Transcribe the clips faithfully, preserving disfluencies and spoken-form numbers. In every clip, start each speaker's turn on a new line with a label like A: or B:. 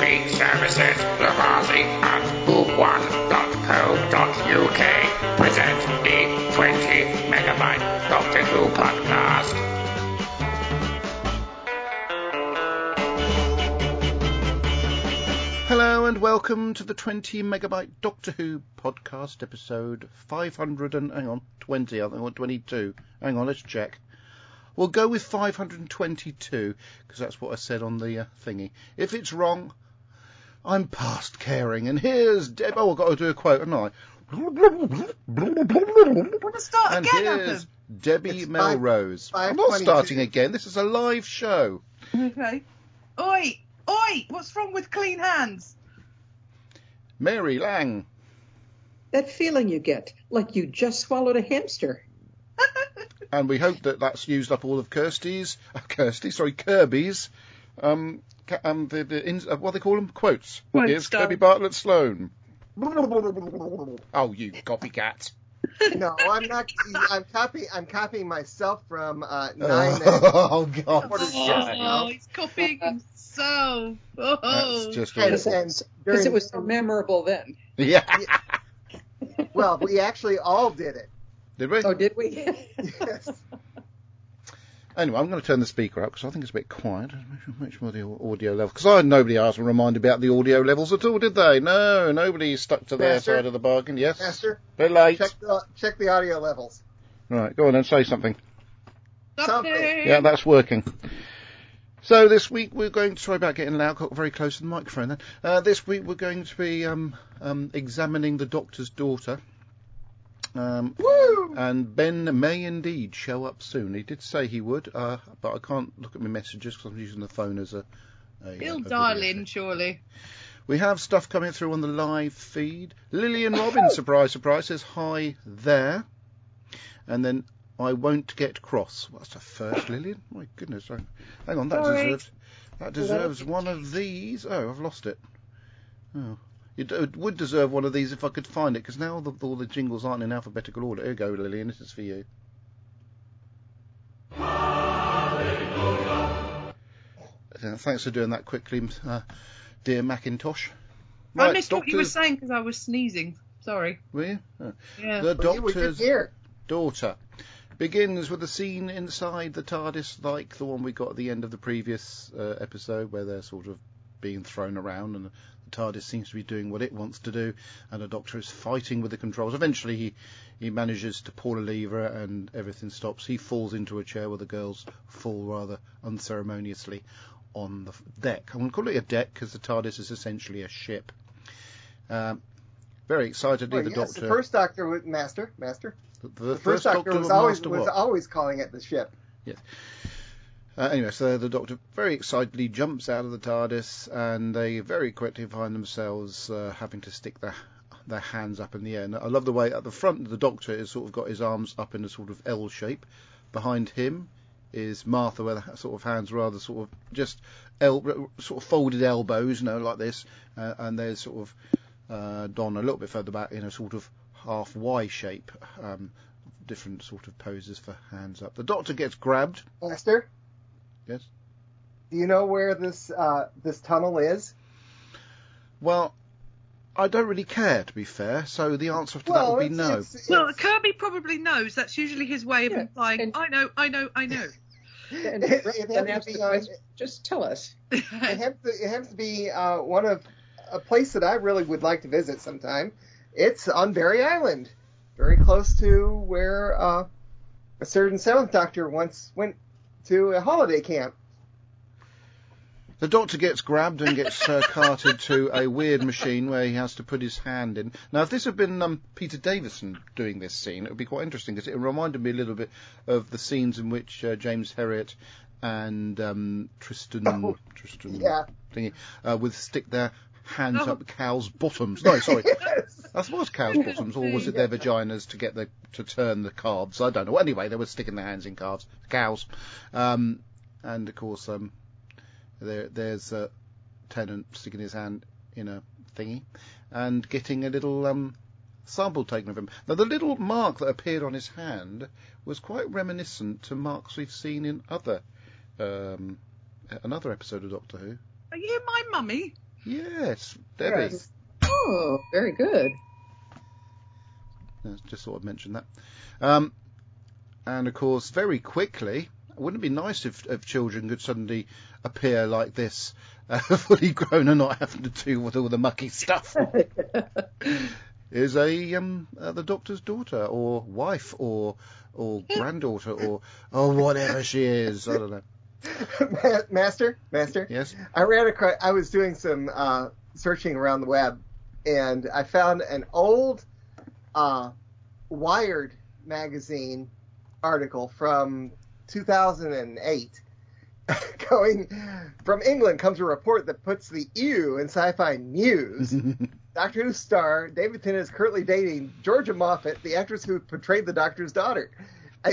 A: Free services, Lavazi at boom one dot co dot uk present the twenty megabyte Doctor Who podcast.
B: Hello and welcome to the twenty megabyte Doctor Who podcast, episode five hundred and, hang on, twenty, I think, or twenty-two. Hang on, let's check. We'll go with five hundred twenty-two, because that's what I said on the uh, thingy. If it's wrong, I'm past caring. And here's Deb. Oh, I've got to do a quote, haven't I?
C: Want to start
B: And
C: again,
B: here's Debbie
D: It's
B: Melrose.
D: five-
B: I'm not
D: 522.
B: starting again. This is a live show.
C: Okay. Oi, oi, what's wrong with clean hands?
B: Mary Lang.
E: That feeling you get, like you just swallowed a hamster.
B: And we hope that that's used up all of Kirsty's, uh, Kirsty, sorry, Kirby's, um, ca- um the, the in, uh, what do they call them? Quotes.
C: Quote
B: Here's
C: stone.
B: Kirby Bartlett Sloan. Oh, you copycat.
D: No, I'm not. I'm copying. I'm copying myself from uh, nine.
B: Oh, God.
D: Quarters years
C: Oh,
D: ago.
C: he's copying himself. Oh.
B: That's just
D: And,
B: awful.
D: and
E: Because
D: during,
E: it was so memorable then.
B: Yeah.
D: well, we actually all did it.
B: Did we?
E: Oh, did we?
D: Yes.
B: Anyway, I'm going to turn the speaker up because I think it's a bit quiet. Make sure, make sure the au- audio level. Because I had nobody asked and reminded about the audio levels at all, did they? No, nobody stuck to their
D: Master?
B: side of the bargain. Yes.
D: Master,
B: Bit late.
D: check the check the audio levels.
B: Right, go on and say something.
D: something.
B: Yeah, that's working. So this week we're going to, sorry about getting loud, got very close to the microphone then. Uh, this week we're going to be um, um, examining the Doctor's daughter. Um,
D: Woo!
B: and Ben may indeed show up soon. He did say he would, uh, but I can't look at my messages because I'm using the phone as a... a
C: He'll
B: a
C: dial
B: video
C: in,
B: set.
C: surely.
B: We have stuff coming through on the live feed. Lillian Robin, surprise, surprise, says hi there. And then I won't get cross. What's the first, Lillian? My goodness. I- Hang on, that
C: Sorry.
B: deserves that deserves one of these. Oh, I've lost it. Oh. It, it would deserve one of these if I could find it, because now all the, all the jingles aren't in alphabetical order. Here you go, Lillian, this is for you. Uh, Thanks for doing that quickly, uh, dear Macintosh.
C: I
B: Right,
C: missed what you were
B: Doctor's-
C: saying because I was sneezing. Sorry.
B: Were you? Oh.
C: Yeah.
B: The
D: Well, you were just
B: Doctor's
D: here.
B: daughter begins with a scene inside the TARDIS like the one we got at the end of the previous uh, episode, where they're sort of being thrown around and the TARDIS seems to be doing what it wants to do, and the Doctor is fighting with the controls. Eventually he, he manages to pull a lever and everything stops. He falls into a chair where the girls fall rather unceremoniously on the f- deck. I'm going to call it a deck because the TARDIS is essentially a ship. Um, very excitedly,
D: Well,
B: the
D: yes,
B: Doctor...
D: the first Doctor was Master. Master.
B: the,
D: The first, Doctor, was
B: was
D: always
B: Master
D: was
B: what?
D: always calling it the ship.
B: Uh, anyway, so the Doctor very excitedly jumps out of the TARDIS, and they very quickly find themselves uh, having to stick their their hands up in the air. And I love the way at the front the Doctor has sort of got his arms up in a sort of L shape. Behind him is Martha, where the sort of hands rather sort of just el- sort of folded elbows, you know, like this. Uh, and there's sort of uh, Don a little bit further back in a sort of half Y shape. Um, different sort of poses for hands up. The Doctor gets grabbed.
D: Master,
B: Yes.
D: do you know where this uh, this tunnel is?
B: Well, I don't really care, to be fair, so the answer to
D: Well,
B: that would be
D: it's-
B: no.
D: it's- it's-
C: Well, Kirby probably knows. That's usually his way of
E: Yeah,
C: implying,
E: and-
C: I know, I know, I know.
E: And
D: It- it
E: then
D: has
E: ask
D: to
E: the
D: be on-
E: question, just tell us.
D: It has to, it has to be uh, one of a place that I really would like to visit sometime. It's on Berry Island, very close to where uh, a certain Seventh Doctor once went to a holiday camp.
B: The Doctor gets grabbed and gets uh, carted to a weird machine where he has to put his hand in. Now, if this had been um, Peter Davison doing this scene, it would be quite interesting, because it reminded me a little bit of the scenes in which uh, James Herriot and um, Tristan,
D: Oh,
B: Tristan
D: yeah.
B: thingy, uh, would stick their hands
C: Oh.
B: up cows' bottoms. No, sorry.
D: Yes.
B: I suppose cows' bottoms, or was it their vaginas to get the to turn the calves? I don't know. Anyway, they were sticking their hands in calves, cows, um, and of course, um, there, there's uh, Tennant sticking his hand in a thingy and getting a little um, sample taken of him. Now, the little mark that appeared on his hand was quite reminiscent to marks we've seen in other um, another episode of Doctor Who.
C: Are you my mummy?
B: Yes, Debbie.
D: Yes.
E: Oh, very good.
B: I just thought I'd mention that. Um, and of course, very quickly, wouldn't it be nice if, if children could suddenly appear like this, uh, fully grown and not having to do with all the mucky stuff? Is a um uh, the doctor's daughter or wife or or granddaughter or or whatever she is. I don't know.
D: Ma- Master, Master.
B: Yes.
D: I ran across. I was doing some uh, searching around the web, and I found an old uh, Wired magazine article from two thousand eight. Going from England comes a report that puts the ew in sci-fi news. Doctor Who star David Tennant is currently dating Georgia Moffat, the actress who portrayed the Doctor's daughter. I,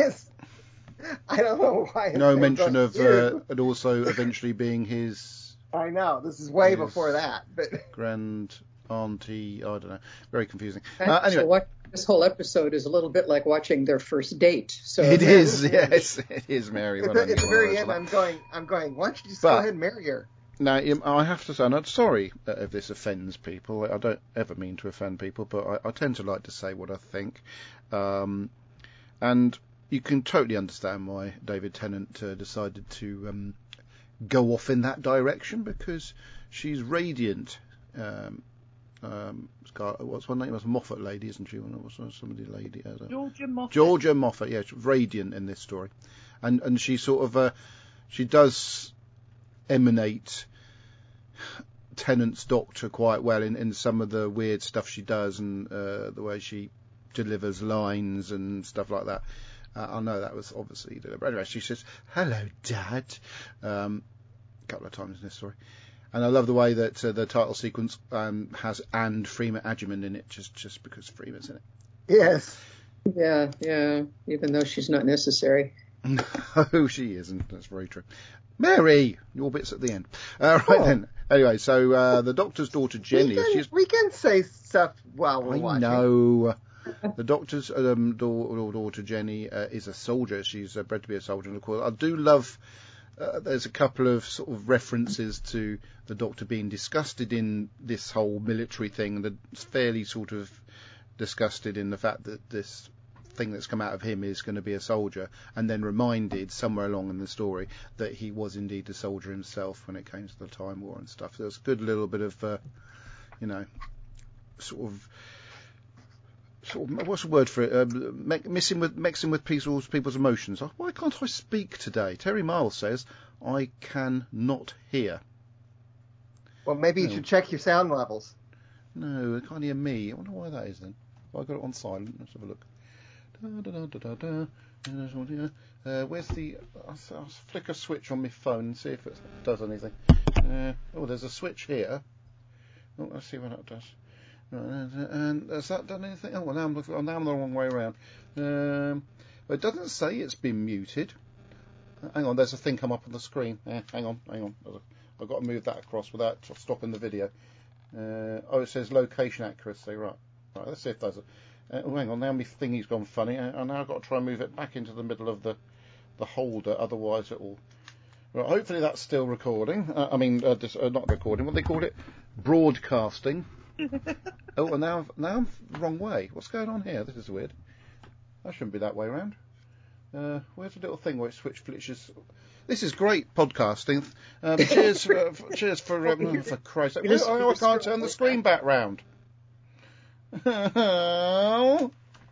D: I don't know why.
B: No
D: it's
B: mention
D: going,
B: of uh, and also eventually being his
D: I know this is way
B: his
D: before that, but
B: grand auntie. I don't know. Very confusing. Uh,
E: So
B: anyway,
E: what, this whole episode is a little bit like watching their first date. So
B: it is. Yes, it is, Mary.
D: at
B: Well
D: the,
B: done,
D: at the
B: you
D: very
B: are,
D: end,
B: so
D: I'm going. I'm going. Why don't you just
B: But-
D: go ahead and marry her?
B: Now, um, I have to say, and I'm sorry uh, if this offends people. I don't ever mean to offend people, but I, I tend to like to say what I think. Um, and you can totally understand why David Tennant uh, decided to um, go off in that direction, because she's radiant. Um, um, Scar- what's her name? It was Moffat lady, isn't she? What's her- somebody lady? Uh,
C: Georgia Moffat.
B: Georgia Moffat, yeah, she's radiant in this story, and and she sort of uh, she does emanate Tennant's Doctor quite well in, in some of the weird stuff she does, and uh, the way she delivers lines and stuff like that. Uh, I know that was obviously deliberate. Anyway, she says, "Hello, Dad," um, a couple of times in this story. And I love the way that uh, the title sequence um, has "and Freema Agyeman" in it, just just because Freema's in it.
D: Yes.
E: yeah, yeah. Even though she's not necessary.
B: No, she isn't. That's very true. Mary, your bit's at the end. Uh, right
D: Oh.
B: then. Anyway, so uh, the Doctor's daughter Jenny,
D: we can,
B: she's
D: we can say stuff while we're
B: I
D: watching.
B: know. The Doctor's um, da- daughter Jenny uh, is a soldier. She's uh, bred to be a soldier, and of course, I do love. Uh, there's a couple of sort of references to the Doctor being disgusted in this whole military thing. That's fairly sort of disgusted in the fact that this thing that's come out of him is going to be a soldier, and then reminded somewhere along in the story that he was indeed a soldier himself when it came to the Time War and stuff. There's a good little bit of, uh, you know, sort of. Sort of, what's the word for it? Um, me- mixing with mixing with people's people's emotions. Oh, why can't I speak today? Terry Miles says I can not hear.
D: Well, maybe you
B: No.
D: should check your sound levels.
B: No, I can't hear me. I wonder why that is then. Well, I got it on silent. Let's have a look. Da, da, da, da, da, da. Uh, where's the? I'll, I'll flick a switch on my phone and see if it does anything. Uh, oh, there's a switch here. Oh, let's see what that does. And has that done anything? Oh, well, now I'm looking. Oh, now I'm the wrong way around. Um, but it doesn't say it's been muted. Uh, hang on, there's a thing come up on the screen. Uh, hang on, hang on. I've got to move that across without stopping the video. Uh, oh, it says location accuracy. Right. Right. Let's see if there's a. Uh, oh, hang on. Now my thingy's gone funny. And uh, now I've got to try and move it back into the middle of the the holder. Otherwise, it will. Right. Hopefully that's still recording. Uh, I mean, uh, this, uh, not recording. What do they call it? Broadcasting. Oh, and now, now I'm the wrong way. What's going on here? This is weird. That shouldn't be that way around. Uh, where's the little thing where it switch flitches? This is great podcasting. Um, cheers, for, for, cheers for um, for Christ's sake!
D: It is-
B: Oh, I can't turn the screen back round. Oh,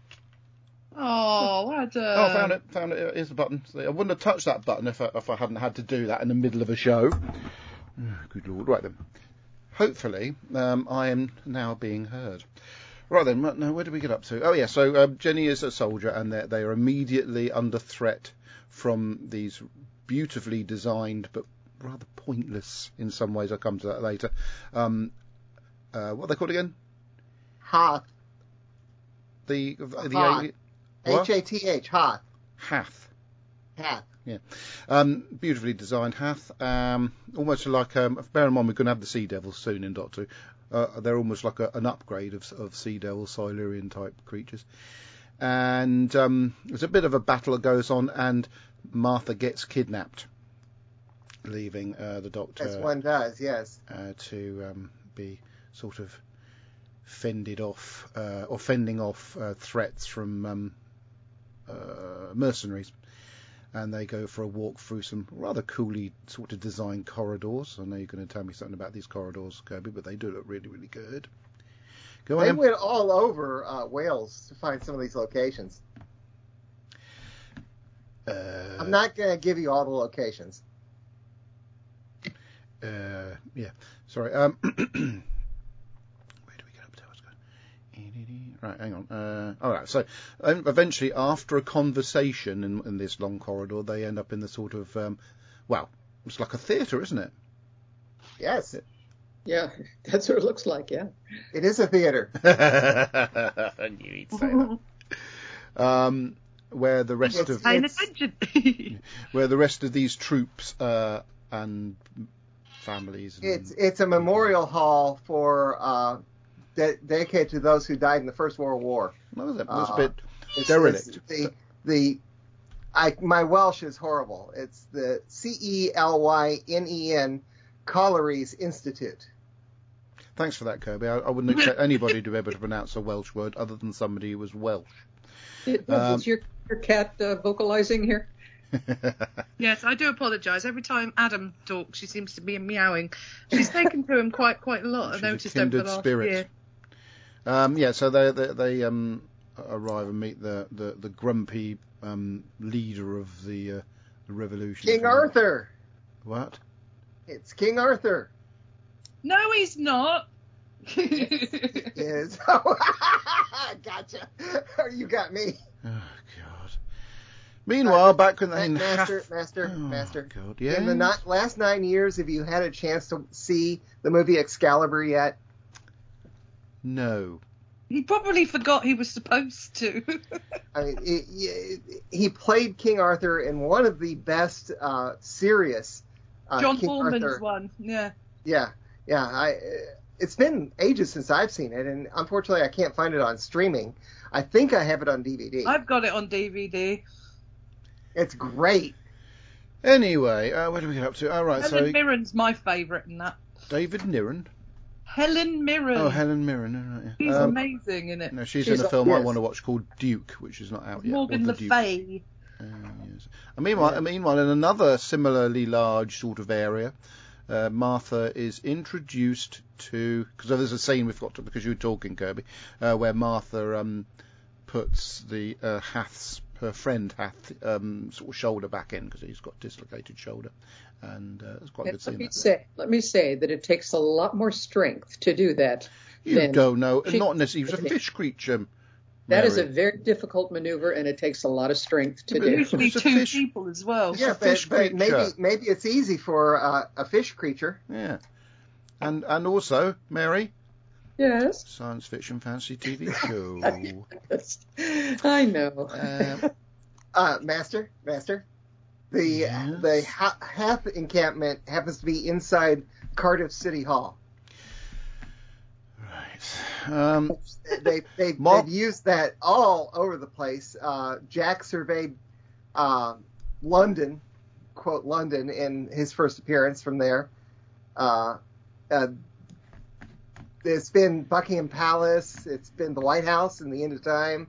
C: Oh, Adam.
B: oh, found it, found it. Here's the button. So I wouldn't have touched that button if I, if I hadn't had to do that in the middle of a show. Good Lord! Right then. Hopefully, um, I am now being heard. Right then, now where did we get up to? Oh yeah, so um, Jenny is a soldier, and they are immediately under threat from these beautifully designed but rather pointless in some ways. I'll come to that later. Um, uh, what are they called again?
D: Hoth.
B: The the
D: Hoth.
B: alien- what?
D: H A T H. Hoth.
B: Hath.
D: Hoth.
B: Yeah, um, beautifully designed Hath. Um, almost like, um, bear in mind we're going to have the Sea Devils soon in Doctor Who. Uh, they're almost like a, an upgrade of, of Sea Devil, Silurian type creatures. And um, there's a bit of a battle that goes on, and Martha gets kidnapped. leaving uh, the Doctor.
D: As one does, yes.
B: Uh, to um, be sort of fended off, uh, or fending off uh, threats from um, uh, mercenaries. And they go for a walk through some rather coolly sort of designed corridors. I know you're going to tell me something about these corridors, Kirby, but they do look really, really good. Go on.
D: They
B: Em.
D: went all over uh, Wales to find some of these locations.
B: Uh,
D: I'm not going to give you all the locations.
B: Uh, yeah, sorry. Um, where do we get up to? What's going? Right, hang on. Uh, all right. So um, eventually, after a conversation in, in this long corridor, they end up in the sort of um, well, it's like a theatre, isn't it?
D: Yes,
E: Yeah, that's what it looks like, yeah.
D: it is a theater.
B: I knew he'd say that. Um, where the rest
D: It's-
B: of
C: Paying
D: it's-
C: attention.
B: where the rest of these troops uh, and families. And,
D: It's it's a memorial hall for uh, de- dedicated to those who died in the First World War.
B: what was it? It was a
D: uh,
B: bit
D: It's,
B: derelict.
D: it's the the I my Welsh is horrible. It's the C E L Y N E N Collieries Institute.
B: Thanks for that, Kirby. I, I wouldn't expect anybody to be able to pronounce a Welsh word other than somebody who was Welsh.
E: It,
B: Um,
E: is your, your cat uh, vocalizing here?
C: Yes, I do apologise. Every time Adam talks, she seems to be meowing. She's taken to him quite quite a lot.
B: She's
C: I
B: a
C: noticed over the
B: kindred
C: last
B: spirit.
C: year.
B: Um, yeah, so they they, they um, arrive and meet the the, the grumpy um, leader of the, uh, the revolution.
D: King Arthur.
B: What?
D: It's King Arthur.
C: No, he's not.
D: Is gotcha. You got me.
B: Oh God. Meanwhile, back in, in
D: Master,
B: half...
D: master,
B: oh,
D: master.
B: God, yeah.
D: In the not, last nine years, have you had a chance to see the movie Excalibur yet?
B: No.
C: He probably forgot he was supposed to.
D: I mean, it, it, he played King Arthur in one of the best uh, serious uh,
C: John
D: King
C: Foreman's
D: Arthur.
C: one. Yeah.
D: Yeah, yeah. I, it's been ages since I've seen it, and unfortunately, I can't find it on streaming. I think I have it on D V D.
C: I've got it on D V D.
D: It's great.
B: Anyway, uh, where do we get up to? All right,
C: Helen
B: so
C: Mirren's my favourite in that.
B: David Niren.
C: Helen Mirren.
B: Oh, Helen Mirren. all right, yeah.
C: She's
B: Um,
C: amazing in it.
B: No, she's,
E: She's
B: in a
E: a-
B: film I
E: yes.
B: want to watch called Duke, which is not out yet.
C: Morgan
B: or
C: Le
B: The Duke.
C: Fay.
B: Uh, yes. And meanwhile, meanwhile, in another similarly large sort of area, uh, Martha is introduced to, because there's a scene we've got to, because you were talking, Kirby, uh, where Martha um, puts the uh, Hath's, her friend Hath, um, sort of shoulder back in because he's got dislocated shoulder, and uh, it's quite a
E: And
B: good scene.
E: let me
B: That.
E: say, let me say that it takes a lot more strength to do that.
B: You
E: than
B: don't know,
E: she-
B: not necessarily. He was a fish creature.
E: That is a
B: Mary.
E: very difficult maneuver, and it takes a lot of strength to
B: Yeah, but
E: do.
C: Usually
B: It's a
C: two
B: fish.
C: people as well.
B: It's
D: Yeah,
B: a fish
D: but, but maybe
B: creature.
D: maybe it's easy for uh, a fish creature.
B: Yeah, and and also Mary,
E: Yes.
B: science fiction fantasy T V show.
E: I know.
B: Um,
D: Uh, master, master. The
B: Yes?
D: the ha- Hath encampment happens to be inside Cardiff City Hall.
B: right. Um,
D: They they
B: Mar-
D: they've used that all over the place. Uh, Jack surveyed uh, London, quote London, in his first appearance from there. Uh, uh, it's been Buckingham Palace. It's been the White House in the end of time.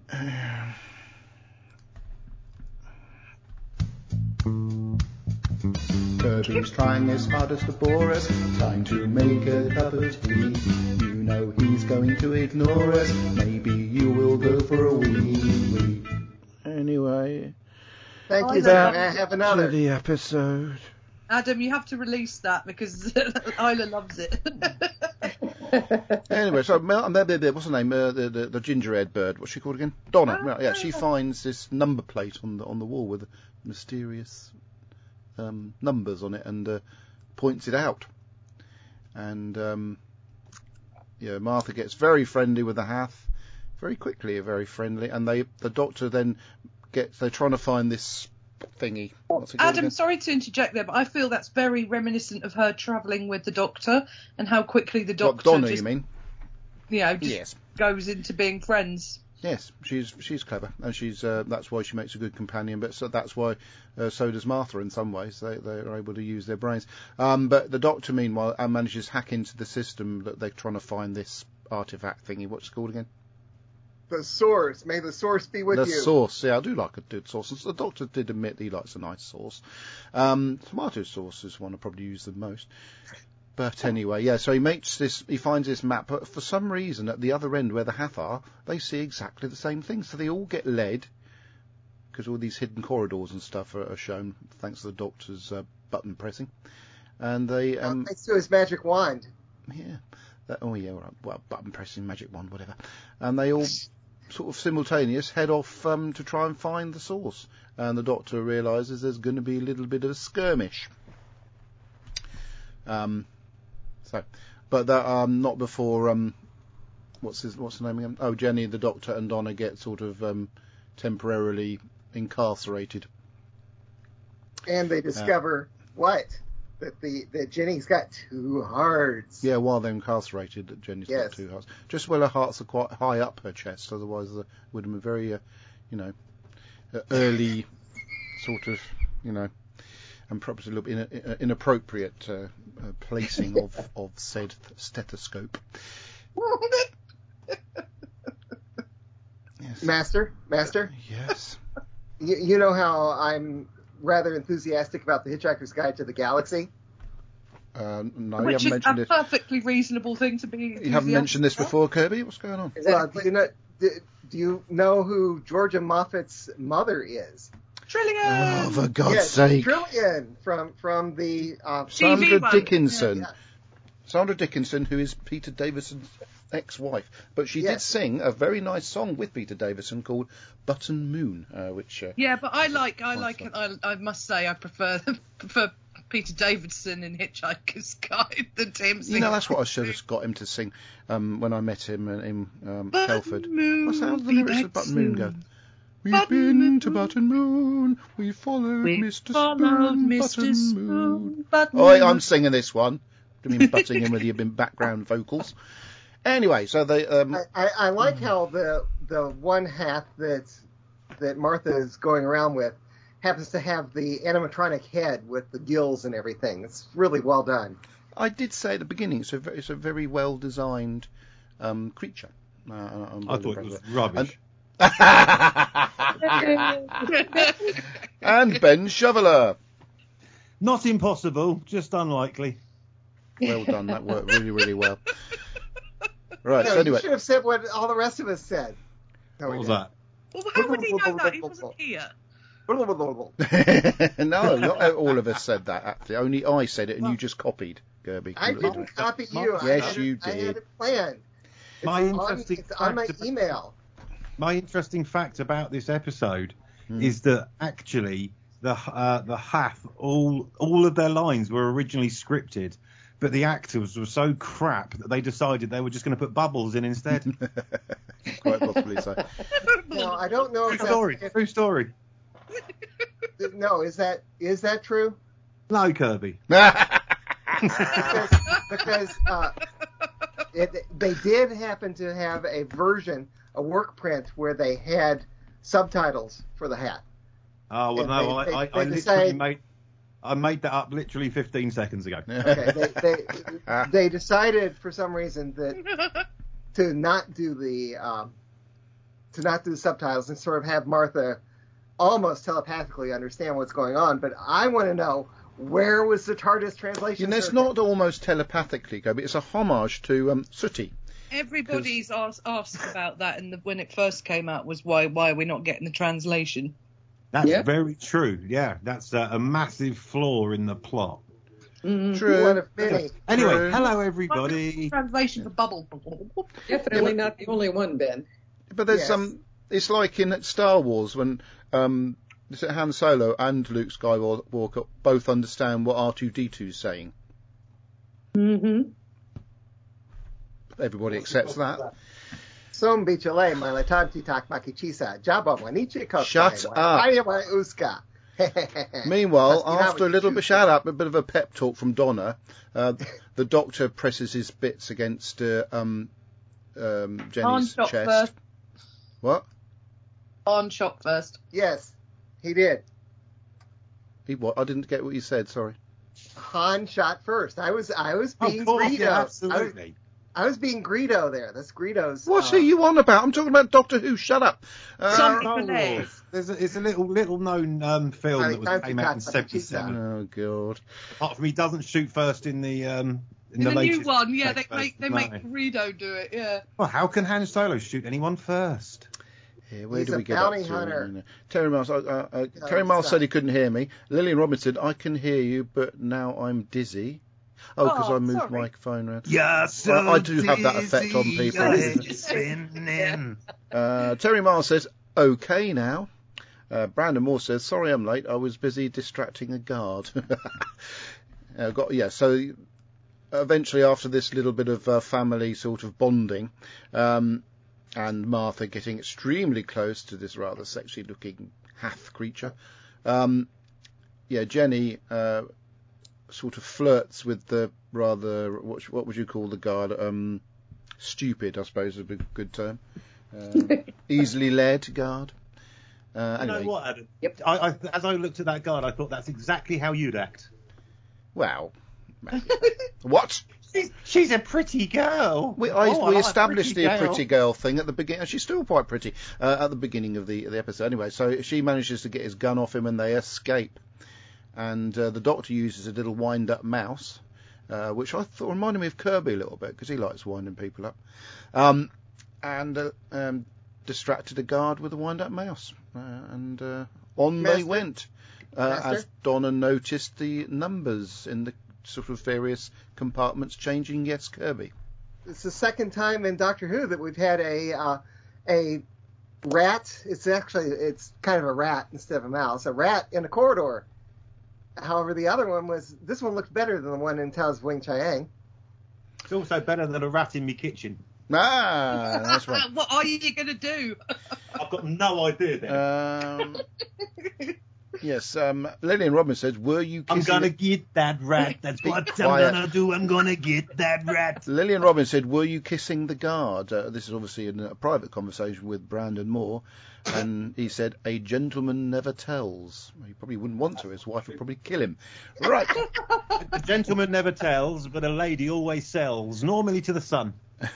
B: Kirby's trying his hardest to bore us, trying to make a cup of tea. You know he's going to ignore us. Maybe you will go for a wee wee. Anyway,
D: Thank
C: I
D: you,
C: know.
D: sir. May I have another?
B: the episode.
C: Adam, you have to release that because Isla loves it.
B: Anyway, so Mel- Mel- Mel- what's her name? Uh, the, the the gingerhead bird. What's she called again? Donna.
C: Oh,
B: Right, yeah, she
C: yeah.
B: finds this number plate on the on the wall with mysterious um, numbers on it, and uh, points it out. And um, yeah, Martha gets very friendly with the Hath, very quickly, very friendly, and they the Doctor then gets. They're trying to find this thingy. What's it called
C: Adam,
B: again?
C: sorry to interject there, but I feel that's very reminiscent of her travelling with the Doctor and how quickly the
B: What,
C: Doctor
B: Donna,
C: just,
B: you mean?
C: you know, just
B: Yes.
C: goes into being friends.
B: Yes, she's she's clever, and she's uh, that's why she makes a good companion. But so that's why uh, so does Martha in some ways. They they're able to use their brains. Um, but the Doctor, meanwhile, uh, manages to hack into the system that they're trying to find this artifact thingy. What's it called again?
D: The source. May the source be with
B: the
D: you.
B: The source. Yeah, I do like a good sauce. The Doctor did admit he likes a nice sauce. Um, tomato sauce is one I probably use the most. But anyway, yeah, so he makes this, he finds this map, but for some reason at the other end where the Hath are, they see exactly the same thing. So they all get led, because all these hidden corridors and stuff are, are shown thanks to the Doctor's uh, button pressing. And they... Um,
D: thanks to his magic wand.
B: Yeah. That, oh yeah, right, well, button pressing, magic wand, whatever. And they all sort of simultaneous head off um, to try and find the source. And the Doctor realises there's going to be a little bit of a skirmish. Um... So, but that um, not before um, what's his what's the name again? Oh, Jenny, the Doctor, and Donna get sort of um, temporarily incarcerated,
D: and they discover uh, what that the that Jenny's got two hearts.
B: Yeah, while they're incarcerated, that Jenny's
D: yes.
B: got two hearts. Just well, her hearts are quite high up her chest, otherwise it would have been very, uh, you know, uh, early sort of, you know. And probably a little bit in, uh, inappropriate uh, uh, placing of, of said stethoscope. Yes.
D: Master, Master.
B: Yes.
D: You, you know how I'm rather enthusiastic about the Hitchhiker's Guide to the Galaxy?
B: Uh, no,
C: Which
B: you haven't mentioned
C: is a
B: this.
C: perfectly reasonable thing to be.
B: You haven't mentioned this before, Kirby. What's going on?
D: Well, do you know? Do, do you know who Georgia Moffat's mother is?
C: Trillian!
B: Oh, for God's
D: yes,
B: sake!
D: Trillian from from the uh,
B: Sandra
C: one.
B: Dickinson.
D: Yeah, yeah.
B: Sandra Dickinson, who is Peter Davison's ex-wife, but she
D: yes.
B: did sing a very nice song with Peter Davison called "Button Moon," uh, which. Uh,
C: yeah, but I like I like it. I, I must say I prefer prefer Peter Davidson in Hitchhiker's Guide than Tim singing.
B: You know, that's what I should have got him to sing um, when I met him in, in um,
C: Button
B: Telford.
C: Moon,
B: What's how the
C: be
B: lyrics
C: back
B: of Button
C: soon.
B: Moon go? We've
C: Button
B: been
C: Moon.
B: to Button Moon, we followed
C: We
B: Mister
C: followed
B: Spoon,
C: Mister
B: Button
C: Spoon,
B: Moon.
C: Button
B: Oh,
C: Moon.
B: I'm singing this one. Do you mean butting in with your background vocals? Anyway, so they... Um,
D: I, I, I like how the the one hat that that Martha is going around with happens to have the animatronic head with the gills and everything. It's really well done.
B: I did say at the beginning, it's a, very, it's a very well-designed um, creature. Uh, I'm
F: I
B: really
F: thought it
B: proud
F: was
B: of
F: rubbish.
B: And, and Ben Shoveler.
F: Not impossible, just unlikely.
B: Well done, that worked really, really well. Right,
D: No,
B: so anyway.
D: you should have said what all the rest of us said. No,
F: What
D: we
F: was
D: didn't.
F: that?
C: Well, how would he know that? He wasn't here.
B: No, not all of us said that, actually. Only I said it and you just copied, Gerby.
D: I didn't copy you.
B: Yes,
D: I had
B: you
D: it, I
B: did.
D: had it planned. It's
F: My
D: on,
F: interesting
D: it's on my
F: fact about-
D: email.
F: My interesting fact about this episode
B: Hmm.
F: is that actually the uh, the Hath all all of their lines were originally scripted, but the actors were so crap that they decided they were just going to put bubbles in instead.
B: Quite possibly so.
D: No, I don't know
F: True
D: if
F: story.
D: that's...
F: True story.
D: No, is that is that true?
F: No, Kirby.
D: Because, because uh, it, they did happen to have a version, a work print, where they had subtitles for the hat.
F: Oh well,
D: And
F: no,
D: they-
F: I,
D: they-
F: I,
D: they
F: I literally
D: decide-
F: made I made that up literally fifteen seconds ago.
D: Okay, they, they they decided for some reason that to not do the um, to not do the subtitles and sort of have Martha almost telepathically understand what's going on. But I want to know, where was the TARDIS translation?
B: You know, it's
D: circuit?
B: not almost telepathically, Gerby. It's a homage to um, Sooty.
C: Everybody's asked, asked about that, and when it first came out was why why we're not getting the translation.
F: That's
E: Yeah.
F: very true. Yeah, that's a, a massive flaw in the plot.
E: Mhm.
B: True.
D: One of many.
F: Anyway,
B: True.
F: hello everybody.
C: Translation for bubble.
E: Definitely not the only one, Ben.
B: But there's
D: Yes.
B: some. It's like in Star Wars when um, is it Han Solo and Luke Skywalker both understand what R two D two is saying.
E: Mm-hmm.
B: Everybody accepts that.
D: Som bichole malatanti tak makichisa jaba wanichi kosai
B: Shut
D: wa-
B: up.
D: waya wa uska.
B: Meanwhile,
D: Must be how
B: after a
D: we
B: little
D: choose
B: bit, shut up, a bit of a pep talk from Donna, uh, the Doctor presses his bits against uh, um, um, Jenny's
C: shot
B: chest.
C: first.
B: What?
C: On shot first.
D: Yes, he did.
B: He what? I didn't get what you said. Sorry.
D: Han shot first. I was I was being
F: Of course,
D: Greedo.
F: yeah,
D: I was,
F: absolutely.
D: I was being Greedo there. That's Greedo's.
B: What's
D: uh,
B: he you on about? I'm talking about Doctor Who. Shut up. Uh,
C: Some-
F: Star Wars. There's a, it's a little little known um, film
D: Funny,
F: that was,
D: fancy
F: came out in
D: cuts, like
F: seventy-seven.
B: oh God.
F: Apart from he doesn't shoot first in the um, in,
C: In
F: the,
C: the new
F: latest
C: one, yeah, they
F: Tech
C: make they
F: version,
C: make
F: no.
C: Greedo do it. Yeah.
F: Well, how can Han Solo shoot anyone first?
B: Here, where
D: He's
B: do
D: a
B: we get
D: bounty
B: up to?
D: hunter.
B: No, no. Terry Miles, uh, uh, uh,
D: No,
B: Terry
D: it's
B: Miles
D: not.
B: said he couldn't hear me. Lillian Robinson, I can hear you, but now I'm dizzy. Oh, because
C: Oh,
B: I moved
C: sorry.
B: my phone around.
F: Yeah, so
B: Well, I do have that effect on people.
F: your head is spinning.
B: Uh, Terry Miles says, okay now. Uh, Brandon Moore says, sorry I'm late. I was busy distracting a guard. uh, got yeah. So eventually, after this little bit of uh, family sort of bonding, um, and Martha getting extremely close to this rather sexy-looking Hath creature, um, yeah, Jenny uh, sort of flirts with the rather what, what would you call the guard? Um, stupid, I suppose, would be a good term. Uh, easily led guard. Uh,
F: You
B: anyway,
F: know what, Adam?
E: Yep.
F: I, I, as I looked at that guard, I thought that's exactly how you'd act.
B: well, maybe. What?
F: She's, she's a pretty girl.
B: We, I,
F: Oh, I
B: we
F: like
B: established
F: pretty
B: the
F: girl.
B: pretty girl thing at the beginning. She's still quite pretty uh, at the beginning of the the episode. Anyway, so she manages to get his gun off him, and they escape. And uh, the Doctor uses a little wind-up mouse, uh, which I thought reminded me of Kirby a little bit because he likes winding people up. Um, and uh, um, distracted a guard with a wind-up mouse, uh, and uh, on they
D: Master?
B: went. Uh,
D: Master?
B: as Donna noticed the numbers in the sort of various compartments changing. Yes, Kirby.
D: It's the second time in Doctor Who that we've had a uh, a rat. It's actually it's kind of a rat instead of a mouse. A rat in a corridor. However, the other one was this one looked better than the one in Tao's Wing Chiang.
F: It's also better than a rat in my kitchen.
B: Ah, that's right.
C: What are you going to do?
F: I've got no idea then.
B: Um, yes, um, Lillian Robbins says, were you
F: I'm
B: kissing...
F: gonna get that rat. That's
B: Be
F: what
B: quiet.
F: I'm gonna do. I'm gonna get that rat.
B: Lillian Robbins said, were you kissing the guard? Uh, this is obviously in a private conversation with Brandon Moore. And he said, a gentleman never tells. He probably wouldn't want to. His wife would probably kill him. Right.
F: A gentleman never tells, but a lady always sells, normally to the sun.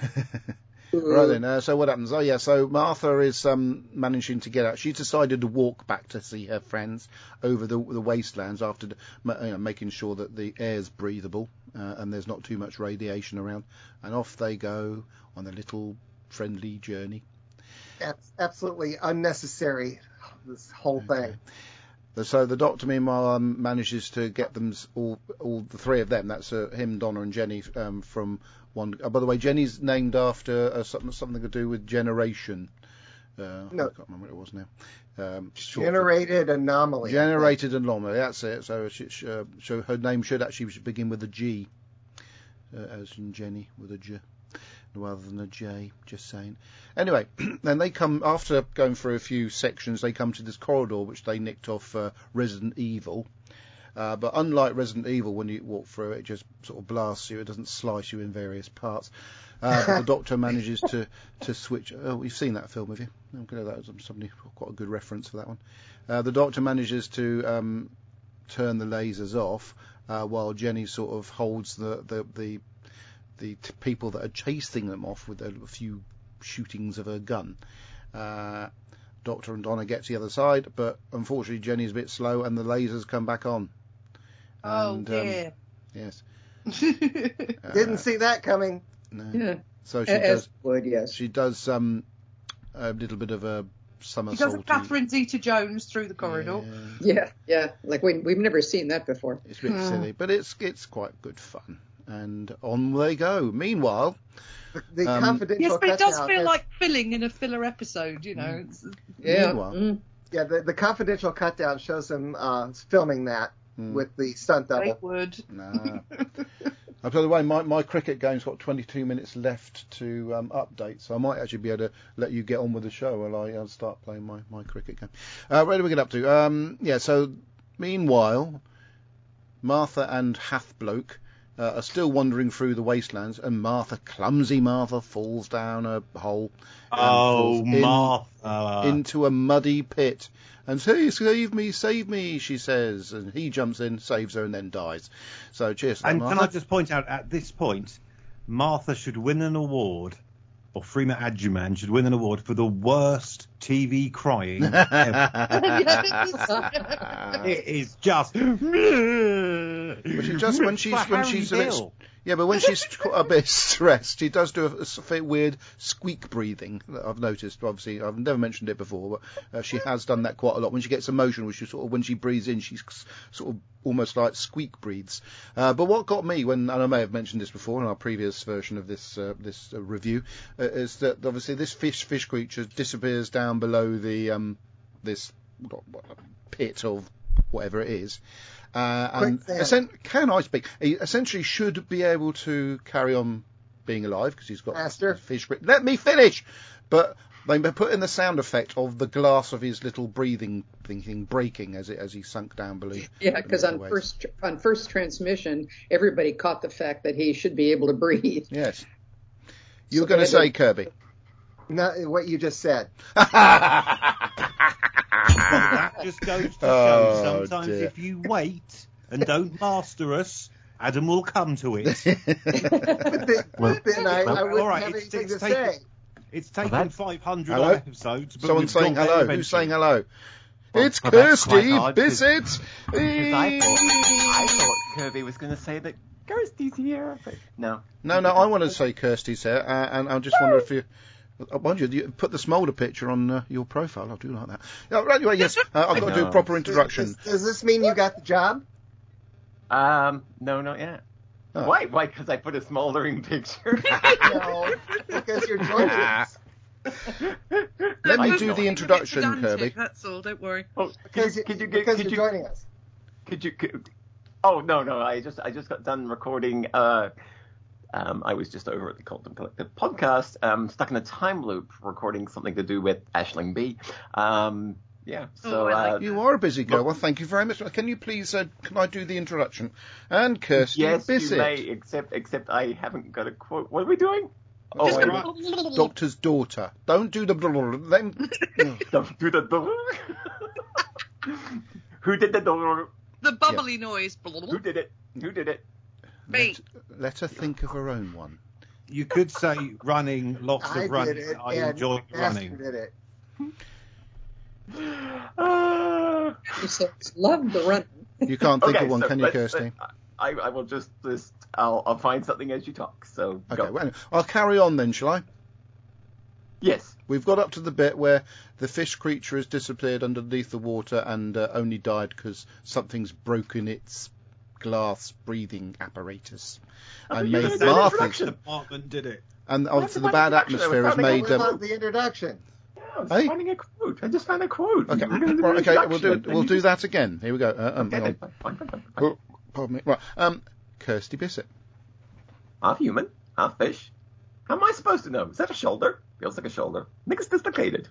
B: Right then, uh, so what happens? Oh yeah, so Martha is um, managing to get out. She's decided to walk back to see her friends over the, the wastelands after the, ma- you know, making sure that the air's breathable uh, and there's not too much radiation around. And off they go on a little friendly journey.
D: That's absolutely unnecessary. This whole thing.
B: So the Doctor, meanwhile, um, manages to get them s- all, all the three of them. That's uh, him, Donna, and Jenny um, from one. Oh, by the way, Jenny's named after uh, something something to do with generation. Uh,
D: No.
B: I can't remember what it was now. Um, short for-
D: Generated anomaly. I think.
B: Generated anomaly. That's it. So, she, she, uh, so her name should actually begin with a G, uh, as in Jenny with a J, rather than a J. Just saying. Anyway, then they come after going through a few sections. They come to this corridor which they nicked off uh, Resident Evil. Uh, but unlike Resident Evil, when you walk through it, it just sort of blasts you. It doesn't slice you in various parts. Uh, but the Doctor manages to, to switch. Oh, we've seen that film, have you? I'm glad that was somebody quite a good reference for that one. Uh, the Doctor manages to um, turn the lasers off uh, while Jenny sort of holds the the the, the t- people that are chasing them off with a few shootings of her gun. Uh, Doctor and Donna get to the other side, but unfortunately Jenny's a bit slow and the lasers come back on.
C: Oh
B: And, um,
C: dear.
B: yes.
D: Didn't
B: Uh,
D: see that coming.
B: No.
E: Yeah.
B: So she
E: As
B: does.
E: would, yes.
B: She does um, a little bit of a
C: She
B: somersault.
C: does a Catherine Zeta-Jones through the corridor.
E: Yeah, yeah. Like we we've never seen that before.
B: It's a bit silly, but it's it's quite good fun. And on they go. Meanwhile,
D: The, the
B: Um,
D: confidential
C: Yes, but it does
D: cutout
C: feel
D: has-
C: like filling in a filler episode, you know. It's,
E: Yeah.
B: Meanwhile-
E: Mm.
D: yeah, the, the confidential cutout shows them uh, filming that
B: Hmm.
D: with the stunt
C: they
D: double.
C: would.
B: nah. By the way, my, my cricket game's got twenty-two minutes left to um, update, so I might actually be able to let you get on with the show while I uh, start playing my, my cricket game. Uh, where do we get up to? Um, yeah, so meanwhile, Martha and Hathbloke uh, are still wandering through the wastelands, and Martha, clumsy Martha, falls down a hole. and
F: Oh,
B: falls in-
F: Martha.
B: into a muddy pit. And hey, save me, save me, she says. And he jumps in, saves her, and then dies. So cheers to that,
F: And
B: Martha.
F: can I just point out, at this point, Martha should win an award, or Freema Agyeman should win an award for the worst T V crying ever. It is just...
B: But she just when she's
F: Like
B: when
F: Harry
B: she's a bit,
F: Bill.
B: yeah, but when she's a bit stressed, she does do a, a sort of weird squeak breathing that I've noticed. Obviously, I've never mentioned it before, but uh, she has done that quite a lot. When she gets emotional, she sort of when she breathes in, she's sort of almost like squeak breathes. Uh, but what got me when, and I may have mentioned this before in our previous version of this uh, this uh, review, uh, is that obviously this fish fish creature disappears down below the um this pit of whatever it is. Uh, and
D: Quicksand.
B: essen- can I speak? He essentially should be able to carry on being alive because he's got
D: Master.
B: fish grip. Let me finish. But they put in the sound effect of the glass of his little breathing thing breaking as it as he sunk down below.
E: Yeah, because
B: beneath
E: on
B: the waves.
E: first on first transmission, everybody caught the fact that he should be able to breathe.
B: Yes. You were
E: So
B: going to
E: they-
B: say, Kirby.
D: Not what you just said.
F: Well, that just goes to show
B: Oh,
F: sometimes
B: dear.
F: if you wait and don't master us, Adam will come to it.
D: But, the, but then I,
F: well,
D: I wouldn't
F: all right,
D: have
F: it's-
D: anything
F: it's
D: to
F: taken-
D: say.
F: It's taken
G: Well, that-
F: five hundred
B: Hello?
F: episodes. But
B: Someone's
F: we've
B: saying
F: got there
B: hello.
F: eventually.
B: Who's saying hello?
G: Well,
B: It's
G: well, that's quite
B: Kirsty
G: odd, 'cause-
B: Bissett.
G: 'cause I thought, I thought Kirby was going to say that Kirsty's here, but no.
B: No, no, I want to say Kirsty's here, uh, and I just wonder if you. I wonder, you put the Smolder picture on uh, your profile. I do like that. Yeah, right, anyway, yes, uh, I've
G: I
B: got to do a
G: know.
B: proper
D: Does,
B: introduction.
D: does, does this mean you got the job?
G: Um, no, not yet.
B: Oh.
G: Why? Why? Because I put a smoldering picture.
D: No, because you're joining us.
B: Let me
G: I
B: do
G: know.
B: the introduction,
C: Pedantic,
B: Kirby.
C: That's all. Don't worry.
G: Oh,
D: Because,
G: could you, could you,
D: because
G: could
D: you're
G: you,
D: joining us.
G: could you, could, oh no, no, I just, I just got done recording. Uh, um, I was just over at the Colton Collective podcast, um, stuck in a time loop, recording something to do with Aisling B. Um, yeah, so
C: Oh, I like
G: uh,
B: You are a busy girl.
G: Look-
B: Well, thank you very much. Can you please, uh, can I do the introduction? And Kirsty
G: yes,
B: Bissett,
G: you may, except, except I haven't got a quote. What are we doing? Oh,
B: Just
G: wait,
B: right. Doctor's daughter. Don't do the. Let him-
G: don't do the door. Who did the door?
C: The bubbly noise.
G: Who did it? Who did it?
C: Me.
B: let, let her think of her own one.
F: You could say running, lots
D: I
F: of running.
D: did it,
F: I
D: and
F: enjoy
D: Master
F: running.
D: did it.
G: Uh,
E: He says, "Love the running."
B: You can't think
G: okay,
B: of one,
G: so
B: can you,
G: let's-
B: Kirsty?
G: I, I will just, just I'll, I'll find something as you talk. So
B: Okay,
G: go.
B: well, I'll carry on then, shall I?
G: Yes.
B: We've got up to the bit where the fish creature has disappeared underneath the water and uh, only died because something's broken its glass breathing apparatus
G: I
B: and
G: thought you
B: made
G: were doing an
B: Martha's
G: introduction.
F: Department did it.
B: and
G: That's
B: obviously
G: my
B: the bad
G: introduction. I was
B: atmosphere has
G: trying to
B: made.
G: get
B: Um,
D: Love the introduction.
G: Yeah, I was
B: Hey?
G: finding a quote. I just found a quote.
B: okay,
G: You were gonna do an
B: right, okay, we'll
G: introduction,
B: do
G: and
B: we'll
G: you
B: do
G: just-
B: that again. Here we go. Uh, um,
G: Okay,
B: hang on.
G: fine, fine, fine, fine, fine.
B: Oh, pardon me. Right, um, Kirsty Bissett.
G: Half human, half fish. How am I supposed to know? Is that a shoulder? Feels like a shoulder. I think it's dislocated.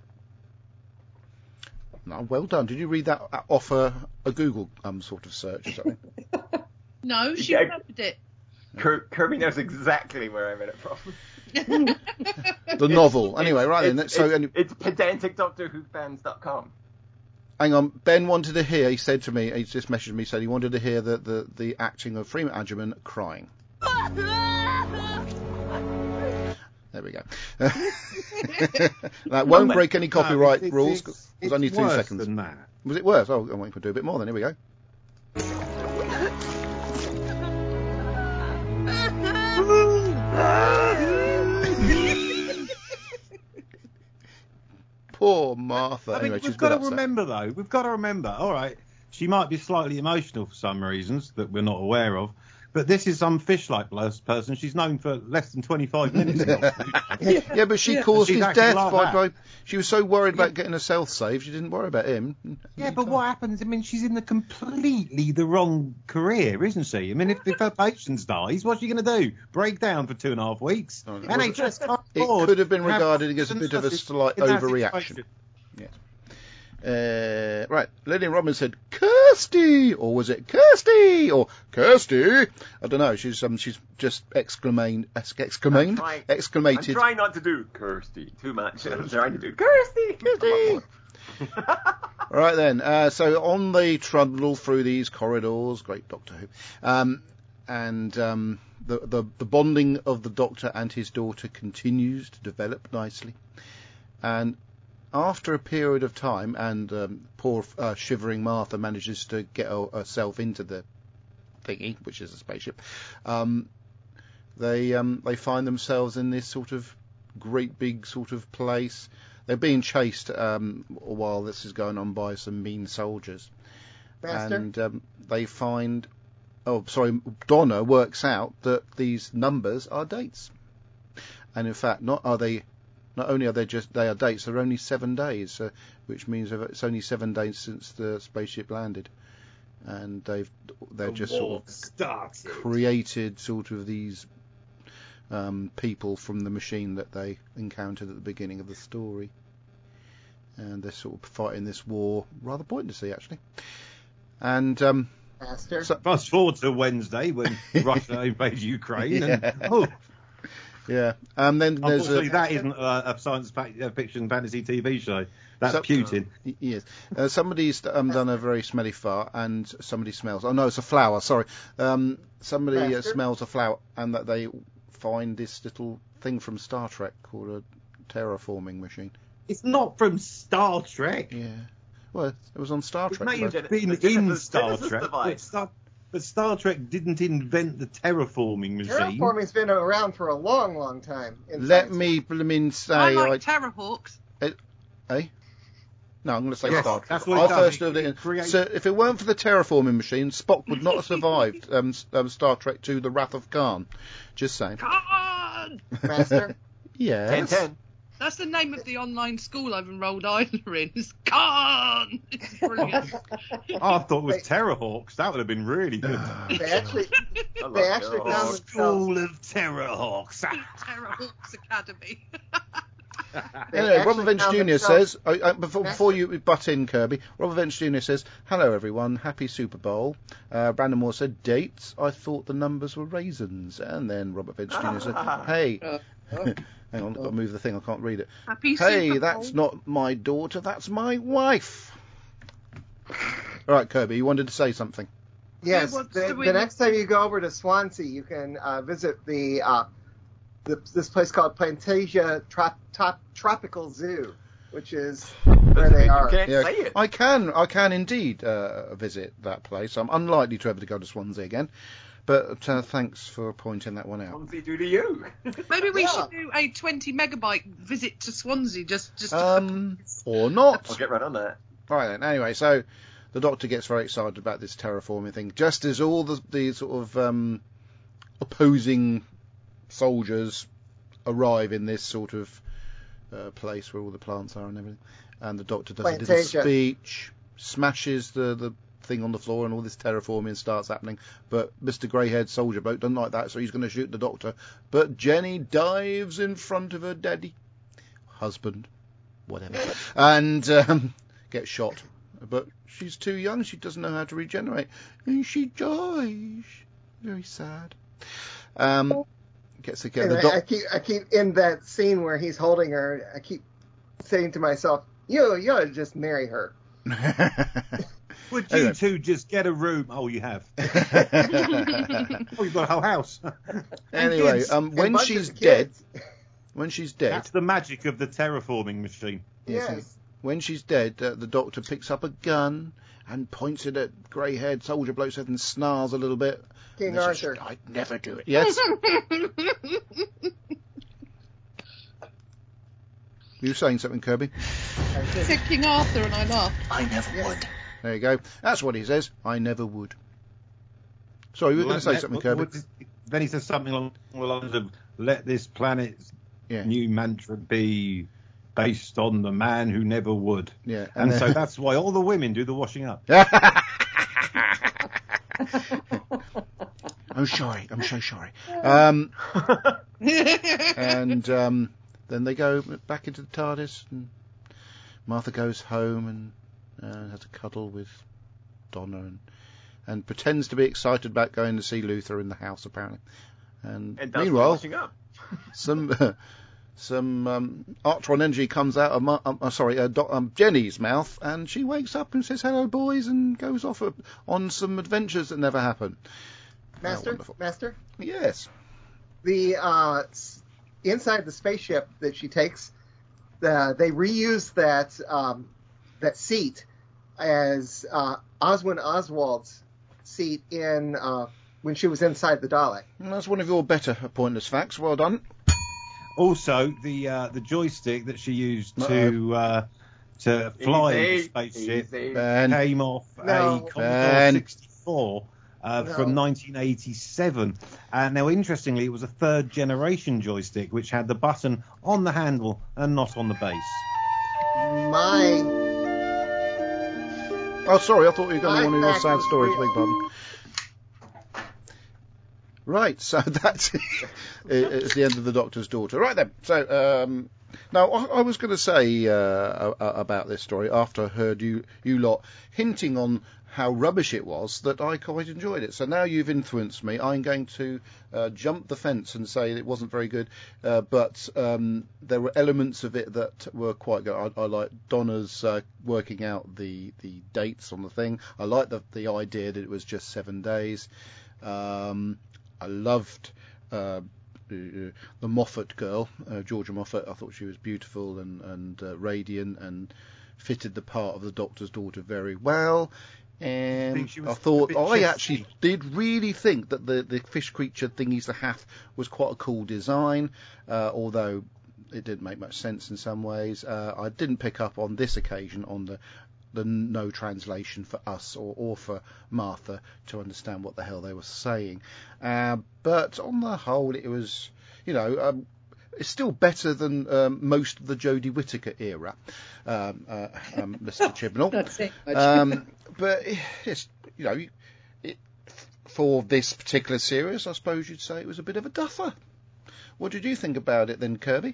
B: No, well done. Did you read that off a, a Google um sort of search or something?
C: No, she
G: Yeah.
C: remembered it.
G: Kir- Kirby knows exactly where I read it from.
B: The novel. Anyway, right then.
G: It's,
B: So
G: it's,
B: any,
G: it's pedantic doctor who fans dot com.
B: hang on. Ben wanted to hear. He said to me. He just messaged me. Said he wanted to hear the the, the acting of Freema Agyeman crying. There we go. That won't break any copyright
F: No, it's-
B: rules.
F: it's-
B: It was only
F: it's
B: two
F: worse
B: seconds.
F: than that.
B: Was it worse? Oh, I'm waiting for to do a bit more then. Here we go. Poor Martha.
F: I mean,
B: Anyway,
F: we've
B: she's
F: got
B: got
F: to
B: upset.
F: remember, though, we've got to remember, all right, she might be slightly emotional for some reasons that we're not aware of, but this is some fish-like person. She's known for less than twenty-five minutes.
B: Yeah, but she
E: Yeah.
B: caused
F: She's
B: his
F: acting
B: death
F: like
B: by,
F: that.
B: by. She was so worried about getting herself saved, she didn't worry about him.
F: Yeah, but what happens? I mean, she's in the completely the wrong career, isn't she? I mean, if, if her patients dies, what's she going to do? Break down for two and a half weeks?
B: Oh, no.
F: N H S can't
B: It
F: afford
B: could have been
F: to have
B: regarded as a
F: patients
B: bit of a
F: such
B: slight
F: in that
B: overreaction.
F: situation.
B: Yes. Uh, right, Lillian Robin said, Kirsty! Or was it Kirsty? Or Kirsty? I don't know, she's um, she's just exclamated, exclamated,
G: I'm trying-
B: exclamated.
G: I'm trying not to do Kirsty too much. I'm trying to do Kirsty.
B: Kirsty! Right then, uh, so on they trundle through these corridors, great Doctor Who, um, and um, the, the, the bonding of the Doctor and his daughter continues to develop nicely. And after a period of time, and um, poor uh, shivering Martha manages to get her, herself into the thingy, which is a spaceship, um, they um, they find themselves in this sort of great big sort of place. They're being chased um, while this is going on by some mean soldiers.
D: Master?
B: And um, they find... Oh, sorry, Donna works out that these numbers are dates. And in fact, not are they... Not only are they just they are dates, they're only seven days, uh, which means it's only seven days since the spaceship landed. And they've they've just sort of
F: started.
B: created sort of these um, people from the machine that they encountered at the beginning of the story. And they're sort of fighting this war rather pointlessly, actually. And um,
D: Master?
B: so,
F: Fast forward to Wednesday when Russia invaded Ukraine. And,
B: Yeah.
F: oh,
B: yeah, and then there's
F: unfortunately,
B: a,
F: that isn't a, a science fac- uh, fiction fantasy T V show. That's
B: So-
F: Putin.
B: Y- Yes. Uh, somebody's um, done a very smelly fart, and somebody smells. Oh no, it's a flower. Sorry. Um, somebody uh,
D: Master?
B: smells a flower, and that they find this little thing from Star Trek called a terraforming machine.
F: It's not from Star Trek.
B: Yeah. Well, it was on Star
F: It
B: Trek.
F: may have
B: but-
F: been
G: the
F: in
G: Genesis-
F: Star
G: Genesis
F: Trek,
G: device.
F: but Star, but Star Trek didn't invent the terraforming machine.
D: Terraforming's been around for a long, long time. in
B: Let
D: science
B: me blooming say,
C: I
B: I,
C: like Terrahawks.
B: eh? No, I'm going to say
F: Yes,
B: Star Trek.
F: that's what it
B: I
F: does.
B: first
F: It-
B: did it. in-
F: it creates-
B: So if it weren't for the terraforming machine, Spock would not have survived um, s- um, Star Trek two: The Wrath of Khan. Just saying.
C: Khan!
D: Master?
B: Yes.
G: ten ten.
C: That's the name of the online school I've enrolled Isla in. It's Khan! It's brilliant.
F: I thought it was
D: Wait.
F: Terrorhawks. That would have been really good.
D: They actually,
G: I love
D: they actually
G: Terror
D: found
G: Hawks.
D: themselves,
F: School of Terrorhawks.
C: Terrahawks Academy.
D: they
B: Anyway,
D: actually
B: Robert Venture
D: found
B: Junior
D: themselves-
B: says, uh, uh, before, before you butt in, Kirby, Robert Venture Junior says, hello everyone, happy Super Bowl. Uh, Brandon Moore said, dates, I thought the numbers were raisins. And then Robert Venture Junior said, hey,
E: Uh, oh.
B: hang on, I've got to move the thing, I can't read it.
C: Happy
B: Hey,
C: Super
B: that's
C: Bowl.
B: not my daughter, that's my wife. All right, Kirby, you wanted to say something.
D: Yes,
C: Who wants
D: the,
C: to
D: the
C: win?
D: next time you go over to Swansea, you can uh, visit the, uh, the this place called Plantasia Trop, Top, Tropical Zoo, which is where they
G: You
D: are.
G: can't
B: Yeah,
G: say it.
B: I can, I can indeed uh, visit that place. I'm unlikely to ever to go to Swansea again, but uh, thanks for pointing that one out.
G: Swansea do to you.
C: Maybe we
D: Yeah.
C: should do a twenty megabyte visit to Swansea just just to
B: Um, or not.
G: I'll get right on that.
B: Right then. Anyway, so the Doctor gets very excited about this terraforming thing, just as all the, the sort of um, opposing soldiers arrive in this sort of uh, place where all the plants are and everything. And the Doctor does a little
D: Plantasia.
B: speech, smashes the, the thing on the floor, and all this terraforming starts happening. But Mister Grey-haired soldier bloke doesn't like that, so he's going to shoot the Doctor. But Jenny dives in front of her daddy, husband, whatever, and um, gets shot. But she's too young, she doesn't know how to regenerate, and she dies. Very sad. Um, gets the,
D: And
B: the
D: I, I
B: doc-
D: keep, I keep in that scene where he's holding her. I keep saying to myself, "You, you ought to just marry her."
F: Would you
B: Anyway.
F: two just get a room? Oh, you have. Oh, you've got a whole house.
B: Anyway,
F: kids.
B: um,
D: And
B: when
D: bunches
B: she's
D: of
B: dead,
D: kids.
B: when she's dead,
F: That's the magic of the terraforming machine.
D: Yes.
B: when she's dead, uh, the Doctor picks up a gun and points it at grey-haired soldier bloke's head and snarls a little bit.
D: King
B: And they say,
D: Arthur.
B: I'd never do it. Yes. You were saying something, Kirby?
C: He said King Arthur and I laughed.
B: I never would. There you go. That's what he says. I never would. Sorry, you were going to say
F: Let-
B: something,
F: what-
B: Kirby?
F: what- Then he says something along the lines of, let this planet's
B: Yeah.
F: new mantra be based on the man who never would.
B: Yeah.
F: And
B: then-
F: so that's why all the women do the washing up.
B: I'm sorry. I'm so sorry. Um, and um, then they go back into the TARDIS, and Martha goes home, and uh, has a cuddle with Donna and, and pretends to be excited about going to see Luther in the house, apparently. And,
G: And does
B: meanwhile,
G: washing up.
B: some uh, some um, Artron energy comes out of my, um, uh, sorry uh, Do- um, Jenny's mouth, and she wakes up and says hello, boys, and goes off uh, on some adventures that never happen.
D: Master,
B: wonderful.
D: Master,
B: Yes.
D: the uh, s- inside the spaceship that she takes, the, they reuse that um, that seat as uh, Oswin Oswald's seat in uh, when she was inside the Dalek.
B: And that's one of your better pointless facts. Well done.
F: Also, the uh, the joystick that she used to uh, to fly the
G: Easy,
F: spaceship
G: easy.
B: Ben.
F: came off
D: No.
F: a Commodore
B: Ben.
F: sixty-four uh,
D: No.
F: from nineteen eighty-seven. And now, interestingly, it was a third generation joystick which had the button on the handle and not on the base.
D: My
B: Oh, sorry, I thought you were going to
D: My
B: one of your
D: fact
B: sad
D: was
B: stories.
D: real.
B: Big pardon. Right, so that's it's the end of the Doctor's Daughter. Right then, so um, now I, I was going to say uh, uh, about this story after I heard you you lot hinting on how rubbish it was that I quite enjoyed it. So now you've influenced me. I'm going to uh, jump the fence and say it wasn't very good, uh, but um, there were elements of it that were quite good. I, I like Donna's uh, working out the, the dates on the thing. I like the the idea that it was just seven days. Um, I loved uh, the Moffat girl, uh, Georgia Moffat. I thought she was beautiful and, and uh, radiant and fitted the part of the Doctor's daughter very well. And
F: think she was
B: I
F: a
B: thought
F: bit
B: I
F: chesty?
B: actually did really think that the, the fish creature thingies, the Hath, was quite a cool design, uh, although it didn't make much sense in some ways. Uh, I didn't pick up on this occasion on the the no translation for us or, or for Martha to understand what the hell they were saying. Uh, but on the whole, it was, you know, um, it's still better than um, most of the Jodie Whittaker era, um, uh, um, Mister Chibnall.
E: Not saying much.
B: Um, but it's, you know, it, for this particular series, I suppose you'd say it was a bit of a duffer. What did you think about it then, Kirby?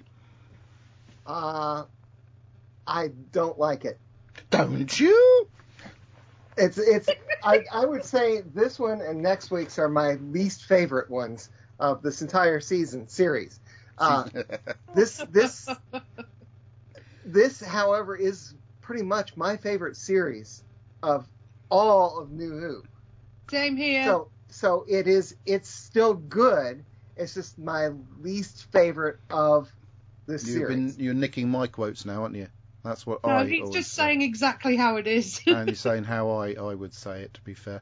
D: uh, I don't like it.
B: Don't you?
D: It's it's. I, I would say this one and next week's are my least favorite ones of this entire season series. Uh, this this this, however, is pretty much my favorite series of all of New Who.
C: Same here.
D: So so it is. It's still good. It's just my least favorite of this
B: You've
D: series.
B: been you're nicking my quotes now, aren't you? That's what
C: no,
B: I
C: he's
B: always
C: just
B: say.
C: saying exactly how it is.
B: And he's saying how I, I would say it, to be fair.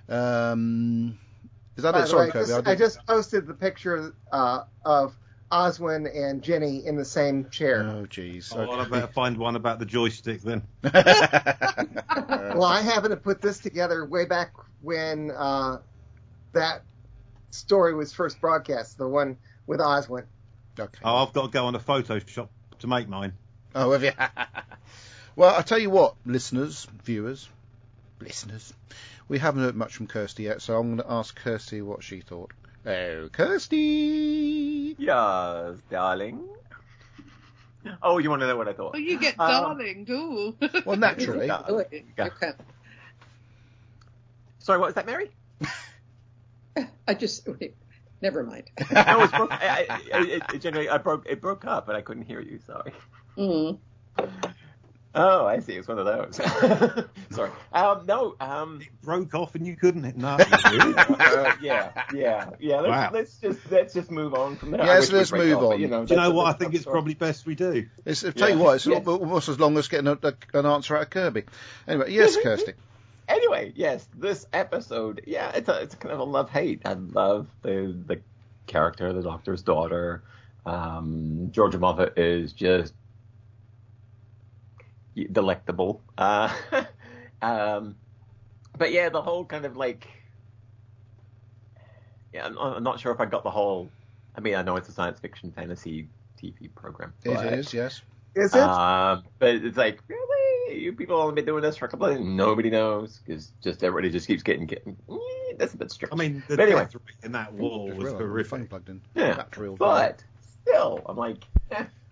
B: Um, is that
D: By
B: it?
D: the
B: Sorry,
D: way,
B: Kirby.
D: just-
B: I
D: I
B: didn't-
D: just posted the picture uh, of Oswin and Jenny in the same chair.
B: Oh, jeez.
F: Oh, well, I better find one about the joystick then.
D: Well, I happened to put this together way back when uh, that story was first broadcast, the one with Oswin.
B: Okay.
F: Oh, I've got to go on a Photoshop to make mine.
B: Oh, have you? Well, I tell you what, listeners, viewers, listeners, we haven't heard much from Kirsty yet, so I'm going to ask Kirsty what she thought. Oh, Kirsty!
G: Yes, darling. Oh, you want to know what I thought?
C: Oh, you get
G: Um,
C: darling, ooh.
B: Well, naturally.
G: Yeah.
E: Oh, it-
G: Yeah.
E: okay.
G: Sorry, what was that, Mary?
E: I just never mind.
G: No, it's broke. I, I, it, it, generally, I broke. It broke up, and I couldn't hear you. Sorry.
E: Mm.
G: Oh, I see. It's one of those. Sorry. Um, no. Um,
F: It broke off and you couldn't. No, really?
G: uh, yeah, yeah, yeah. Let's,
F: Wow.
G: let's just let's just move on from there. I
B: Yes,
G: wish we'd
B: let's
G: break
B: move
G: off, but,
B: on.
G: You know,
F: Do you know
G: that's a
F: what? I
G: bit
F: think
G: tough
F: it's
G: story.
F: probably best we do.
B: It's, I'll tell
G: Yeah.
B: you what, it's
G: Yes.
B: almost as long as getting a, a, an answer out of Kirby. Anyway, yes, Kirsty.
G: Anyway, yes, this episode, yeah, it's a it's a kind of a love hate. I love the the character, the Doctor's daughter. Um, Georgia Moffat is just delectable. Uh, um, but yeah, the whole kind of like, yeah, I'm, I'm not sure if I got the whole. I mean, I know it's a science fiction fantasy T V program.
B: It
G: but,
B: is, yes.
D: Is it?
G: Um, but it's like, really? You people only been doing this for a couple of days? Nobody knows, because just everybody just keeps getting, getting eh, that's a bit strange.
F: I mean, the
G: But anyway.
F: death rate in that wall
B: Just
F: was
B: realised my phone
F: horrific.
B: plugged in.
G: Yeah,
B: Battery all
G: but still, I'm like, eh.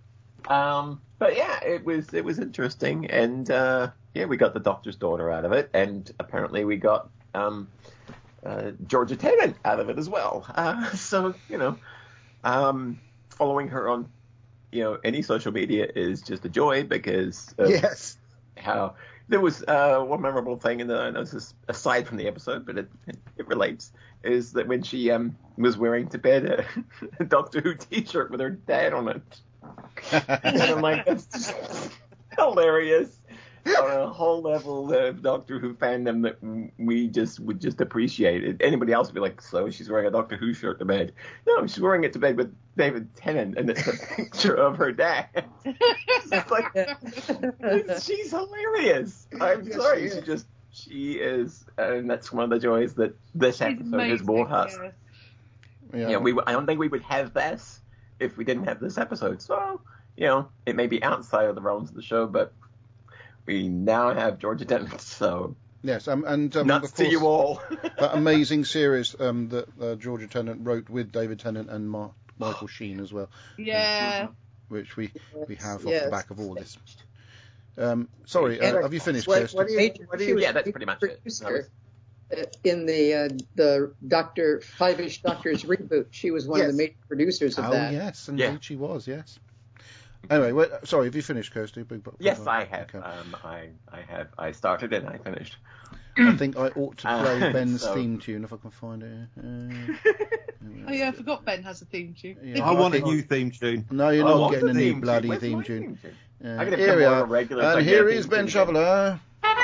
G: Um, but yeah, it was it was interesting, and uh, yeah, we got the Doctor's daughter out of it, and apparently we got um, uh, Georgia Tennant out of it as well. Uh, so you know, um, following her on you know any social media is just a joy because of
D: Yes.
G: how there was uh, one memorable thing, and I know this is aside from the episode, but it it, it relates, is that when she um, was wearing to bed a, a Doctor Who T-shirt with her dad on it. And I'm like, that's just hilarious. On a whole level of Doctor Who fandom that we just would just appreciate it. Anybody else would be like, so she's wearing a Doctor Who shirt to bed. No, she's wearing it to bed with David Tennant, and it's a picture of her dad. It's like, she's hilarious. I'm
D: Yes,
G: sorry,
D: she
G: she
D: is.
G: just, she is, and that's one of the joys that this
C: She's
G: episode has
C: amazing,
G: brought us.
C: yeah.
G: Yeah, we. I don't think we would have this if we didn't have this episode. So, you know, it may be outside of the realms of the show, but we now have Georgia Tennant. So,
B: Yes, um, and um,
G: nuts
B: of course,
G: to you all.
B: that amazing series um, that uh, Georgia Tennant wrote with David Tennant and Mar- Michael Sheen as well,
C: Yeah.
B: which we, we have off
E: Yes.
B: the back of all this. Um, sorry,
G: And
B: uh, have you finished,
D: What,
B: Kirsty?
D: what do you,
E: Major-
D: what do
E: she
D: you,
E: was
G: Yeah, that's
E: a
G: pretty much it.
E: producer,
G: That was-
E: uh, In the uh, the Doctor Five-ish Doctors reboot, she was one of
D: Yes.
E: the major producers of
B: Oh,
E: that.
B: yes, indeed
G: Yeah.
B: she was, yes. Anyway, wait, sorry, have you finished, Kirsty? Big- big-
G: Yes,
B: big-
G: I have.
B: okay.
G: Um, I, I have. I started and I finished.
B: I think I ought to play
G: Uh,
B: Ben's
G: so-
B: theme tune if I can find it. Uh,
C: Oh yeah, I forgot Ben has a theme tune.
B: Yeah.
F: I want a
B: Okay.
F: new theme tune.
B: No, you're
G: Oh,
B: not
G: what's
B: getting a
G: the
B: new
G: theme
B: bloody
G: Where's
B: theme
G: my
B: tune.
G: tune?
B: Uh,
G: I'm gonna
B: here
G: become
B: we
G: more of
B: are.
G: a regular
B: And
G: segment
B: here
G: of
B: is
G: theme
B: Ben
G: tune again.
B: Shoveler.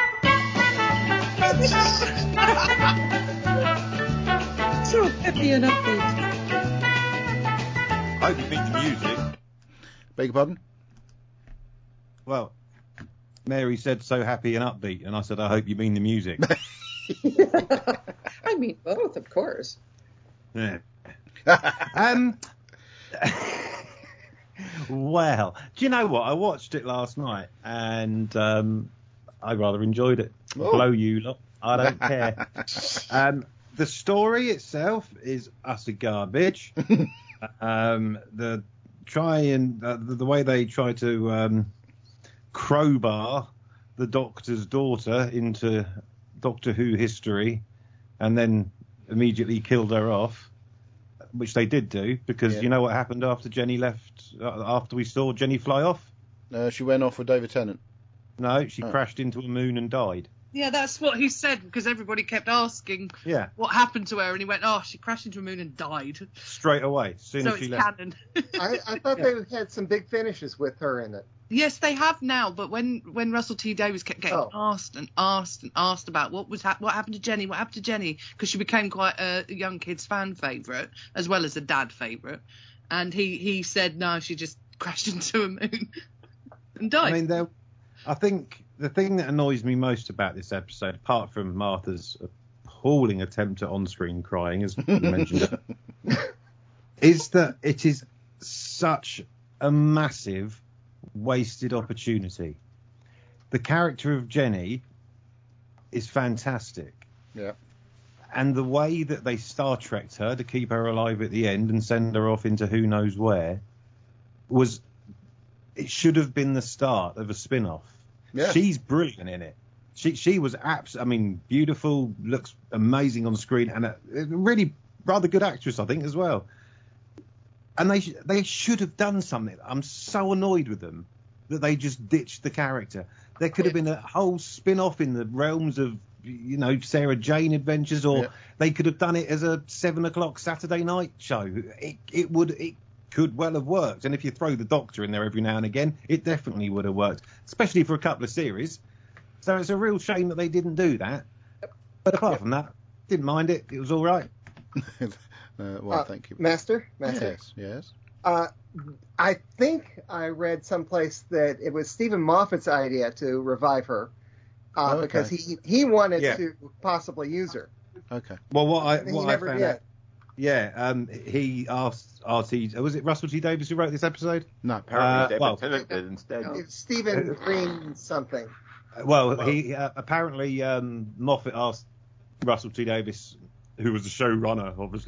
E: So happy and upbeat.
F: I hope you mean the music.
B: Beg your pardon?
F: Well, Mary said so happy and upbeat, and I said I hope you mean the music.
E: I mean both, of course.
F: Yeah. um. Well, do you know what? I watched it last night, and um, I rather enjoyed it.
B: Oh.
F: Blow you lot. I don't care. Um, the story itself is utter garbage. um, the try and uh, the, the way they try to um, crowbar the Doctor's daughter into Doctor Who history, and then immediately killed her off, which they did do, because
B: Yeah.
F: you know what happened after Jenny left, uh, after we saw Jenny fly off?
B: Uh, she went off with David Tennant.
F: No, she
B: Oh.
F: crashed into a moon and died.
C: Yeah, that's what he said because everybody kept asking
F: Yeah,
C: what happened to her, and he went, "Oh, she crashed into a moon and died."
F: straight away, as soon
C: So
F: as she
C: it's
F: left.
C: canon.
D: I, I thought they had some big finishes with her in it.
C: Yes, they have now, but when, when Russell T Davies kept getting
D: Oh.
C: asked and asked and asked about what was ha- what happened to Jenny, what happened to Jenny, because she became quite a young kid's fan favourite as well as a dad favourite, and he, he said no, she just crashed into a moon and died.
F: I mean, there. I think the thing that annoys me most about this episode, apart from Martha's appalling attempt at on-screen crying, as you mentioned, is that it is such a massive wasted opportunity. The character of Jenny is fantastic.
B: Yeah.
F: And the way that they Star Trekked her to keep her alive at the end and send her off into who knows where was, it should have been the start of a spin-off.
B: Yeah.
F: She's brilliant in it. She she was abs. I mean, beautiful, looks amazing on screen, and a, a really rather good actress, I think, as well. And they sh- they should have done something. I'm so annoyed with them that they just ditched the character. There could have been a whole spin-off in the realms of, you know, Sarah Jane Adventures, or
B: Yeah.
F: they could have done it as a seven o'clock Saturday night show. It it would it could well have worked. And if you throw the Doctor in there every now and again, it definitely would have worked, especially for a couple of series. So it's a real shame that they didn't do that. But apart
D: Yep.
F: from that, didn't mind it. It was all right.
B: uh, well,
D: Uh,
B: thank you.
D: Master? Master?
B: Yes, yes.
D: Uh, I think I read someplace that it was Stephen Moffat's idea to revive her uh,
B: Okay.
D: because he he wanted
F: Yeah.
D: to possibly use her.
B: Okay.
F: Well, what I
D: And he
F: what I
D: never
F: found
D: did.
F: out, yeah, um, he asked R T. Was it Russell T Davies who wrote this episode?
B: No.
G: Apparently,
F: Uh,
G: David
F: well-
G: Tennant did instead.
D: It's Stephen Green something.
F: Well, he uh, apparently um, Moffat asked Russell T Davies, who was the showrunner, obviously,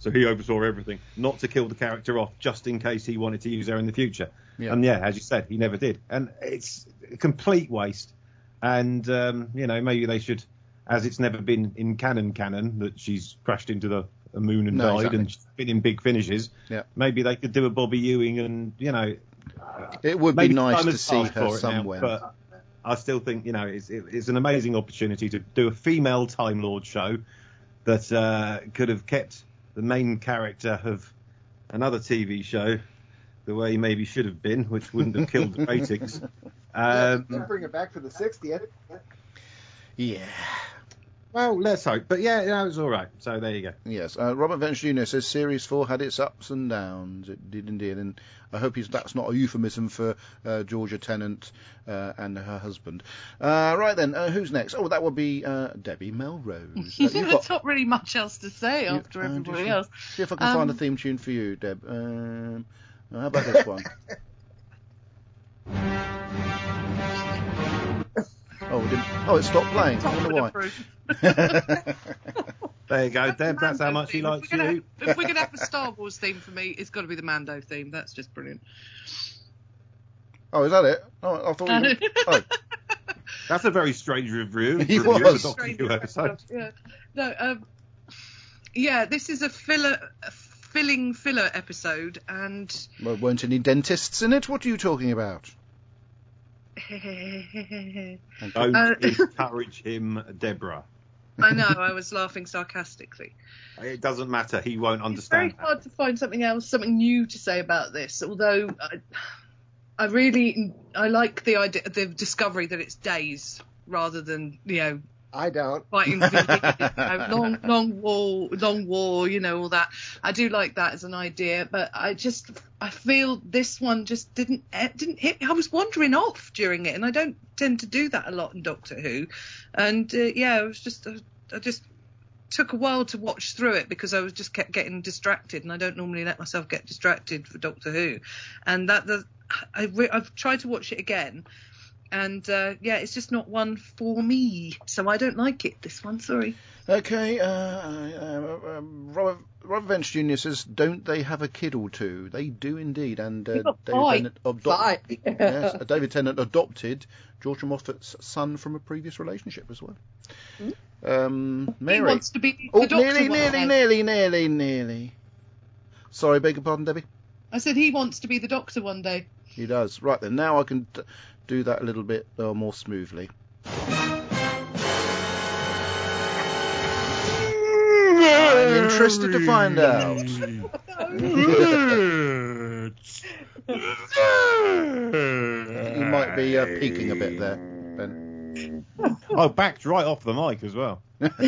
F: So he oversaw everything, not to kill the character off, just in case he wanted to use her in the future.
B: Yeah.
F: And yeah, as you said, he never did. And it's a complete waste. And, um, you know, maybe they should, as it's never been in canon canon, that she's crashed into the, the moon and
B: No,
F: died
B: exactly.
F: and she's been in big finishes.
B: Yeah.
F: Maybe they could do a Bobby Ewing and, you know...
B: It would be
F: maybe
B: nice
F: time
B: to
F: has
B: see
F: passed
B: her
F: for it now,
B: somewhere.
F: but I still think, you know, it's, it, it's an amazing opportunity to do a female Time Lord show that uh, could have kept the main character of another T V show the way he maybe should have been, which wouldn't have killed the ratings. Um,
D: They'll bring it back for the sixtieth.
B: Yeah.
F: well, let's hope. But yeah, no, it was all right. So there you go.
B: Yes. Uh, Robert Vance Junior says Series four had its ups and downs. It did indeed. And I hope he's, that's not a euphemism for uh, Georgia Tennant uh, and her husband. Uh, right then, uh, who's next? Oh, that would be uh, Debbie Melrose. Uh, you've
C: There's
B: got-
C: not really much else to say
B: you-
C: after
B: uh,
C: everybody
B: just-
C: else.
B: See if I can
C: Um,
B: find a theme tune for you, Deb. Um, how about this one? Oh, we didn't, oh, it stopped playing. I
C: Tom
B: wonder
C: would
B: why.
C: approve.
F: There you go,
C: That's the
F: Deb. That's how
C: Mando
F: much he
C: theme.
F: likes
C: if we're gonna,
F: you.
C: If we're going to have a Star Wars theme for me, it's got to be the Mando theme. That's just brilliant.
B: Oh, is that it? Oh, I thought we were... Oh,
F: That's a very strange review.
B: He
F: review of
B: was.
F: the Doctor
C: Strange
F: Who episode.
C: Yeah. No, um, yeah, this is a filler, a filling filler episode, and
B: well, weren't any dentists in it? What are you talking about?
C: I
F: Don't
C: Uh,
F: encourage him, Deborah.
C: know I was laughing sarcastically.
F: It doesn't matter. He won't
C: It's
F: understand.
C: very hard to find something else, something new to say about this. Although I, I really, I like the idea, the discovery that it's days rather than you know
D: I don't.
C: fighting you know, long, long war, long war, you know all that. I do like that as an idea, but I just, I feel this one just didn't, it didn't hit. I was wandering off during it, and I don't tend to do that a lot in Doctor Who. And uh, yeah, it was just, I, I just. took a while to watch through it because I was just kept getting distracted, and I don't normally let myself get distracted for Doctor Who. And that the I re- I've tried to watch it again, and uh, yeah, it's just not one for me. So I don't like it. This one, sorry.
B: Okay, uh, uh, um, Robert, Robert Vance Junior says, don't they have a kid or two? They do indeed, and uh,
E: They've got
B: David
E: five.
B: Tennant adop-
E: Five.
B: yes, uh, David Tennant adopted George Moffat's son from a previous relationship as well. Um, Mary.
C: He wants to be the
B: Oh,
C: Doctor
B: nearly,
C: one
B: nearly,
C: day.
B: nearly, nearly, nearly. Sorry, beg your pardon, Debbie.
C: I said he wants to be the Doctor one day.
B: He does. Right then, now I can d- do that a little bit uh, more smoothly. I'm interested to find out. You might be uh, peaking a bit there, Ben.
F: Oh, backed right off the mic as well.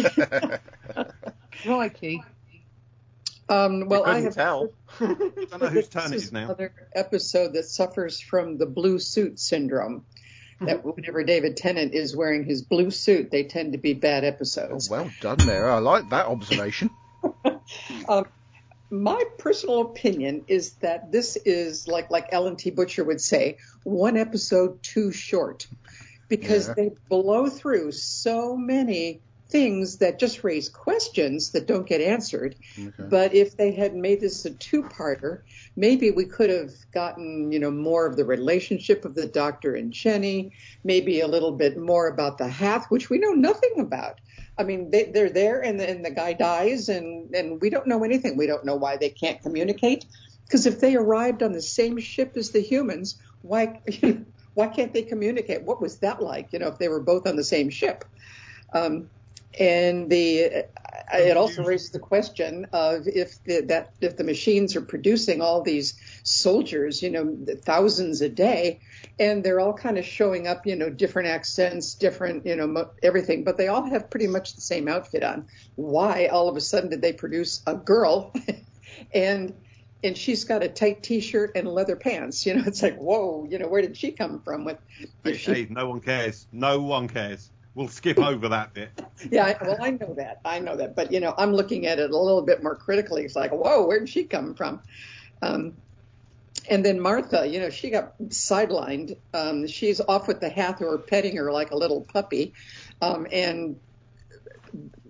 C: Crikey.
E: Um, well, I
G: couldn't
E: have
G: tell.
F: I don't know whose turn it
E: this
F: is now.
E: Another episode that suffers from the blue suit syndrome. That whenever David Tennant is wearing his blue suit, they tend to be bad
B: Oh,
E: episodes.
B: well done there. I like that observation.
E: Um, my personal opinion is that this is like like Ellen T. Butcher would say, one episode too short, because
B: Yeah.
E: they blow through so many things that just raise questions that don't get answered.
B: Okay.
E: But if they had made this a two-parter, maybe we could have gotten, you know, more of the relationship of the Doctor and Jenny, maybe a little bit more about the Hath, which we know nothing about. I mean, they, they're there and the, and the guy dies and, and we don't know anything. We don't know why they can't communicate. Because if they arrived on the same ship as the humans, why, why can't they communicate? What was that like, you know, if they were both on the same ship? Um, And the it also raises the question of if the, that if the machines are producing all these soldiers, you know, thousands a day, and they're all kind of showing up, you know, different accents, different, you know, mo- everything, but they all have pretty much the same outfit on. Why all of a sudden did they produce a girl, and and she's got a tight T-shirt and leather pants? You know, it's like, whoa, you know, where did she come from? With
F: Hey,
E: if she,
F: hey, no one cares. No one cares. We'll skip over that bit.
E: Yeah, I, well, I know that. I know that. But, you know, I'm looking at it a little bit more critically. It's like, whoa, where did she come from? Um, and then Martha, you know, she got sidelined. Um, she's off with the Hathor petting her like a little puppy. Um, and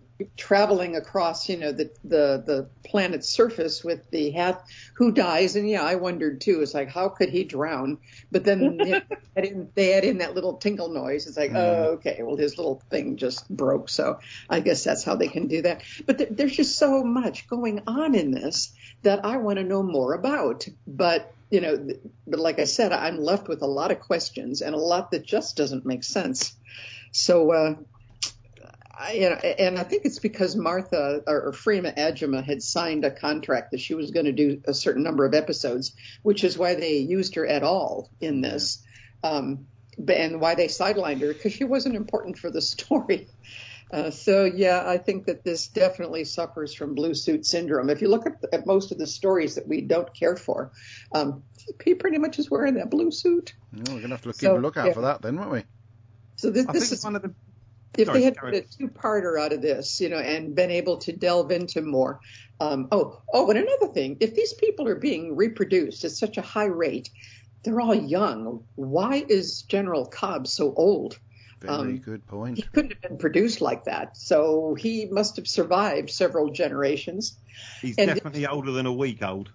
E: traveling across, you know, the, the, the planet's surface with the Hath who dies. And yeah, I wondered too. It's like, how could he drown? But then you know, they, add in, they add in that little tinkle noise. It's like, mm. oh, okay, well, his little thing just broke. So I guess that's how they can do that. But th- there's just so much going on in this that I want to know more about. But, you know, th- but like I said, I'm left with a lot of questions and a lot that just doesn't make sense. So, uh, I, you know, and I think it's because Martha or, or Freema Agyeman had signed a contract that she was going to do a certain number of episodes, which is why they used her at all in this, um, and why they sidelined her, because she wasn't important for the story. Uh, so, yeah, I think that this definitely suffers from blue suit syndrome. If you look at, at most of the stories that we don't care for, um, he pretty much is wearing that blue suit.
B: Oh, we're going to have to look,
E: so,
B: keep a lookout
E: yeah.
B: for that then, won't we?
E: So this,
F: I
E: this
F: think
E: is
F: one of the
E: if
F: Sorry,
E: they had
F: Karen.
E: put a two-parter out of this, you know, and been able to delve into more. Um, oh, oh, and another thing, if these people are being reproduced at such a high rate, they're all young. Why is General Cobb so old?
B: Very
E: Um,
B: good point.
E: He couldn't have been produced like that, so he must have survived several generations.
F: He's
E: And-
F: definitely older than a week old.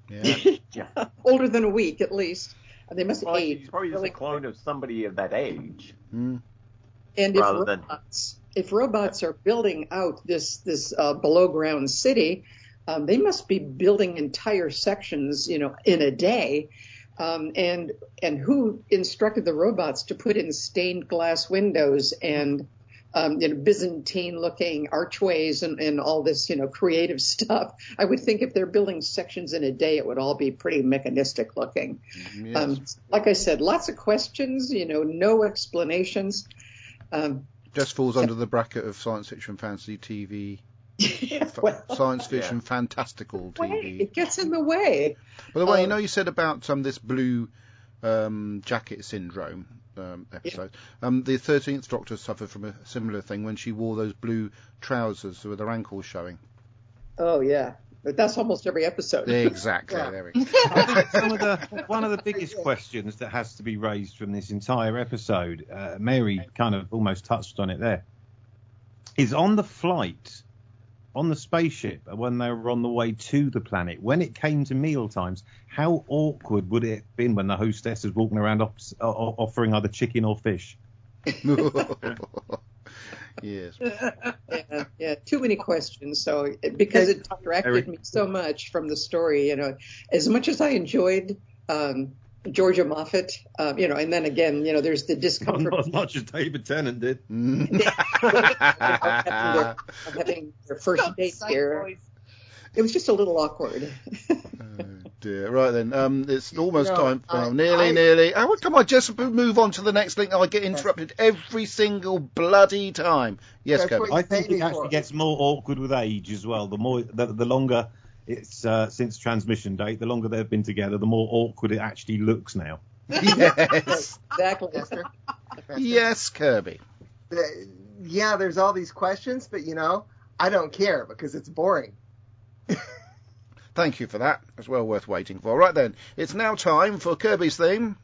B: Yeah.
E: Older than a week, at least. They must have
G: Well,
E: aged.
G: he's probably just
E: really
G: a clone of somebody of that age.
B: Mm.
E: And if
G: rather than-
E: robots, if robots are building out this this uh, below ground city, um, they must be building entire sections, you know, in a day. Um, and and who instructed the robots to put in stained glass windows and um, you know, Byzantine-looking archways and, and all this, you know, creative stuff? I would think if they're building sections in a day, it would all be pretty mechanistic looking.
B: Yes.
E: Um, like I said, lots of questions, you know, no explanations. Um,
B: Just falls under the bracket of science fiction, fantasy, T V, fa-
E: well,
B: science fiction, fantastical T V.
E: it gets in the way.
B: By the way, you
E: um,
B: know, you said about um, this blue um, jacket syndrome um, episode. Um, the thirteenth Doctor suffered from a similar thing when she wore those blue trousers with her ankles showing.
E: Oh yeah, but that's almost every episode.
B: Exactly.
D: Yeah.
B: There we go.
F: I think some of the one of the biggest questions that has to be raised from this entire episode, uh, Mary kind of almost touched on it there, is on the flight, on the spaceship, when they were on the way to the planet, when it came to meal times, how awkward would it have been when the hostess was walking around op- offering either chicken or fish?
B: Yes.
E: yeah, yeah, too many questions. So because it distracted me so much from the story, you know, as much as I enjoyed um, Georgia Moffat, um, you know, and then again, you know, there's the discomfort
F: Not as much as David Tennant did.
E: of having their, of having their first date here. It was just a little awkward.
B: Oh dear. Right then, um, it's almost
D: No,
B: time.
D: I-
B: Oh, nearly,
D: I-
B: nearly. Oh, well, come on, just move on to the next link. I get interrupted every single bloody time. Yes,
D: That's
B: Kevin.
D: what-
F: I think
D: Maybe
F: it actually
D: for-
F: gets more awkward with age as well. The more, the, the longer it's uh, since transmission date, the longer they've been together, the more awkward it actually looks now.
B: Yes.
E: Exactly.
D: Esther? Esther?
B: Yes, Kirby.
D: The- yeah, there's all these questions, but you know, I don't care because it's boring.
B: Thank you for that. It's well worth waiting for. Right then, it's now time for Kirby's theme.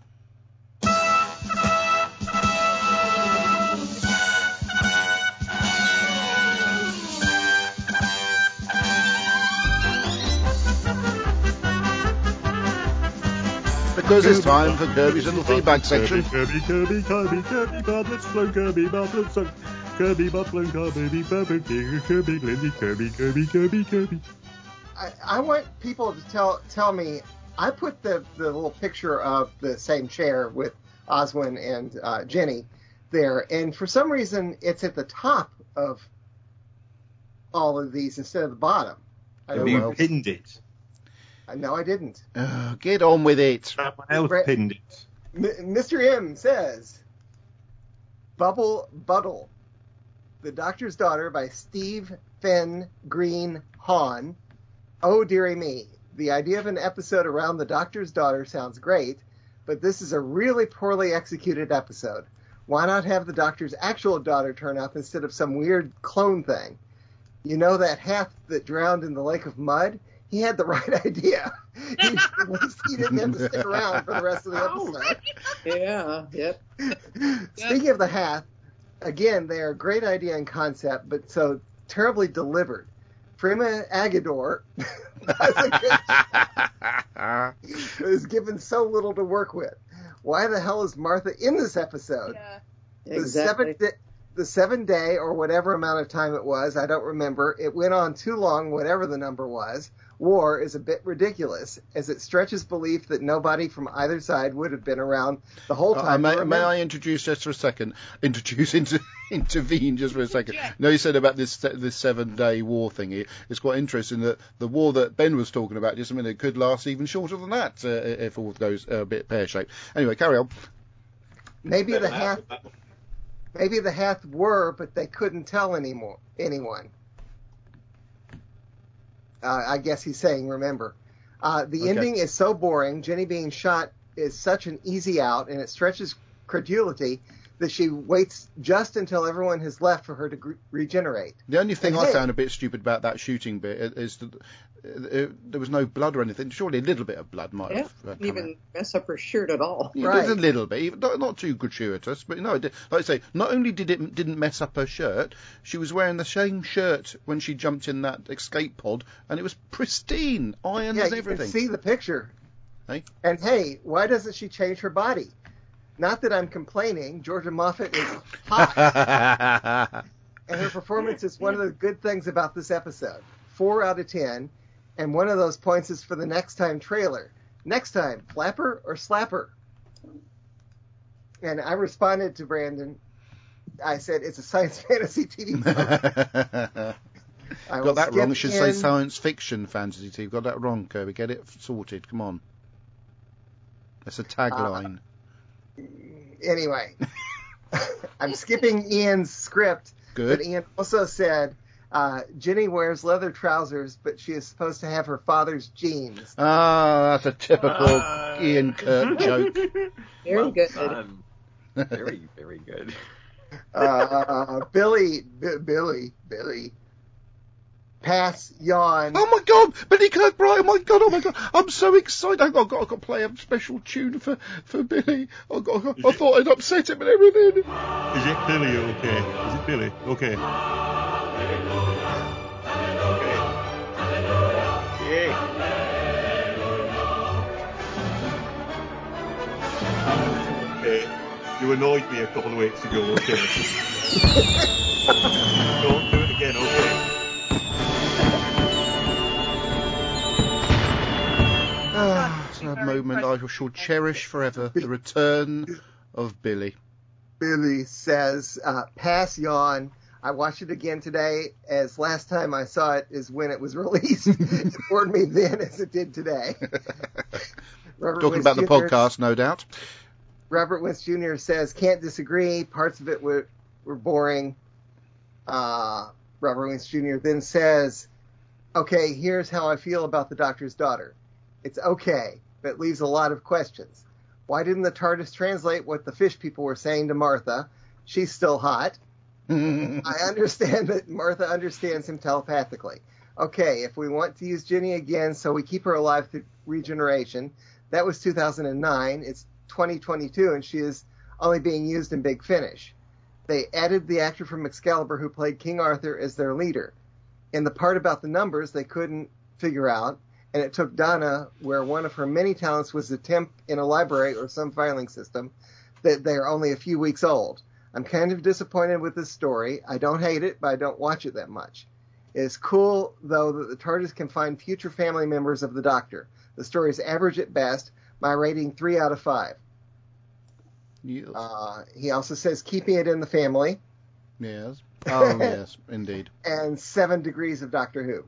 B: Because it's time for Kirby's little feedback section.
F: Kirby, Kirby, Kirby, Kirby, Bob, let's flow, Kirby, Bob, let's flow. Kirby, Bob, flow, Kirby, Bob, Kirby, Glendy, Kirby, Kirby, Kirby, Kirby.
D: I, I want people to tell tell me. I put the, the little picture of the same chair with Oswin and uh, Jenny there, and for some reason it's at the top of all of these instead of the bottom. I
F: Have
D: don't
F: you
D: know.
F: pinned it?
D: No, I didn't.
B: Oh, get on with it.
F: Someone else
D: Brett-
F: pinned it.
D: M- Mister M says, Bubble Buddle, The Doctor's Daughter by Steve Fenn Green Hahn. Oh, dearie me. The idea of an episode around the Doctor's Daughter sounds great, but this is a really poorly executed episode. Why not have the Doctor's actual daughter turn up instead of some weird clone thing? You know that half that drowned in the lake of mud? He had the right idea. He, he didn't have to stick around for the rest of the episode.
E: Yeah, yep.
D: Speaking of the Hath, again, they are a great idea and concept, but so terribly delivered. Prima Agador does a good job. is given so little to work with. Why the hell is Martha in this episode?
C: Yeah.
D: The
E: Exactly.
D: seven day, the seven day or whatever amount of time it was, I don't remember. It went on too long, whatever the number was. War is a bit ridiculous, as it stretches belief that nobody from either side would have been around the whole
B: Uh,
D: time.
B: may,
D: to
B: may
D: remember.
B: I introduce just for a second? Introduce, inter, intervene just for a second. No, you said about this this seven day war thing. It, it's quite interesting that the war that Ben was talking about just a minute could last even shorter than that uh, if all goes a bit pear shaped. Anyway, carry on.
D: Maybe the
H: Seven
D: Hath,
H: half-
D: maybe the Hath were, but they couldn't tell anymore anyone. Uh, I guess he's saying, remember. Uh, the
B: Okay.
D: ending is so boring. Jenny being shot is such an easy out, and it stretches credulity that she waits just until everyone has left for her to gre- regenerate.
B: The only thing
D: And
B: I
D: hey-
B: found a bit stupid about that shooting bit is that uh, there was no blood or anything. Surely a little bit of blood might
E: Yeah,
B: have uh,
E: didn't
B: come
E: even
B: out.
E: mess up her shirt at all.
B: Yeah,
D: Right.
B: just a little bit, even, not, not too gratuitous, but no, it did, like I say, not only did it didn't mess up her shirt, she was wearing the same shirt when she jumped in that escape pod, and it was pristine, ironed
D: Yeah,
B: and
D: you
B: everything.
D: can see the picture.
B: Hey?
D: And hey, why doesn't she change her body? Not that I'm complaining. Georgia Moffat is hot, and her performance is one of the good things about this episode. Four out of ten, and one of those points is for the next time trailer. Next time, flapper or slapper? And I responded to Brandon. I said it's a science fantasy T V program. I will
B: Got that wrong. It
D: skip
B: should say
D: in-
B: science fiction fantasy T V. Got that wrong, Kirby. Get it sorted. Come on. That's a tagline.
D: Anyway, I'm skipping Ian's script.
B: Good.
D: But Ian also said uh, Jenny wears leather trousers, but she is supposed to have her father's jeans.
B: Ah, that's a typical
G: Uh,
B: Ian Kurt joke.
E: Very
G: well
E: good.
G: done. Very, very good.
D: Uh, Billy, B- Billy, Billy. Pass, yawn.
B: Oh my God, Billy Kirkbride! Oh my God, oh my God, I'm so excited! I've got, I've got, I've got to play a special tune for, for Billy. I've got, I, I thought I'd upset him and everything.
H: Is it Billy okay? Is it Billy? Okay. Okay. You annoyed me a couple of weeks ago, okay? Don't do it again, okay?
B: Ah, it's a
C: Very
B: moment I
C: impressive.
B: shall cherish forever. The return of Billy.
D: Billy says, uh, pass, yawn. I watched it again today, as last time I saw it is when it was released. It bored me then as it did today. Robert
B: Talking
D: Wentz
B: about the
D: Junior
B: podcast, no doubt.
D: Robert Wentz Junior says, can't disagree. Parts of it were, were boring. Uh, Robert Wentz Junior then says, okay, here's how I feel about the doctor's daughter. It's okay, but leaves a lot of questions. Why didn't the TARDIS translate what the fish people were saying to Martha? She's still hot. I understand that Martha understands him telepathically. Okay, if we want to use Jenny again so we keep her alive through regeneration, that was two thousand nine. It's twenty twenty-two, and she is only being used in Big Finish. They added the actor from Excalibur who played King Arthur as their leader. In the part about the numbers, they couldn't figure out, and it took Donna, where one of her many talents was a temp in a library or some filing system, that they are only a few weeks old. I'm kind of disappointed with this story. I don't hate it, but I don't watch it that much. It is cool, though, that the TARDIS can find future family members of the Doctor. The story is average at best. My rating, three out of five.
B: Yes.
D: Uh, he also says keeping it in the family,
B: yes. Oh, yes, indeed.
D: and seven degrees of Doctor Who.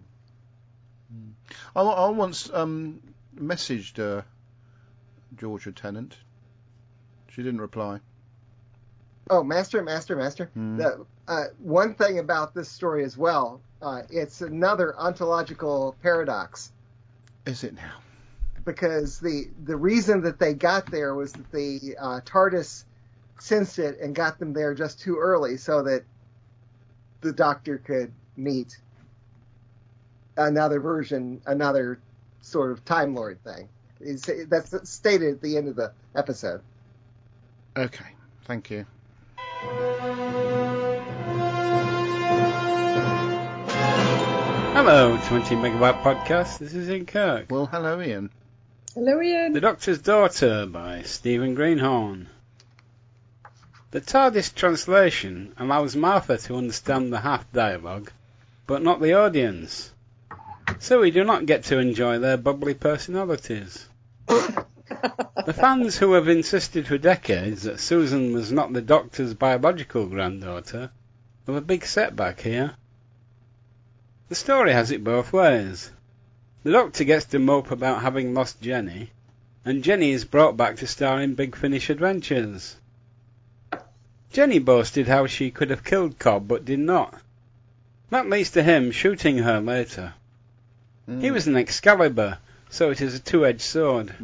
B: I, I once um, messaged uh, Georgia Tennant. She didn't reply.
D: Oh, master, master, master.
B: Hmm.
D: The, uh, one thing about this story as well, uh, it's another ontological paradox.
B: Is it now?
D: Because the the reason that they got there was that the uh, TARDIS sensed it and got them there just too early so that the Doctor could meet another version, another sort of Time Lord thing. It's, that's stated at the end of the episode.
B: Okay, thank you.
I: Hello, twenty Megabyte Podcast. This is Ian Kirk.
B: Well, hello, Ian.
E: Hello, Ian.
I: The Doctor's Daughter by Stephen Greenhorn. The TARDIS translation allows Martha to understand the half dialogue, but not the audience. So we do not get to enjoy their bubbly personalities. The fans who have insisted for decades that Susan was not the Doctor's biological granddaughter have a big setback here. The story has it both ways. The Doctor gets to mope about having lost Jenny, and Jenny is brought back to star in Big Finish Adventures. Jenny boasted how she could have killed Cobb but did not. That leads to him shooting her later. Mm. He was an Excalibur, so it is a two-edged sword.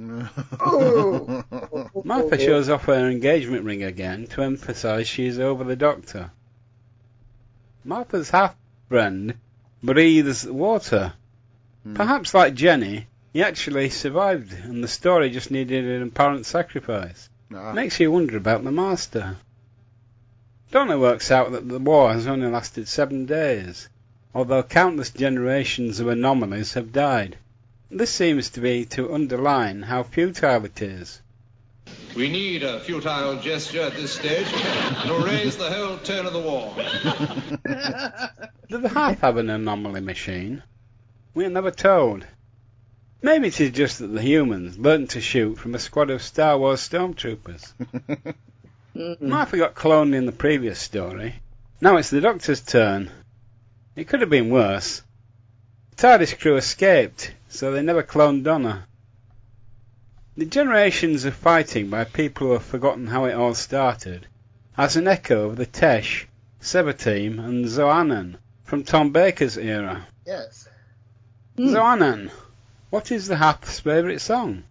I: Martha shows off her engagement ring again to emphasise she is over the Doctor. Martha's half-friend breathes water. Mm. Perhaps like Jenny, he actually survived and the story just needed an apparent sacrifice. Ah. Makes you wonder about the Master. Donna works out that the war has only lasted seven days, although countless generations of anomalies have died. This seems to be to underline how futile it is.
J: We need a futile gesture at this stage to raise the whole tone of the war.
I: Do the half have an anomaly machine? We are never told. Maybe it is just that the humans learned to shoot from a squad of Star Wars stormtroopers. Martha got cloned in the previous story. Now it's the Doctor's turn. It could have been worse. The TARDIS crew escaped, so they never cloned Donna. The generations of fighting by people who have forgotten how it all started has an echo of the Tesh, Sevateem and Zoanan from Tom Baker's era.
D: Yes.
I: Mm. Zoanan, what is the Hath's favourite song?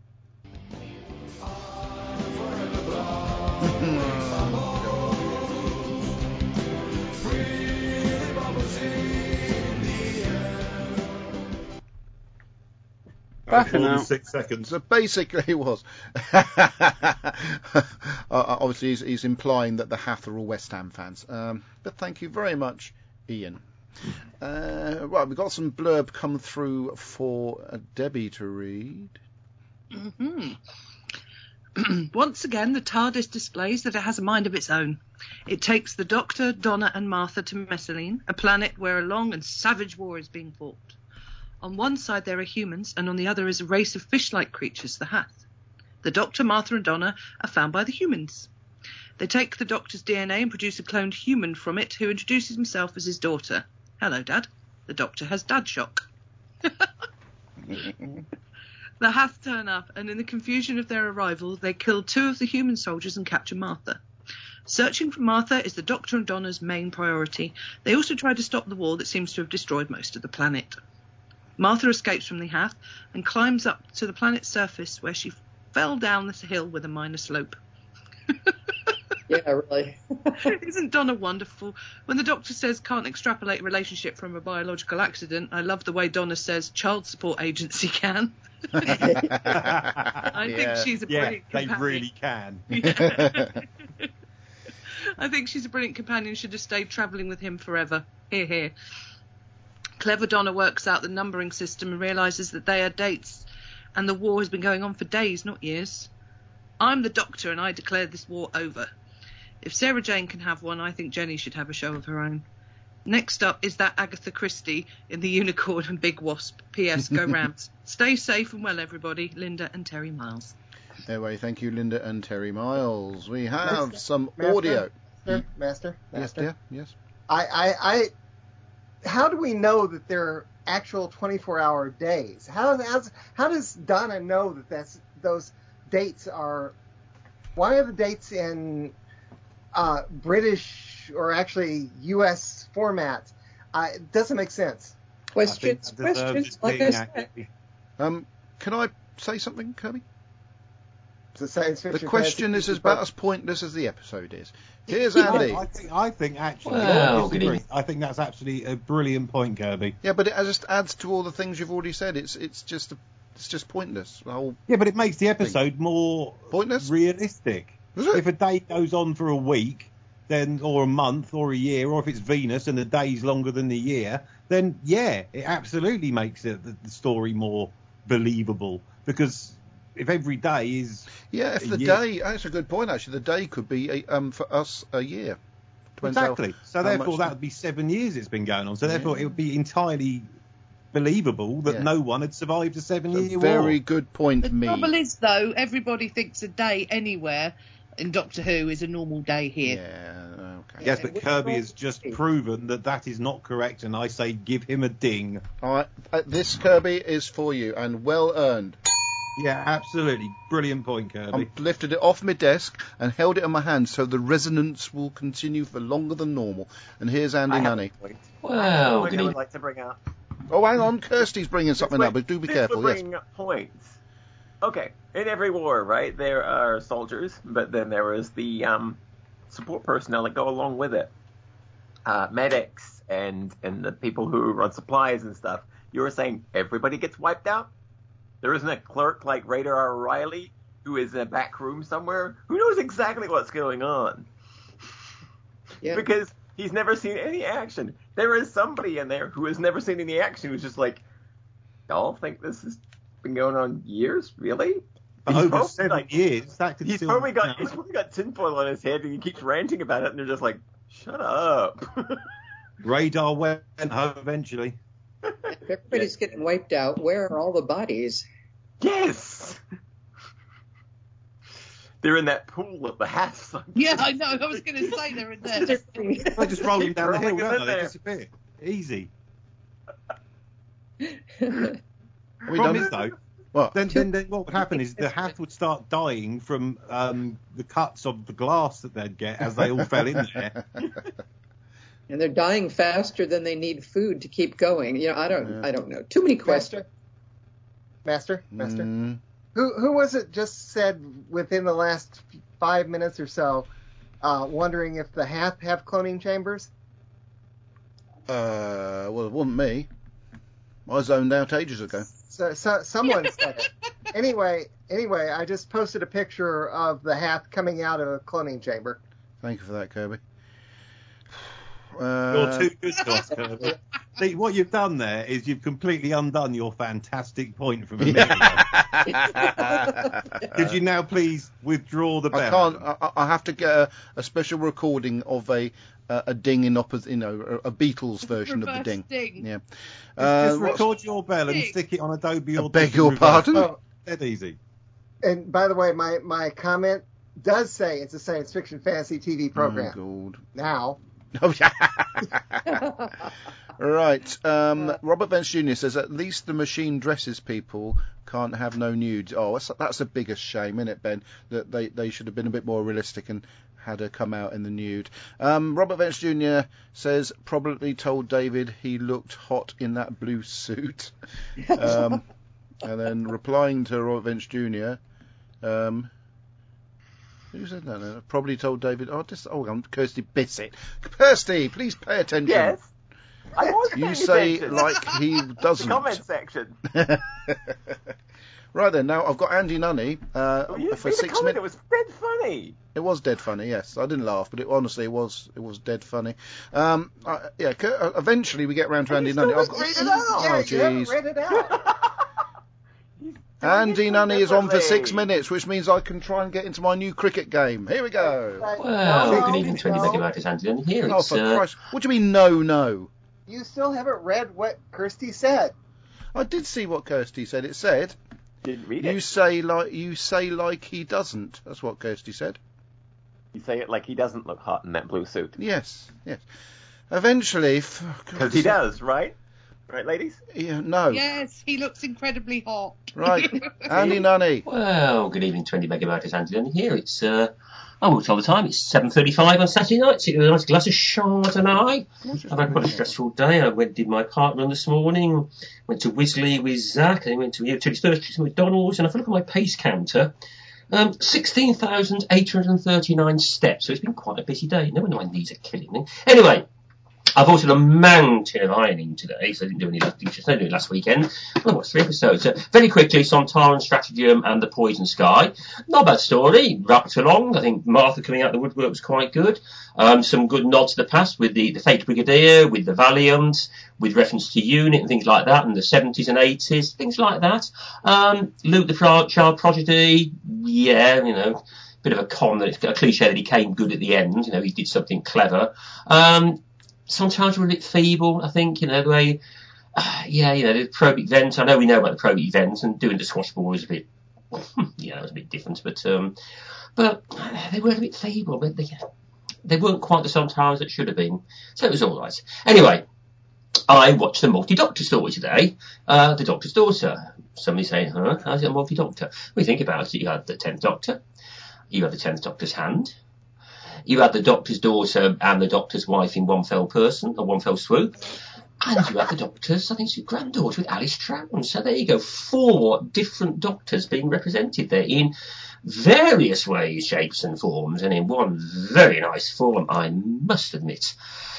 B: Bye for now. Six seconds. So basically, it was. uh, obviously, he's, he's implying that the Hath are all West Ham fans. Um, but thank you very much, Ian. Uh, right, we've got some blurb come through for uh, Debbie to read.
C: Mm-hmm. Once again, the TARDIS displays that it has a mind of its own. It takes the Doctor, Donna, and Martha to Messaline, a planet where a long and savage war is being fought. On one side there are humans, and on the other is a race of fish-like creatures, the Hath. The Doctor, Martha and Donna are found by the humans. They take the Doctor's D N A and produce a cloned human from it who introduces himself as his daughter. Hello, Dad. The Doctor has dad shock. The Hath turn up, and in the confusion of their arrival, they kill two of the human soldiers and capture Martha. Searching for Martha is the Doctor and Donna's main priority. They also try to stop the war that seems to have destroyed most of the planet. Martha escapes from the Hath and climbs up to the planet's surface where she fell down this hill with a minor slope.
E: Yeah, really.
C: Isn't Donna wonderful? When the Doctor says can't extrapolate a relationship from a biological accident, I love the way Donna says child support agency can. I
F: yeah.
C: think she's a brilliant
F: yeah,
C: companion.
F: they really can.
C: Yeah. I think she's a brilliant companion, should have stayed travelling with him forever. Here, here. Clever Donna works out the numbering system and realises that they are dates, and the war has been going on for days, not years. I'm the Doctor, and I declare this war over. If Sarah Jane can have one, I think Jenny should have a show of her own. Next up is that Agatha Christie in The Unicorn and Big Wasp. P S. Go Rams. Stay safe and well, everybody. Linda and Terry Miles.
B: Anyway, thank you, Linda and Terry Miles. We have
D: Master,
B: some
D: Master,
B: audio.
D: Master, Master,
B: Yes,
D: Master.
B: dear. Yes.
D: I, I, I, how do we know that they're actual twenty-four hour days? How, how's, how does Donna know that that's those dates are? Why are the dates in uh, British or actually U S format? Uh, it doesn't make sense.
E: Questions, questions, like I said.
B: Um, can I say something, Kirby?
D: It's a science
B: The
D: fiction
B: question
D: fantasy
B: is about as pointless as the episode is. Here's Andy.
F: I think, I think actually,
K: Wow,
F: I, disagree. I think that's absolutely a brilliant point, Kirby.
B: Yeah, but it just adds to all the things you've already said. It's it's just it's just pointless. The whole
F: Yeah, but it makes the episode more
B: pointless,
F: realistic.
B: Is it?
F: If a day goes on for a week, then or a month or a year, or if it's Venus and the day's longer than the year, then yeah, it absolutely makes it, the, the story more believable. Because if every day is
B: yeah, if the
F: year,
B: day, that's a good point actually. The day could be a, um for us a year. Depends
F: exactly.
B: How,
F: so
B: how
F: therefore,
B: much
F: that
B: the-
F: would be seven years it's been going on. So therefore,
B: Yeah.
F: it would be entirely believable that
B: Yeah.
F: no one had survived a seven-year war.
B: Very good point,
C: The
B: me.
C: trouble is, though, everybody thinks a day anywhere in Doctor Who is a normal day here.
B: Yeah, okay.
F: Yes,
E: Yeah,
F: but
E: which
F: Kirby
E: one
F: has just
E: would be?
F: proven that that is not correct, and I say give him a ding.
B: All right, uh, this Kirby is for you and well earned.
F: Yeah, absolutely. Brilliant point, Kirby.
B: I lifted it off my desk and held it in my hand so the resonance will continue for longer than normal. And here's Andy
G: I have
B: Nunny.
G: a point.
K: Well,
G: I have a point
K: good
G: I would
K: evening.
G: like to bring up.
B: Oh, hang on, Kirsty's bringing something
G: Since
B: up, but do be
G: since
B: careful,
G: we're
B: yes.
G: bringing up points. Okay, in every war, right, there are soldiers, but then there is the um, support personnel that go along with it. Uh, medics and, and the people who run supplies and stuff. You were saying everybody gets wiped out? There isn't a clerk like Radar O'Reilly who is in a back room somewhere who knows exactly what's going on.
E: Yeah.
G: Because he's never seen any action. There is somebody in there who has never seen any action who's just like, y'all think this has been going on years? Really?
F: For
G: He's
F: over
G: probably,
F: seven
G: like-
F: years, that could
G: He's
F: still
G: probably got
F: count.
G: he's probably got tinfoil on his head and he keeps ranting about it and they're just like, shut up.
F: Radar went home eventually.
E: If everybody's getting wiped out, where are all the bodies?
G: Yes. They're in that pool at the half.
C: Yeah, I know. I was going to say they're in there.
F: I just roll them
G: Keep
F: down the hill,
G: rolling them
F: don't
G: in
F: they? They
G: there.
F: disappear. Easy.
B: Are we
F: Problem
B: done?
F: is, though,
B: What?
F: then, then, then what would happen is the Hath would start dying from um, the cuts of the glass that they'd get as they all fell in there.
E: And they're dying faster than they need food to keep going. You know, I don't,
B: Yeah.
E: I don't know. Too many questions.
D: Master, Master, Master.
B: Mm,
D: Who who was it just said within the last five minutes or so, uh, wondering if the Hath have cloning chambers?
B: uh, well, it wasn't me. I zoned out ages ago.
D: So, so someone said it. Anyway, anyway, I just posted a picture of the Hath coming out of a cloning chamber.
B: Thank you for that, Kirby.
F: You're
B: Uh,
F: too good to us, Kirby. See, what you've done there is you've completely undone your fantastic point from a minute ago. Could you now please withdraw the
B: I
F: bell?
B: can't. I, I have to get a, a special recording of a uh, a ding in opposite, you know, a, a Beatles version of the
C: Reverse
B: ding.
C: ding.
B: Yeah.
F: Just,
B: Uh,
F: just
B: what's-
F: record your bell and
C: Ding.
F: stick it on Adobe
B: I
F: Audition.
B: beg your
F: Reverse.
B: pardon?
D: Oh,
F: Dead easy.
D: and by the way, my, my comment does say it's a science fiction fantasy T V program.
B: Oh,
D: Now,
B: God. Oh, yeah. Right. Um, Robert Vance Junior says at least the machine dresses people can't have no nudes. Oh, that's, that's the biggest shame, isn't it, Ben? That they, they should have been a bit more realistic and had her come out in the nude. Um, Robert Vance Junior says probably told David he looked hot in that blue suit. Um, and then replying to Robert Vance Junior, um, who said that? No, probably told David. Oh, just hold on, Kirsty Bissett. Kirsty, please pay attention.
G: Yes. I was
B: You
G: paying
B: say
G: attention.
B: like he
G: The
B: doesn't.
G: comment section.
B: Right then, now I've got Andy Nunny uh,
G: Oh, you
B: for
G: made a
B: six
G: comment,
B: minutes.
G: it was dead funny.
B: It was dead funny, yes. I didn't laugh, but it honestly it was it was dead funny. Um, I, yeah, c- uh, eventually we get round to
G: And
B: Andy
G: you still
B: Nunny. I've
G: didn't
B: got,
G: read it out.
B: oh,
D: yeah, you haven't
B: jeez.
D: read it out.
B: Andy Nunny is on for six
G: deliberately.
B: minutes, which means I can try and get into my new cricket game. Here we go.
D: Right.
K: Well,
D: No,
K: good evening, twenty
D: no.
K: megabytes Andy here.
B: Oh,
K: It's,
B: for
K: uh,
B: Christ! What do you mean, no, no?
D: You still haven't read what Kirsty said.
B: I did see what Kirsty said. It said
G: Didn't read
B: you
G: it.
B: say like you say like he doesn't. That's what Kirsty said.
G: You say it like he doesn't look hot in that blue suit.
B: Yes, yes. Eventually, f-
G: Because he does, right? Right, ladies?
B: Yeah, no.
C: Yes, he looks incredibly hot.
B: Right, Andy Nunny.
K: well, good evening, twenty megabytes Andy here. It's, uh, I will tell the time, it's seven thirty-five on Saturday night, sitting with a nice glass of Chardonnay. I've had quite a stressful day. I went did my park run this morning, went to Wisley with Zach, and then went to you know, Teddy's First to McDonald's, and if I look at my pace counter, um, sixteen thousand eight hundred thirty-nine steps, so it's been quite a busy day. No wonder my knees are killing me. Anyway, I've also done a mountain of ironing today, so I didn't do any last, just didn't do it last weekend. I watched three episodes. So very quickly, Sontaran Stratagem and The Poison Sky. Not a bad story, wrapped along. I think Martha coming out of the woodwork was quite good. Um, some good nods to the past with the, the fake Brigadier, with the Valiant, with reference to Unit and things like that, and the seventies and eighties, things like that. Um, Luke the Pro- Child Prodigy, yeah, you know, bit of a con, that it's a cliche that he came good at the end, you know, he did something clever. Um, Sometimes we're a bit feeble, I think, you know, the way, uh, yeah, you know, the probate event, I know we know about the probate event, and doing the squash ball was a bit, yeah, it was a bit different, but, um, but they were a bit feeble, but they, they weren't quite the sometimes that should have been, so it was alright. Anyway, I watched a multi-doctor story today, uh, The Doctor's Daughter. Somebody saying, huh, how's it a multi-doctor? We think about it, you had the tenth Doctor, you had the tenth Doctor's hand, you had the Doctor's daughter and the Doctor's wife in one fell person, or one fell swoop. And you had the Doctor's, I think it's granddaughter with Alice Troughton. So there you go, four different Doctors being represented there in various ways, shapes and forms, and in one very nice form, I must admit.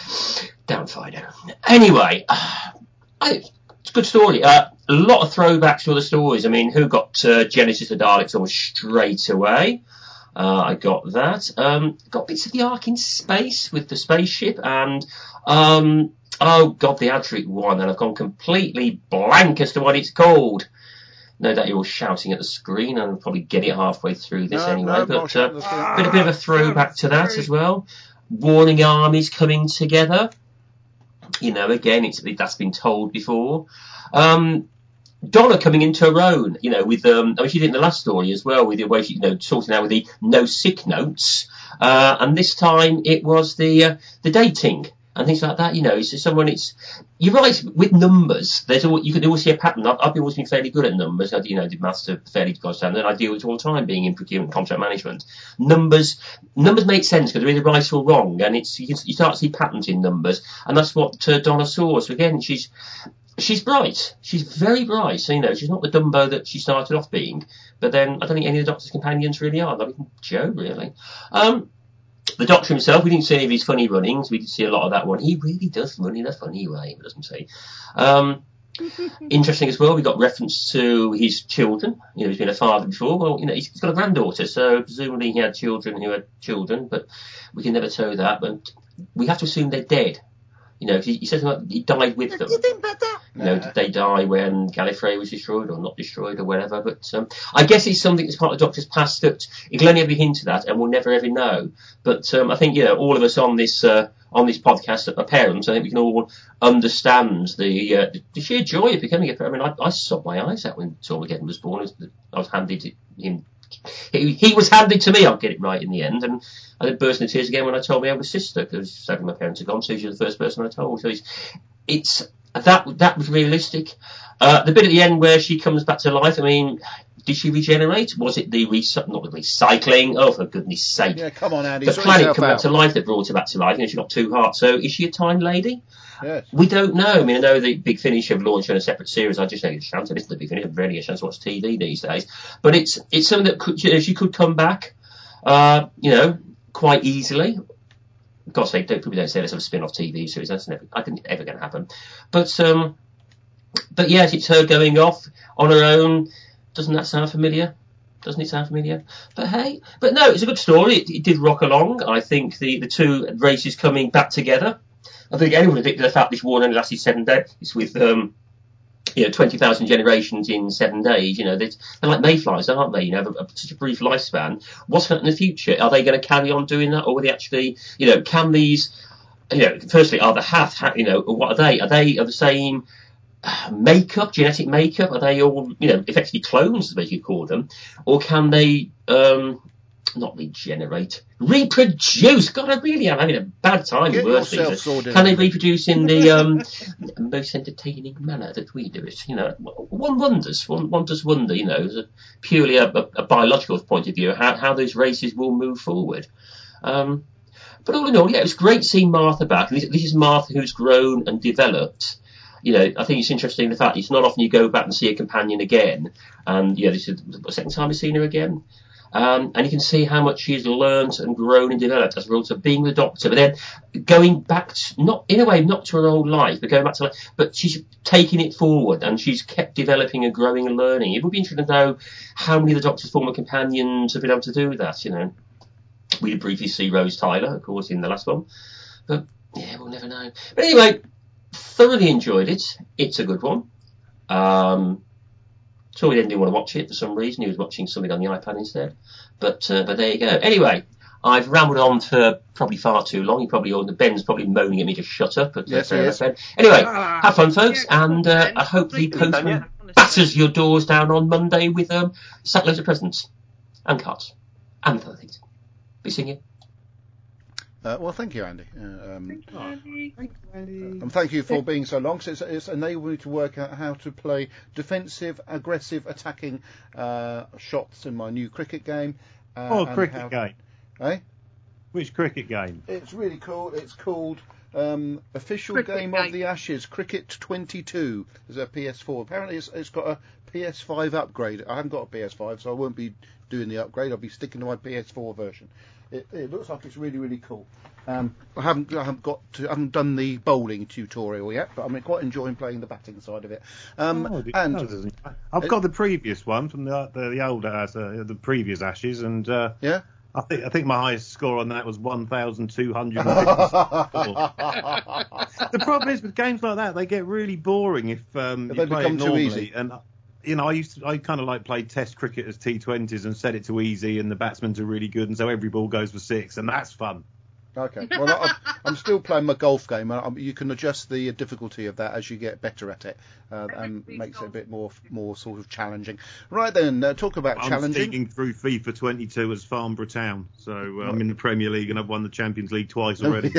K: Down Fido. Anyway, I, it's a good story. Uh, a lot of throwbacks to other stories. I mean, who got uh, Genesis of Daleks almost straight away? Uh, I got that. Um, got bits of the Ark in Space with the spaceship, and um, oh god, the Adric one, and I've gone completely blank as to what it's called. No doubt you're all shouting at the screen, and I'll probably get it halfway through this
B: No,
K: anyway.
B: no,
K: but
B: uh,
K: a bit, a bit of a throwback to that as well. Warring armies coming together. You know, again, it's that's been told before. Um, Donna coming into her own, you know, with, um, I mean, she did in the last story as well, with the way she, you know, sorting out with the no sick notes. Uh, and this time it was the, uh, the dating and things like that, you know, it's someone, it's, you're right, with numbers, there's always, you can always see a pattern. I've, I've always been fairly good at numbers. I, you know, did maths to fairly good standard, and I deal with it all the time being in procurement contract management. Numbers, numbers make sense because they're either right or wrong, and it's, you, can, you start to see patterns in numbers, and that's what uh, Donna saw. So again, she's, She's bright. She's very bright. So, you know, she's not the Dumbo that she started off being. But then I don't think any of the Doctor's companions really are. Not even Joe, really. Um, the Doctor himself, we didn't see any of his funny runnings. We did see a lot of that one. He really does run in a funny way, doesn't he? Um, interesting as well, we got reference to his children. You know, he's been a father before. Well, you know, he's got a granddaughter, so presumably he had children who had children, but we can never tell that. But we have to assume they're dead. You know, he, he says he died with them. You know, did they die when Gallifrey was destroyed or not destroyed or whatever? But um, I guess it's something that's part of the Doctor's past that it'll only ever hint at that, and we'll never ever know. But um, I think, you know, all of us on this uh, on this podcast that are parents, I think we can all understand the uh, the sheer joy of becoming a parent. I mean, I, I sobbed my eyes out when Tormageddon was born. I was handed him. He, he was handed to me. I'll get it right in the end, and I then burst into tears again when I told my older sister, because sadly my parents are gone, so she's the first person I told. So it's, it's that that was realistic. Uh, the bit at the end where she comes back to life, I mean, did she regenerate? Was it the recy- not the recycling? Oh, for goodness sake!
B: Yeah, come on, Andy.
K: The
B: sort
K: planet
B: yourself
K: coming back
B: out.
K: to life that brought her back to life. You know, she got two hearts. So is she a time lady?
B: Yes.
K: We don't know. I mean, I know the Big Finish have launched on a separate series. I just know it's a chance to listen to the Big Finish. I've rarely a chance to watch T V these days. But it's it's something that could, you know, she could come back, uh, you know, quite easily. God's sake, don't, people don't say let's have a spin-off T V series. That's never, I think, ever going to happen. But um, but yes, it's her going off on her own. Doesn't that sound familiar? Doesn't it sound familiar? But hey, but no, it's a good story. It, it did rock along. I think the, the two races coming back together. I think anyone would addict to the fact this war only lasted seven days. It's with, um, you know, twenty thousand generations in seven days. You know, they're, they're like mayflies, aren't they? You know, a, a, such a brief lifespan. What's going to happen in the future? Are they going to carry on doing that, or will they actually, you know, can these, you know, firstly, are the Hath, you know, what are they? Are they of the same makeup, genetic makeup? Are they all, you know, effectively clones, as you call them, or can they, um, not regenerate, reproduce? God, I really am having a bad time
B: Get
K: with words
B: yourself
K: these days.
B: sorted
K: Can they
B: out.
K: reproduce in the um, most entertaining manner that we do it? You know, one wonders, one, one does wonder, you know, as a purely a, a, a biological point of view, how, how those races will move forward. Um, but all in all, yeah, it was great seeing Martha back. This, this is Martha who's grown and developed. You know, I think it's interesting the fact it's not often you go back and see a companion again. And, yeah, this is the second time I've seen her again. Um, and you can see how much she's learned and grown and developed as a result of being the Doctor. But then going back, to, not in a way, not to her old life, but going back to life, but she's taking it forward and she's kept developing and growing and learning. It would be interesting to know how many of the Doctor's former companions have been able to do that, you know. We did briefly see Rose Tyler, of course, in the last one. But, yeah, we'll never know. But anyway, thoroughly enjoyed it. It's a good one. Um... Tori then didn't want to watch it for some reason. He was watching something on the iPad instead. But uh, but there you go. Anyway, I've rambled on for probably far too long. You probably, Ben's probably moaning at me to shut up. But,
B: yes,
K: uh,
B: he is.
K: Anyway,
C: Ah,
K: have fun, folks,
C: yeah,
K: and uh, I hope the postman batters your doors down on Monday with um, sackloads of presents and cards and other things. Be seeing you.
B: Uh, well, thank you, Andy. Uh, um,
C: Thank you, Andy.
F: Thank you, Andy.
B: and thank you for being so long. So it's, it's enabled me to work out how to play defensive, aggressive, attacking uh, shots in my new cricket game. Uh,
F: Oh,
B: and
F: cricket
B: how,
F: game.
B: Eh?
F: Which cricket game?
B: It's really cool. It's called um, Official
C: Cricket
B: Game
C: Game.
B: of the Ashes Cricket twenty-two. There's a P S four. Apparently, it's, it's got a P S five upgrade. I haven't got a P S five, so I won't be doing the upgrade. I'll be sticking to my P S four version. It, it looks like it's really, really cool. Um, I haven't, I haven't got to, I haven't done the bowling tutorial yet, but I'm quite enjoying playing the batting side of it. Um,
F: Oh,
B: and
F: no, I've got the previous one from the the, the older uh, the previous Ashes, and uh,
B: yeah,
F: I think I think my highest score on that was one thousand two hundred. The problem is with games like that, they get really boring if um,
B: If
F: you
B: they
F: play
B: become
F: it
B: too
F: normally.
B: easy.
F: And you know, I used to, I kind of like played Test cricket as T twenties and set it to easy, and the batsmen are really good, and so every ball goes for six, and that's fun.
B: Okay. Well, I'm, I'm still playing my golf game. I, you can adjust the difficulty of that as you get better at it, uh, and makes it a bit more more sort of challenging. Right then, uh, talk about
F: I'm
B: challenging.
F: speaking through FIFA twenty-two as Farnborough Town, so uh, I'm in the Premier League and I've won the Champions League twice already.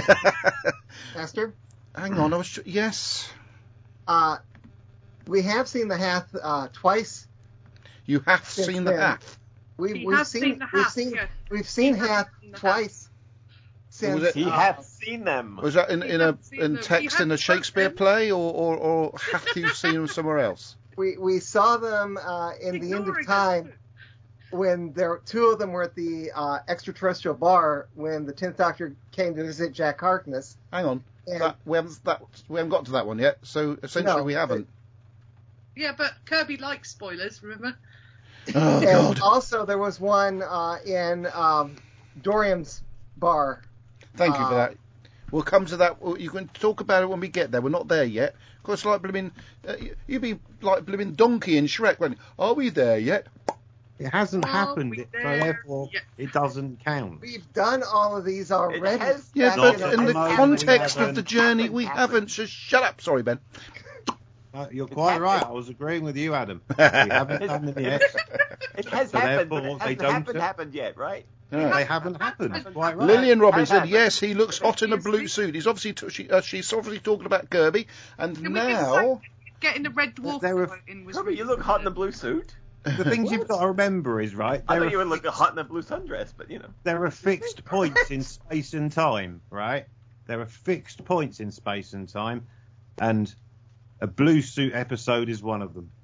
D: Master,
B: Hang on, I was tr- yes.
D: uh, we have seen the Hath uh, twice.
B: You have
D: Since
B: seen the
D: then.
B: Hath.
D: We've,
C: He
D: we've
C: has
D: seen,
C: seen the
D: we've
C: Hath,
D: seen
C: yes.
D: we've seen
C: He has
D: Hath
C: seen the Hath.
D: twice.
B: Was
D: Since
B: it-
G: He
D: uh,
G: has seen them.
B: Was that in,
C: He
B: in a
C: has seen
B: in
C: them.
B: text
C: He
B: in a
C: has
B: Shakespeare
C: spoken.
B: play, or, or, or have you seen them somewhere else?
D: we we saw them uh, in the end
C: Ignoring
D: of time
C: us.
D: when there two of them were at the uh, extraterrestrial bar when the tenth Doctor came to visit Jack Harkness.
B: Hang on,
D: And
B: that, we haven't that we haven't got to that one yet. So essentially,
D: No,
B: we haven't.
C: Yeah, but Kirby likes spoilers, remember?
B: Oh
D: and
B: God!
D: also there was one uh, in um, Dorian's bar.
B: Thank you for
D: uh,
B: that. We'll come to that. You can talk about it when we get there. We're not there yet. Of course, like blooming, uh, you- you'd be like blooming Donkey in Shrek. When are we there yet?
F: It hasn't
C: Are
F: happened,
C: we
F: it- so
C: there
F: therefore
C: yet?
F: it doesn't count.
D: We've done all of these already.
G: has-
B: Yeah,
D: back
B: but
D: in
F: Not
B: in
F: at
B: the
F: the moment,
B: context
F: we
B: of the
F: haven't.
B: journey,
G: Happened,
B: we
G: happened.
B: haven't. Just shut up. Sorry, Ben.
F: Uh, you're quite right. I was agreeing with you, Adam. We haven't done them yet.
G: It has
F: So
G: happened, but
F: therefore
G: it
F: they
G: hasn't
F: don't-
G: happened, happened yet, right?
B: Yeah.
F: They haven't happened. Quite right.
B: Lillian Robin
G: Has
B: said,
G: happened.
B: "Yes, he looks hot in a blue
C: Yes,
B: suit. He's obviously t- she, uh, she's obviously talking about Kirby, and
C: Can we just
B: now
C: Getting the Red Dwarf
F: There were-
C: quote in was
G: Kirby, you
C: really
G: look hot in a
C: good.
G: blue suit.
F: The things you've got to remember is, right,
G: I
F: there
G: thought you
F: are,
G: would look hot in a blue sundress, but you know.
F: there are fixed points in space and time, right? There are fixed points in space and time, and a blue suit episode is one of them.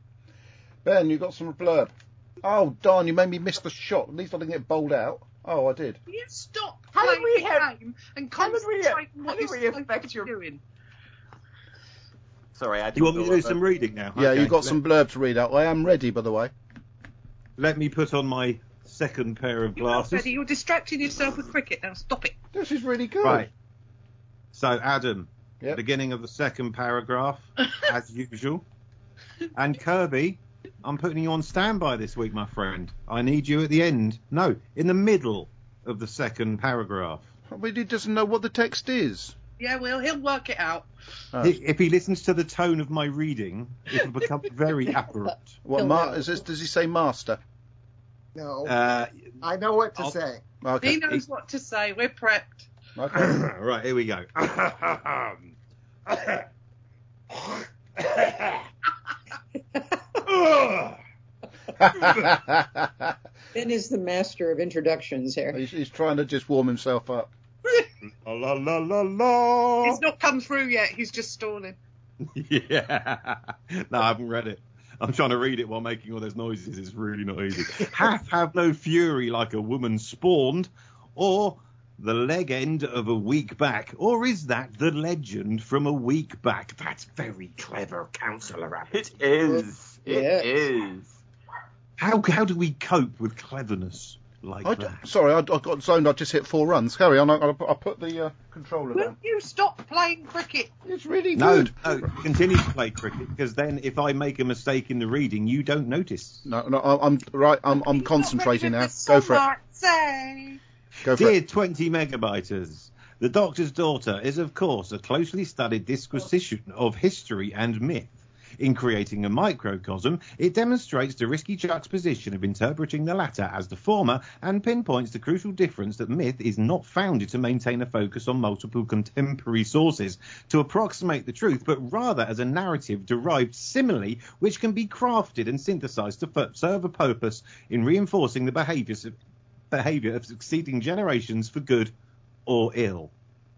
B: Ben, you got some blurb. Oh darn, you made me miss the shot. At least I didn't get bowled out. Oh, I did.
C: Will you stop
G: How did
C: playing
G: we
C: the
G: have-
C: game and
G: how did we-
C: concentrate on
G: how
C: what
G: did
C: you're
G: we
C: supposed
G: affect
C: to be
G: your-
C: doing?
G: Sorry, I
F: You want me to do
G: didn't
F: some
G: know, uh,
F: reading now?
B: Yeah,
F: Okay,
B: you got
F: let-
B: some blurb to read out. I am ready, by the way.
F: Let me put on my second pair of
C: You're not
F: glasses.
C: ready. You're distracting yourself with cricket. Now stop it.
B: This is really good.
F: Right. So, Adam,
B: Yep.
F: beginning of the second paragraph, as usual. And Kirby, I'm putting you on standby this week, my friend. I need you at the end. No, in the middle of the second paragraph.
B: But he doesn't know what the text is.
C: Yeah, well, he'll work it out.
B: Oh.
F: He- If he listens to the tone of my reading, it will become very accurate.
B: What
D: He'll
B: ma-
D: know.
B: is this? Does he say master?
D: No,
F: Uh,
D: I know what to
F: I'll-
D: say.
B: Okay.
C: He knows what to say. We're prepped.
B: Okay.
F: right, here we go.
E: Ben is the master of introductions here.
B: he's, he's trying to just warm himself up.
F: La la la la la.
C: He's not come through yet. He's just stalling.
F: Yeah. No, I haven't read it. I'm trying to read it while making all those noises. It's really not easy. Hath have no fury like a woman spawned, or the leg end of a week back, or is that the legend from a week back? That's very clever, Councillor Rabbit.
G: It is. It
E: Yes.
G: is.
F: How how do we cope with cleverness like
B: I
F: that?
B: d- sorry, I, I got zoned. I just hit four runs. Carry on. I, I, I put the uh, controller
C: Will
B: down.
C: you stop playing cricket?
B: It's really
F: No,
B: good.
F: no, continue to play cricket, because then if I make a mistake in the reading, you don't notice.
B: No, no, I- I'm right. I'm, I'm concentrating now. Go for it.
C: Say.
B: Go for
F: Dear
B: it.
F: twenty megabyters, The Doctor's Daughter is, of course, a closely studied disquisition of history and myth. In creating a microcosm, it demonstrates the risky juxtaposition of interpreting the latter as the former and pinpoints the crucial difference that myth is not founded to maintain a focus on multiple contemporary sources to approximate the truth, but rather as a narrative derived simile which can be crafted and synthesized to f- serve a purpose in reinforcing the behaviors of, behavior of succeeding generations for good or ill.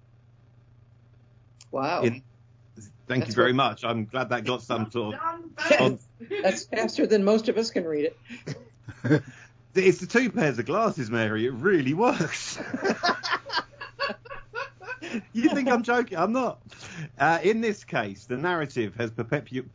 E: Wow.
F: In- Thank
E: That's
F: you very
E: what-
F: much. I'm glad that got some sort of...
E: Yes. That's faster than most of us can read it.
F: It's the two pairs of glasses, Mary. It really works. You think I'm joking? I'm not. Uh, in this case, the narrative has perpetuated...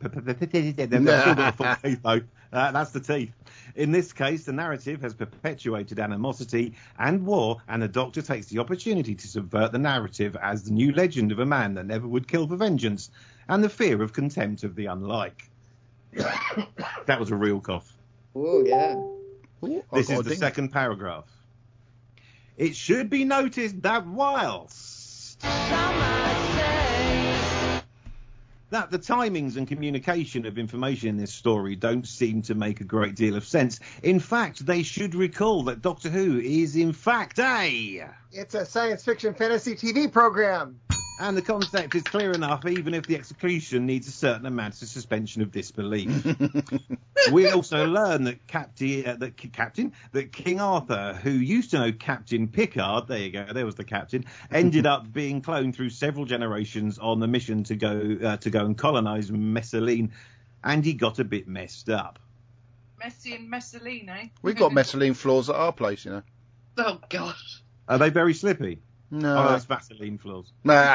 F: Uh, that's the teeth. In this case, the narrative has perpetuated animosity and war, and the Doctor takes the opportunity to subvert the narrative as the new legend of a man that never would kill for vengeance, and the fear of contempt of the unlike. That was a real cough.
E: Oh, yeah.
B: Ooh, I've
F: This
B: got
F: is
B: a
F: the
B: ding.
F: second paragraph. It should be noticed that whilst that the timings and communication of information in this story don't seem to make a great deal of sense. In fact, they should recall that Doctor Who is in fact a...
D: It's a science fiction fantasy T V program.
F: And the concept is clear enough, even if the execution needs a certain amount of suspension of disbelief. We also learn that Captain, uh, that K- Captain, that King Arthur, who used to know Captain Picard, there you go, there was the Captain, ended up being cloned through several generations on the mission to go uh, to go and colonise Messaline, and he got a bit messed up.
C: Messi and Messeline, eh?
B: We've got Messaline floors at our place, you know.
C: Oh, God.
F: Are they very slippy?
B: No.
F: Oh, that's Vaseline floors.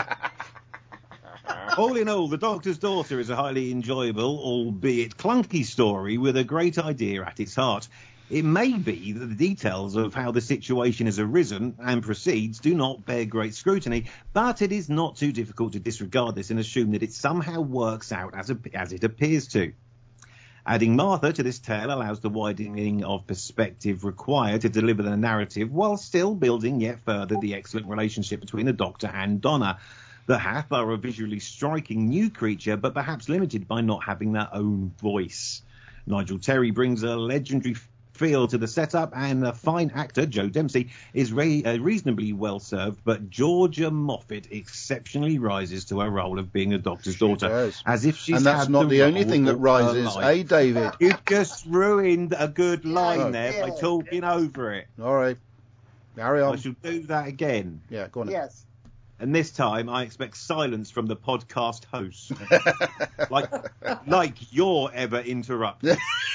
F: All in all, The Doctor's Daughter is a highly enjoyable, albeit clunky story with a great idea at its heart. It may be that the details of how the situation has arisen and proceeds do not bear great scrutiny, but it is not too difficult to disregard this and assume that it somehow works out as, a, as it appears to. Adding Martha to this tale allows the widening of perspective required to deliver the narrative while still building yet further the excellent relationship between the Doctor and Donna. The Hath are a visually striking new creature, but perhaps limited by not having their own voice. Nigel Terry brings a legendary feel to the setup, and a fine actor, Joe Dempsey, is re- uh, reasonably well served, but Georgia Moffat exceptionally rises to her role of being a Doctor's daughter,
B: does.
F: as if she's
B: And that's
F: had
B: not the only
F: role
B: thing that
F: all her
B: rises,
F: life.
B: eh, David?
F: You've just ruined a good line
B: Oh.
F: there by talking over it.
B: All right. Carry
F: I
B: on.
F: shall do that again.
B: Yeah, go on. then.
D: Yes.
F: And this time, I expect silence from the podcast host, like like you're ever interrupted.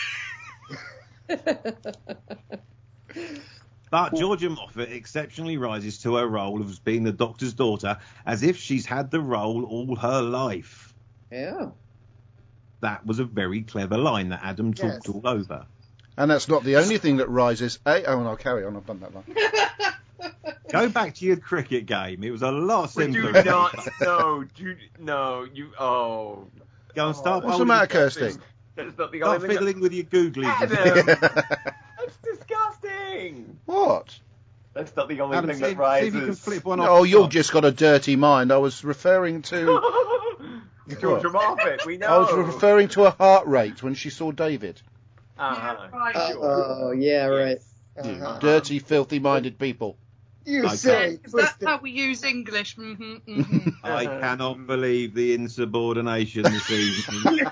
F: But Georgia Moffat exceptionally rises to her role of being the Doctor's daughter, as if she's had the role all her life.
E: Yeah.
F: That was a very clever line that Adam
D: Yes.
F: talked all over.
B: And that's not the only thing that rises, eh? Oh, and I'll carry on. I've done that one.
F: Go back to your cricket game. It was a lot
G: We
F: simpler.
G: do not. No, do, no, you. Oh.
F: Go and start.
B: What's the
F: bowling
B: matter,
F: questions.
B: Kirsty?
G: That's not the
F: Start
G: only thing.
F: fiddling with your googlies.
G: Adam! That's disgusting.
B: What?
G: That's not the only
F: Adam,
G: thing
F: see,
G: that
F: see
G: rises.
F: if you can flip one off.
B: Oh,
F: the
B: you've
F: top.
B: just got a dirty mind. I was referring to...
G: Georgia Moffat, we know.
B: I was referring to a heart rate when she saw David.
G: Uh-huh.
C: Right.
E: Oh, yeah, right.
B: You
D: Uh-huh.
B: dirty, filthy-minded people.
D: You
F: Okay.
D: silly,
C: Is that
D: twisted.
C: how we use English? Mm-hmm, mm-hmm.
F: I cannot believe the insubordination this evening.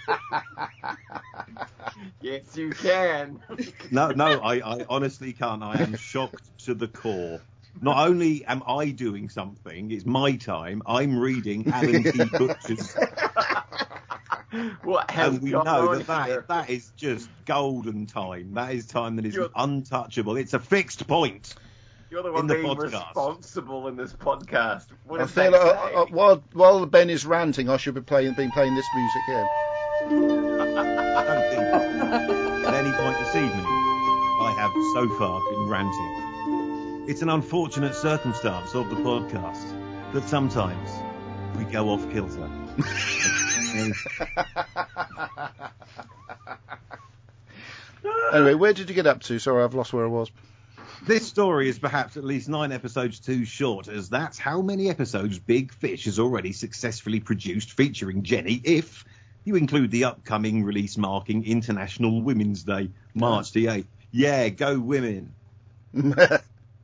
G: Yes, you can.
F: No, no, I, I honestly can't. I am shocked to the core. Not only am I doing something, it's my time, I'm reading Alan T. Butcher's
G: What has
F: And we
G: gone
F: know
G: on
F: that that,
G: here?
F: that is just golden time. That is time that is
G: You're-
F: untouchable. It's a fixed point.
G: You're the one
F: in the
G: being
F: podcast.
G: responsible in this podcast. What
B: I
G: does
B: feel
G: that
B: uh,
G: say?
B: uh, while while Ben is ranting, I should be playing been playing this music here.
F: I don't think at any point this evening I have so far been ranting. It's an unfortunate circumstance of the podcast that sometimes we go off kilter.
B: Anyway, where did you get up to? Sorry, I've lost where I was.
F: This story is perhaps at least nine episodes too short, as that's how many episodes Big Fish has already successfully produced featuring Jenny, if you include the upcoming release marking International Women's Day, March the eighth. Yeah, go women.
B: That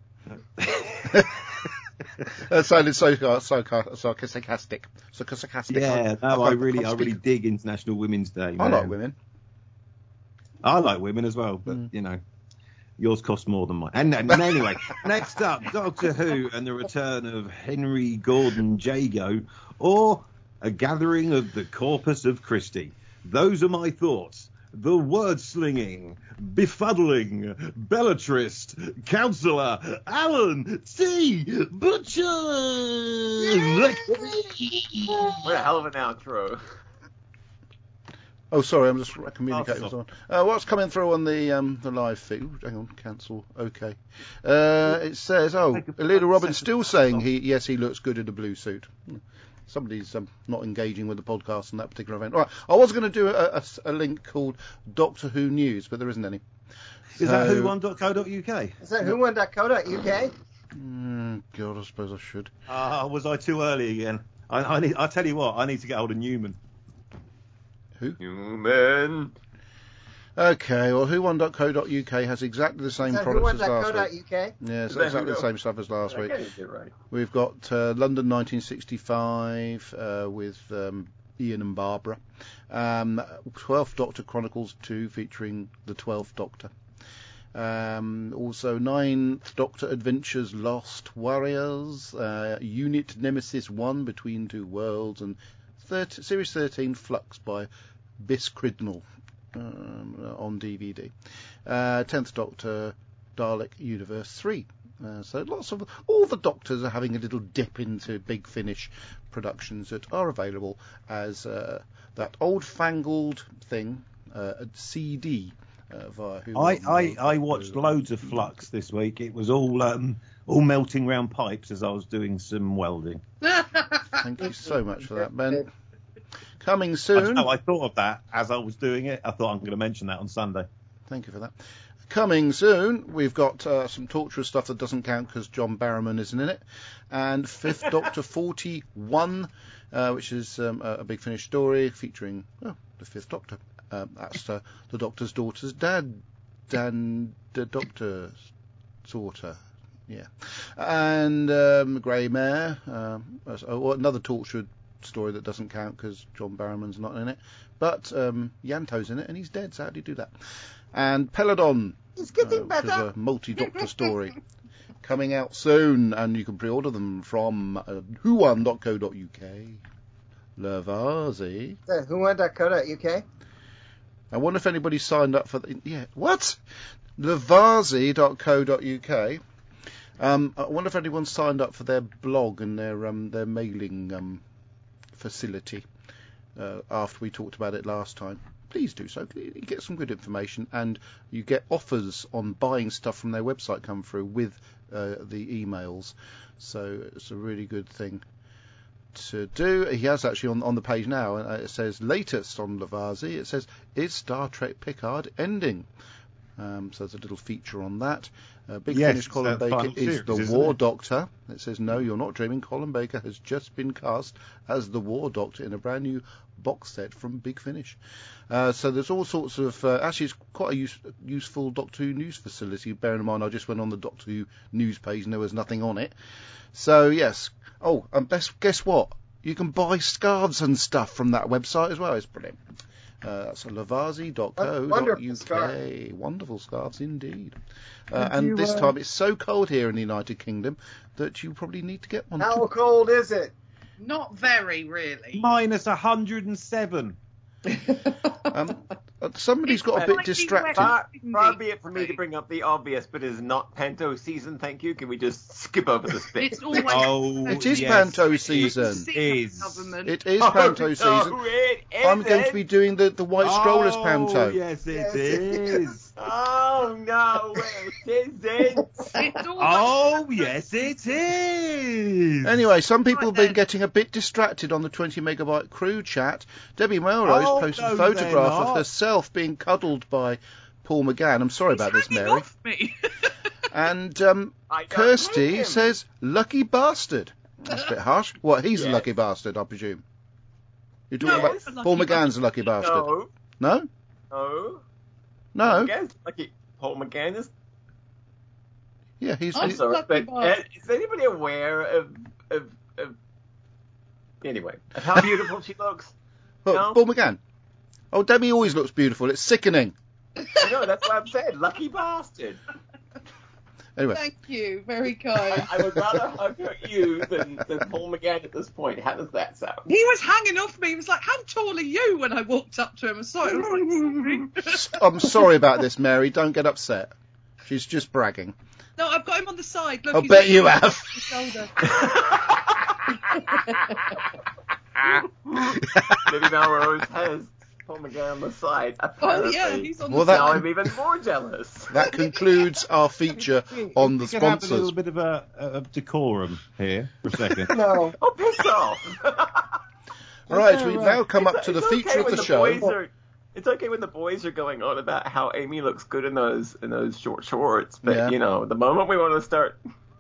B: sounded so so so sarcastic. So sarcastic.
F: Yeah, no, I really, I really dig International Women's Day.
B: I
F: Man.
B: like women.
F: I like women as well, but
B: Mm.
F: you know, yours cost more than mine. And, and anyway, next up, Doctor Who and the return of Henry Gordon Jago, or a gathering of the Corpus of Christi. Those are my thoughts. The word-slinging, befuddling, Bellatrist, Councillor, Alan T. Butcher!
G: What a hell of an outro.
B: Oh, sorry, I'm just communicating
F: Oh,
B: with someone. Uh, what's coming through on the um, the live feed? Ooh, hang on, cancel. Okay. Uh, it says, oh, Alida Robbins still saying he yes, he looks good in a blue suit. Hmm. Somebody's um, not engaging with the podcast on that particular event. All right, I was going to do a, a, a link called Doctor Who News, but there isn't any.
F: Is that
B: So-
F: who one dot co dot U K?
D: Is that who one dot co dot U K?
B: Mm, God, I suppose I should.
F: Ah, was I too early again? I, I need. I tell you what, I need to get hold of Newman.
G: Human.
B: Okay, well, who one dot co dot U K has exactly the same
D: Is that who
B: products
D: one
B: as
D: dot co
B: last
D: dot
B: week.
D: U K?
B: Yeah, it's
G: Is that
B: exactly
G: who-
B: the same stuff as last
G: I
B: week.
G: can't get it right.
B: We've got uh, London nineteen sixty-five uh, with um, Ian and Barbara. Um, twelfth Doctor Chronicles two featuring the twelfth Doctor. Um, also ninth Doctor Adventures Lost Warriors. Uh, Unit Nemesis one Between Two Worlds. And thirty, Series thirteen Flux by Biss Cridnell um, on D V D. Uh, tenth Doctor Dalek Universe three. Uh, so lots of all the Doctors are having a little dip into Big Finish productions that are available as uh, that old-fangled thing, uh, a C D uh, via Who.
F: I, I, I watched loads of Flux this week. It was all um, all melting round pipes as I was doing some welding.
B: Thank you so much for that, Ben. Coming
F: I,
B: soon.
F: know, I thought of that as I was doing it. I thought I'm going to mention that on Sunday.
B: Thank you for that. Coming soon, we've got uh, some torturous stuff that doesn't count because John Barrowman isn't in it, and Fifth Doctor forty-one, uh, which is um, a, a Big Finish story featuring oh, the Fifth Doctor. Um, that's uh, the Doctor's daughter's dad, Dan, the Doctor's daughter. Yeah, and um, Grey Mare, um, oh, another tortured story that doesn't count because John Barrowman's not in it, but um, Yanto's in it and he's dead. So how do you do that? And Peladon,
D: It's getting
B: uh, which is
D: better.
B: a multi-Doctor story coming out soon, and you can pre-order them from uh, who one dot co dot U K. Lavazzi.
D: Is that who one dot co dot U K?
B: I wonder if anybody signed up for the yeah what Lavazzi dot co dot U K. Um, I wonder if anyone signed up for their blog and their um, their mailing um, facility uh, after we talked about it last time. Please do so. You get some good information, and you get offers on buying stuff from their website come through with uh, the emails. So it's a really good thing to do. He has actually on on the page now. Uh, it says latest on Lavazzi. It says is Star Trek Picard ending. Um, so there's a little feature on that. Uh, Big
F: Yes,
B: Finish
F: it's
B: Colin
F: that
B: Baker
F: final
B: is
F: series,
B: the
F: isn't
B: War
F: it?
B: Doctor. It says no, you're not dreaming. Colin Baker has just been cast as the War Doctor in a brand new box set from Big Finish. Uh, so there's all sorts of uh, actually it's quite a use, useful Doctor Who news facility. Bearing in mind I just went on the Doctor Who news page and there was nothing on it. So yes. Oh, and best guess what? You can buy scarves and stuff from that website as well. It's brilliant. Uh, that's lavazzi dot co dot U K. Wonderful scarves indeed. Uh, and
D: you,
B: this
D: uh,
B: time it's so cold here in the United Kingdom that you probably need to get one.
D: How
B: too.
D: cold is it?
C: Not very, really.
F: Minus one hundred seven.
B: Um, somebody's got a bit distracted.
G: Far, far be it for me to bring up the obvious, but it is not Panto season, thank you. Can we just skip over this bit?
C: It's always
F: Oh,
B: It is
F: yes,
B: Panto
F: it
B: season.
F: is.
C: government.
B: It is
G: Oh,
B: Panto
G: no,
B: season.
G: it
B: I'm going to
G: isn't.
B: be doing the, the White Strollers
F: Oh,
B: Panto.
F: yes, it
D: Yes,
F: is.
G: Oh, no, it isn't.
C: It's always
F: Oh, yes, it is.
B: Anyway, some people have
C: Right
B: been
C: then.
B: getting a bit distracted on the twenty megabyte crew chat. Debbie Melrose
F: Oh,
B: posted
F: no,
B: a
F: they're
B: photograph of
F: not.
B: herself being cuddled by Paul McGann. I'm sorry
C: He's
B: about this,
C: hanging
B: Mary.
C: off me.
B: And um,
G: I don't
B: Kirsty
G: blame him.
B: says, lucky bastard. That's a bit harsh. What, he's a
G: Yes.
B: lucky bastard, I presume. You're talking
C: No,
B: about
C: I'm a
B: Paul
C: lucky
B: McGann's a lucky bastard.
G: No,
B: No?
G: no. Paul
B: No?
G: McGann's lucky. Paul McGann is.
B: Yeah, he's...
G: I'm
C: He's
G: sorry,
C: lucky
G: but uh,
C: bastard.
G: is anybody aware of, of, of. Anyway, of how beautiful she looks?
B: Oh,
G: No?
B: Paul McGann. Oh, Debbie always looks beautiful. It's sickening.
G: I know, that's what I'm saying. Lucky bastard.
B: Anyway,
C: Thank you, very kind.
G: I would rather hug you than, than Paul McGann at this point. How does that sound?
C: He was hanging off me. He was like, "How tall are you?" When I walked up to him, I saw it. I was like, "Sorry."
B: st- I'm sorry about this, Mary. Don't get upset. She's just bragging.
C: No, I've got him on the side. Look,
B: I'll
C: he's
B: bet
C: on
B: you
C: the
B: have.
C: shoulder.
G: Maybe Melrose has Paul McGann on the side.
C: Oh
G: Apparently.
C: yeah, he's on
B: Well,
C: the
B: that-
G: Now
C: side.
G: I'm even more jealous.
B: That concludes our feature on the
F: We can have a
B: sponsors.
F: little bit of a, a decorum here for a second.
D: No.
G: Oh, piss off!
B: Right, we've now come
G: It's-
B: up to the
G: it's
B: feature
G: okay
B: of
G: when
B: the show.
G: boys are- it's okay when the boys are going on about how Amy looks good in those in those short shorts, but
B: Yeah.
G: you know, the moment we want to start,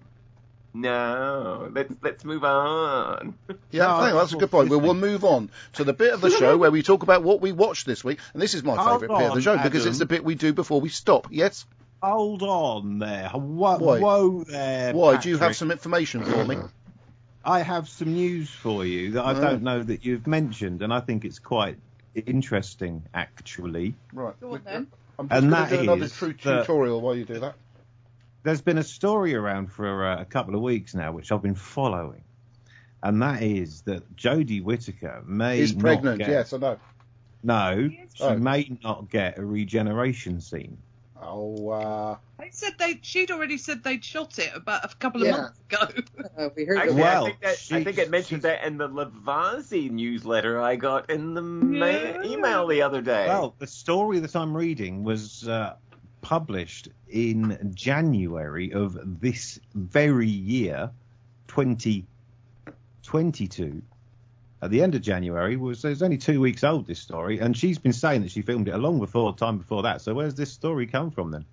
G: no, let's let's move on.
B: Yeah,
F: No,
B: I think that's a good point. We'll, we'll move on to the bit of the show where we talk about what we watched this week. And this is my
F: Hold
B: favourite bit of the
F: on,
B: show because it's
F: Adam.
B: the bit we do before we stop. Yes?
F: Hold on there. Whoa,
B: Why?
F: whoa there.
B: Why? Do you have
F: Patrick.
B: some information for me?
F: I have some news for you that I
B: Oh.
F: don't know that you've mentioned, and I think it's quite interesting, actually.
B: Right.
C: Go on then.
B: I'm just
F: And
B: going
F: that
B: to do another
F: is
B: true
F: that-
B: tutorial while you do that.
F: There's been a story around for uh, a couple of weeks now, which I've been following, and that is that Jodie Whittaker may
B: He's
F: not
B: pregnant,
F: get,
B: yes, I know.
F: No, she
B: Oh.
F: may not get a regeneration scene.
B: Oh, uh...
C: They said they. She'd already said they'd shot it about a couple of
D: Yeah.
C: months ago.
E: Uh, we heard
G: Actually,
E: the
F: Well,
G: I think that I
F: she's-
G: think it mentioned
F: she's-
G: that in the Lavazzi newsletter I got in the ma-
C: Yeah.
G: email the other day.
F: Well, the story that I'm reading was uh, published in January of this very year, twenty twenty-two. At the end of January, was it was only two weeks old, this story, and she's been saying that she filmed it a long before time before that. So where's this story come from then?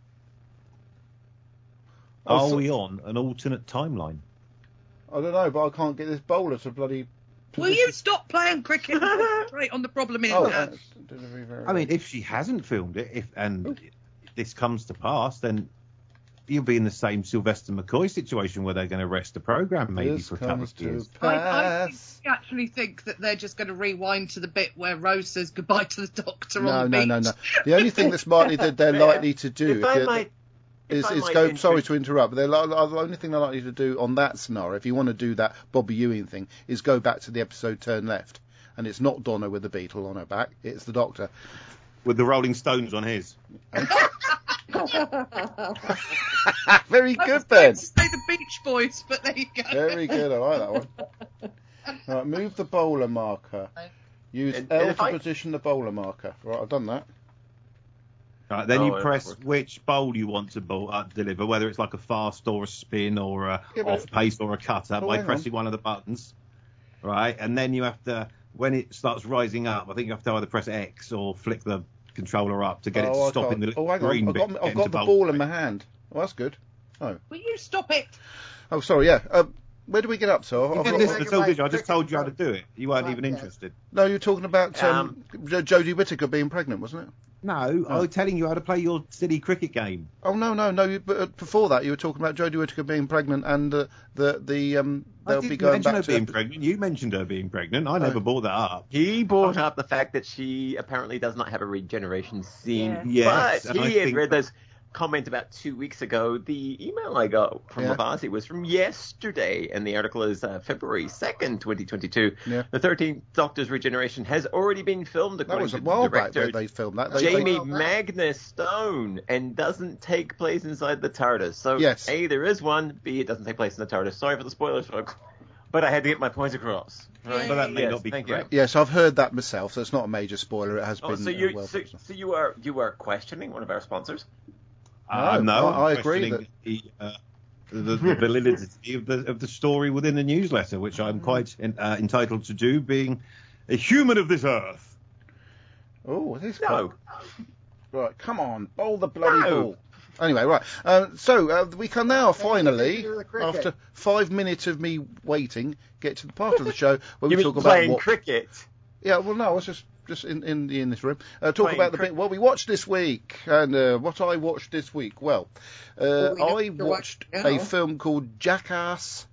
B: Oh,
F: Are
B: so-
F: we on an alternate timeline?
B: I don't know, but I can't get this bowler to bloody...
C: Will you stop playing cricket and concentrate on the problem in
B: Oh,
C: hand?
B: uh, delivery very
F: I mean, if she hasn't filmed it, if and this comes to pass, then you'll be in the same Sylvester McCoy situation where they're going to rest the program maybe
B: This
F: for a couple
B: comes
F: of
B: to
F: years.
C: I, I think,
B: pass.
C: I actually think that they're just going to rewind to the bit where Rose says goodbye to the doctor
B: No,
C: on the
B: no,
C: beach.
B: no, no. The only thing that's likely that they're
G: Yeah.
B: likely to do
G: if I
B: if
G: might, if
B: is,
G: I
B: is
G: might
B: go.
G: intro-
B: Sorry to interrupt, but they're li- li- the only thing they're likely to do on that scenario, if you want to do that Bobby Ewing thing, is go back to the episode Turn Left, and it's not Donna with the beetle on her back; it's the Doctor.
F: With the Rolling Stones on his.
B: Very
C: I
B: good,
C: was going
B: Ben.
C: to say the Beach Boys, but there you go.
B: Very good. I like that one. Right, move the bowler marker. Use
G: And-
B: L
G: and if
B: to
G: I-
B: position the bowler marker. Right, I've done that.
F: Right, then
G: Oh,
F: you
G: yeah,
F: press
G: of course.
F: which bowl you want to bowl, uh, deliver, whether it's like a fast or a spin or a
B: Yeah, but-
F: off pace or a cutter
B: Oh,
F: by
B: hang
F: pressing one of the buttons. Right, and then you have to, when it starts rising up, I think you have to either press X or flick the controller up to get it
B: oh,
F: to
B: I
F: stop
B: can't-
F: in the
B: oh, hang
F: green
B: on. I've
F: bit.
B: got,
F: to
B: I've
F: get
B: got
F: into
B: the
F: bowl
B: ball in
F: play.
B: my hand. Oh, that's good. Oh,
C: Will you stop it?
B: oh, sorry. Yeah. Uh, where do we get up to?
F: You
B: I've
F: didn't
B: got-
F: listen to
D: Megabyte
F: television. I just
D: cricket
F: told you how to
D: phone.
F: do it. You weren't even
D: Podcast.
F: interested.
B: No, you're talking about um, Jo- Jodie Whittaker being pregnant, wasn't it?
F: No, I was telling you how to play your silly cricket game.
B: Oh no, no, no! You, but uh, before that, you were talking about Jodie Whittaker being pregnant, and uh, the the um,
F: I
B: they'll
F: didn't
B: be going
F: mention
B: back
F: her
B: to
F: being pregnant. You mentioned her being pregnant. I never
B: Oh.
F: brought that up.
G: He brought up the fact that she apparently does not have a regeneration scene,
C: Yeah.
F: Yes,
G: but
F: and I
G: he had
F: think-
G: read those comment about two weeks ago. The email I got from
B: Yeah.
G: Mavasi was from yesterday, and the article is uh, February second, twenty twenty-two.
B: Yeah.
G: The thirteenth Doctor's Regeneration has already been filmed,
B: That
G: according
B: was a
G: to
B: while
G: the
B: back
G: director
B: when they filmed that. They,
G: Jamie
D: Well, that-
G: Magnus Stone, and doesn't take place inside the TARDIS. So,
B: Yes.
G: A, there is one, B, it doesn't take place in the TARDIS. Sorry for the spoilers, folks. But I had to get my point across. Right?
F: But that may
G: Yes,
F: not be
G: thank
F: correct.
G: you.
B: Yes, I've heard that myself, so it's not a major spoiler. It has
G: Oh,
B: been
G: so
B: uh,
G: you,
B: well
G: so,
B: publicised.
G: so you are you are questioning one of our sponsors?
F: Uh,
B: No,
F: no,
B: I- I
F: I'm
B: agree
F: questioning the, uh, the, the validity of the, of the story within the newsletter, which I'm quite in, uh, entitled to do, being a human of this earth.
B: Oh, this
G: No.
B: Right, come on, bowl the bloody
G: No.
B: ball. Anyway, right. Um, so uh, we can now finally,
D: to do the cricket.
B: after five minutes of me waiting, get to the part of the show where we
G: You mean
B: talk about
G: playing
B: what.
G: cricket?
B: Yeah, well, no, I was just just in in, in this room. Uh, talk
G: Playing
B: about the
G: cric-
B: bit what we watched this week and uh, what I watched this week. Well, uh,
E: Well, we know
B: I
E: what you're
B: watched
E: watching
B: a
E: now.
B: film called Jackass.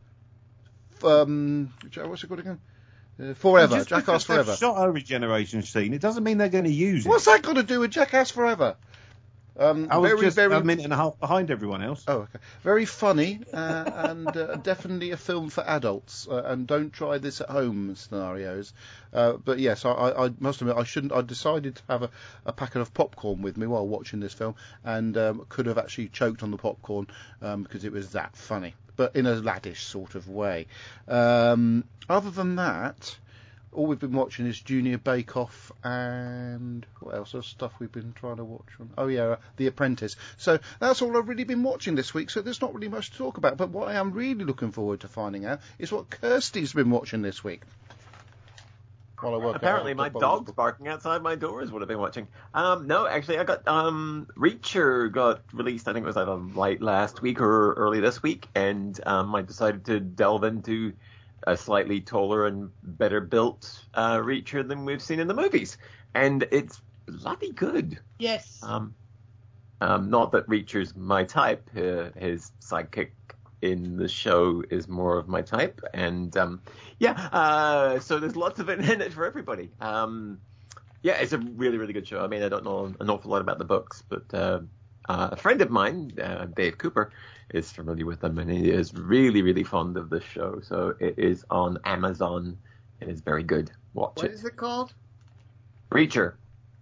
B: Um, what's it called again? Uh, Forever.
F: Just
B: Jackass
F: because they've
B: Forever.
F: shot a regeneration scene, it doesn't mean they're going to use it.
B: What's that got to do with Jackass Forever? Um,
F: I was
B: very,
F: just
B: very
F: a minute and a half behind everyone else.
B: Oh, okay. Very funny uh, and uh, definitely a film for adults. Uh, and don't try this at home scenarios. Uh, but yes, I, I, I must admit I shouldn't. I decided to have a, a packet of popcorn with me while watching this film, and um, could have actually choked on the popcorn um, because it was that funny, but in a laddish sort of way. Um, other than that, all we've been watching is Junior Bake Off and what else? There's stuff we've been trying to watch. On. Oh yeah, uh, The Apprentice. So that's all I've really been watching this week. So there's not really much to talk about. But what I am really looking forward to finding out is what Kirsty's been watching this week. While I work out
G: Apparently,
B: how
G: my
B: to bowl
G: dog's
B: this book.
G: barking outside my door is what I've been watching. Um, no, actually, I got um, Reacher got released. I think it was either late last week or early this week, and um, I decided to delve into a slightly taller and better built uh, Reacher than we've seen in the movies, and it's bloody good.
C: Yes.
G: Um, um, not that Reacher's my type. Uh, his sidekick in the show is more of my type, and um, yeah, uh, so there's lots of it in it for everybody. Um, yeah, it's a really, really good show. I mean, I don't know an awful lot about the books, but uh, uh, a friend of mine, uh, Dave Cooper, is familiar with them, and he is really, really fond of this show. So it is on Amazon. It is very good. Watch
D: What
G: it.
D: is it called?
G: Reacher.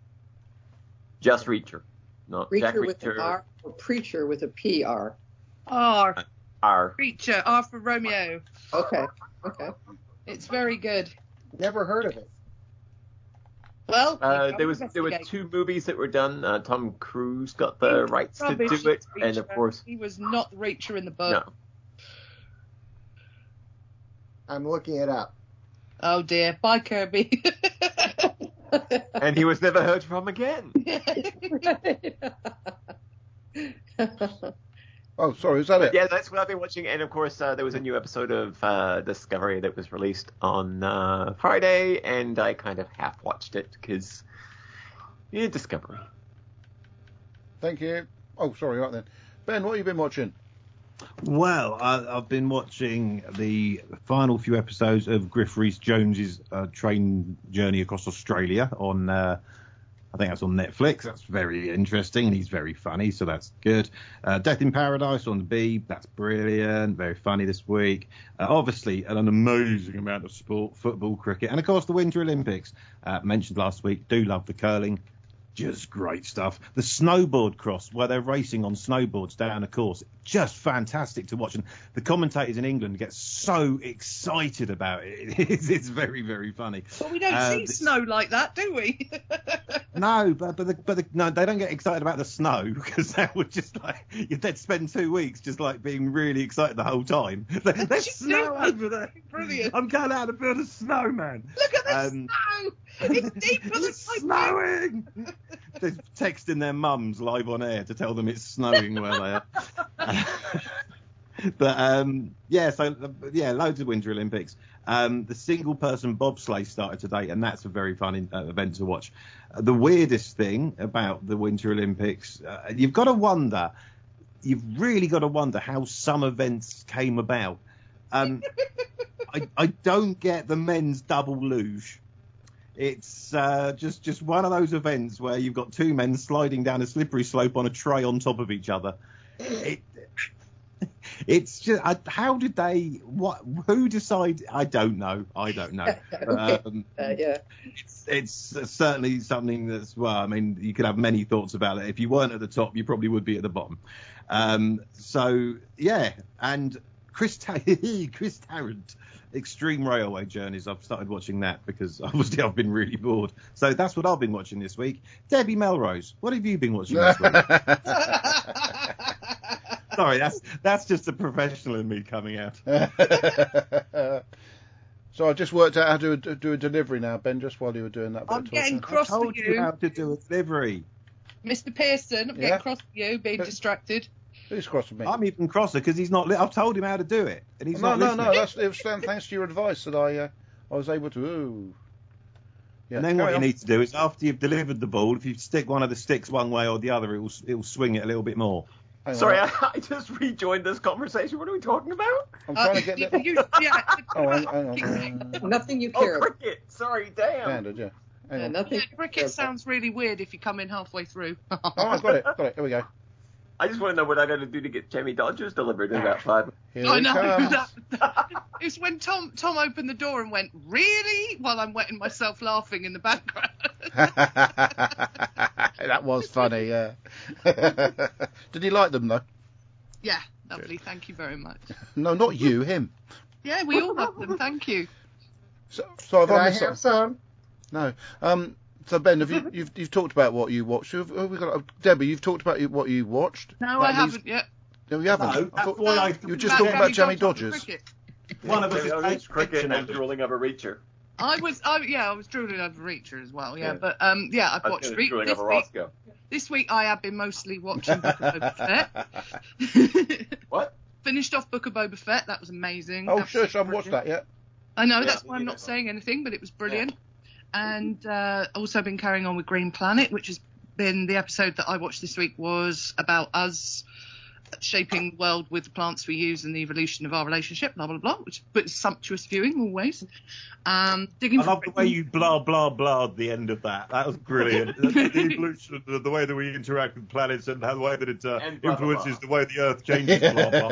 G: Just Reacher. Not Jack
E: Reacher with
G: Reacher.
E: an R or Preacher with a P R.
C: R.
G: R.
C: Preacher. R for Romeo.
E: Okay. Okay.
C: It's very good.
D: Never heard of it.
C: Well,
G: Uh,
C: you
G: there was there were
C: investigate.
G: two movies that were done. Uh, Tom Cruise got the rights to
C: Rubbish,
G: do it,
C: Reacher.
G: and of course,
C: He was not the Reacher in the book.
G: no.
D: I'm looking it up.
C: Oh dear. Bye, Kirby.
G: And he was never heard from again.
B: Oh, sorry, is that
G: But
B: it?
G: yeah, that's what I've been watching. And of course, uh, there was a new episode of uh, Discovery that was released on uh, Friday, and I kind of half watched it because, yeah, Discovery.
B: Thank you. Oh, sorry, right then. Ben, what have you been watching?
F: Well, I, I've been watching the final few episodes of Griff Rhys-Jones's uh, train journey across Australia on, uh, I think that's on Netflix. That's very interesting, and he's very funny, so that's good. Uh, Death in Paradise on the B, that's brilliant, very funny this week. Uh, obviously, an amazing amount of sport, football, cricket, and of course the Winter Olympics. Uh, mentioned last week, do love the curling. Just great stuff. The snowboard cross, where they're racing on snowboards down a course, just fantastic to watch. And the commentators in England get so excited about it. It's, it's very, very funny.
C: But we don't
F: Uh,
C: see
F: the-
C: snow like that, do we?
F: No, but but, the, but the, no, they don't get excited about the snow because that would just like they'd spend two weeks just like being really excited the whole time. There's
C: You
F: snow
C: do.
F: over there.
C: Brilliant.
F: I'm going out to build a snowman.
C: Look at the
F: Um,
C: snow. It's deeper than
F: It's
C: my
F: snowing. They're texting their mums live on air to tell them it's snowing where they are. But um, yeah, so uh, yeah, loads of Winter Olympics. Um, the single person bobsleigh started today, and that's a very fun uh, event to watch. Uh, the weirdest thing about the Winter Olympics, uh, you've got to wonder, you've really got to wonder how some events came about. Um, I, I don't get the men's double luge. It's uh, just just one of those events where you've got two men sliding down a slippery slope on a tray on top of each other. It, it's just I, how did they? What? Who decided? I don't know. I don't know.
E: Okay.
F: Um,
E: Uh, yeah.
F: it's, it's certainly something that's well. I mean, you could have many thoughts about it. If you weren't at the top, you probably would be at the bottom. Um, so yeah, and Chris Ta- Chris Tarrant. Extreme Railway Journeys. I've started watching that because obviously I've been really bored. So that's what I've been watching this week. Debbie Melrose, what have you been watching this week? Sorry, that's that's just a professional in me coming out.
B: So I just worked out how to do a, do a delivery now, Ben, just while you were doing that bit
C: I'm
B: of talking.
C: getting
F: I
C: cross
F: told
C: with
F: you
C: you,
F: how to do a delivery.
C: Mister Pearson. I'm
B: Yeah.
C: getting cross with you, being
B: But-
C: distracted.
B: Who's cross with me?
F: I'm even crosser because he's not. Li- I've told him how to do it, and he's
B: no,
F: not
B: no,
F: listening.
B: no. That's it was thanks to your advice that I uh, I was able to. Ooh. Yeah,
F: And then what
B: carry
F: you
B: on.
F: need to do is after you've delivered the ball, if you stick one of the sticks one way or the other, it will it will swing it a little bit more.
B: Hang on,
G: Sorry,
B: I'm,
G: I, I just rejoined this conversation. What are we talking about?
B: I'm trying
C: Uh,
B: to get
C: you
B: the.
C: can use- yeah,
B: Oh, hang, hang on. Uh,
E: Nothing you
G: Oh,
E: care about.
G: cricket. Sorry, damn.
B: standard, yeah. Hang
E: Yeah,
B: on.
E: nothing.
C: yeah, cricket sounds really weird if you come in halfway through.
B: Oh, I got it. Got it. Here we go.
G: I just want to know what I got to do to get Jamie Dodgers delivered in about five.
B: Here
C: I
B: it
C: know.
B: comes.
C: That, that, it's when Tom Tom opened the door and went, "Really?" while I'm wetting myself laughing in the background.
B: That was funny, yeah. Did he like them though?
C: Yeah, lovely. Thank you very much.
B: No, not you, him.
C: Yeah, we all love them. Thank you.
B: So, so have
D: Can
B: I
D: I
B: missed
D: have
B: something?
D: some?
B: No. Um. So Ben, have you you've you've talked about what you watched? Who have, who have we got? Oh, Debbie, you've talked about what you watched.
C: No,
B: That
C: I
B: leaves-
C: haven't yet.
B: No, you haven't.
F: No,
B: I
F: that's
B: thought-
F: why I.
B: you were just talking about Jamie Dodgers.
C: Cricket.
F: One of us
G: Jamie
F: is
G: Dodgers, cricket, and
F: cricket.
G: drooling over Reacher.
C: I was, I, yeah, I was drooling over Reacher as well. Yeah,
G: Yeah.
C: but um, yeah, I've
G: I was
C: watched
G: gonna
C: Re-
G: drooling
C: this
G: over
C: week.
G: Roscoe.
C: This week I have been mostly watching Book of Boba Fett.
G: What?
C: Finished off Book of Boba Fett. That was amazing.
B: Oh,
C: Absolutely
B: shush! I haven't watched that
C: brilliant.
B: yet.
C: I know,
G: Yeah,
C: that's
G: me
C: why I'm
G: neither.
C: not saying anything, but it was brilliant. And uh, also been carrying on with Green Planet, which has been the episode that I watched this week was about us shaping the world with the plants we use and the evolution of our relationship, blah, blah, blah, which but sumptuous viewing always. Um, digging
F: I love the way you blah blah blah at the end of that. That was brilliant. the, the evolution, the, the way that we interact with planets, and how the way that it uh,
G: And blah, blah,
F: influences
G: blah.
F: the way the Earth changes. Blah blah.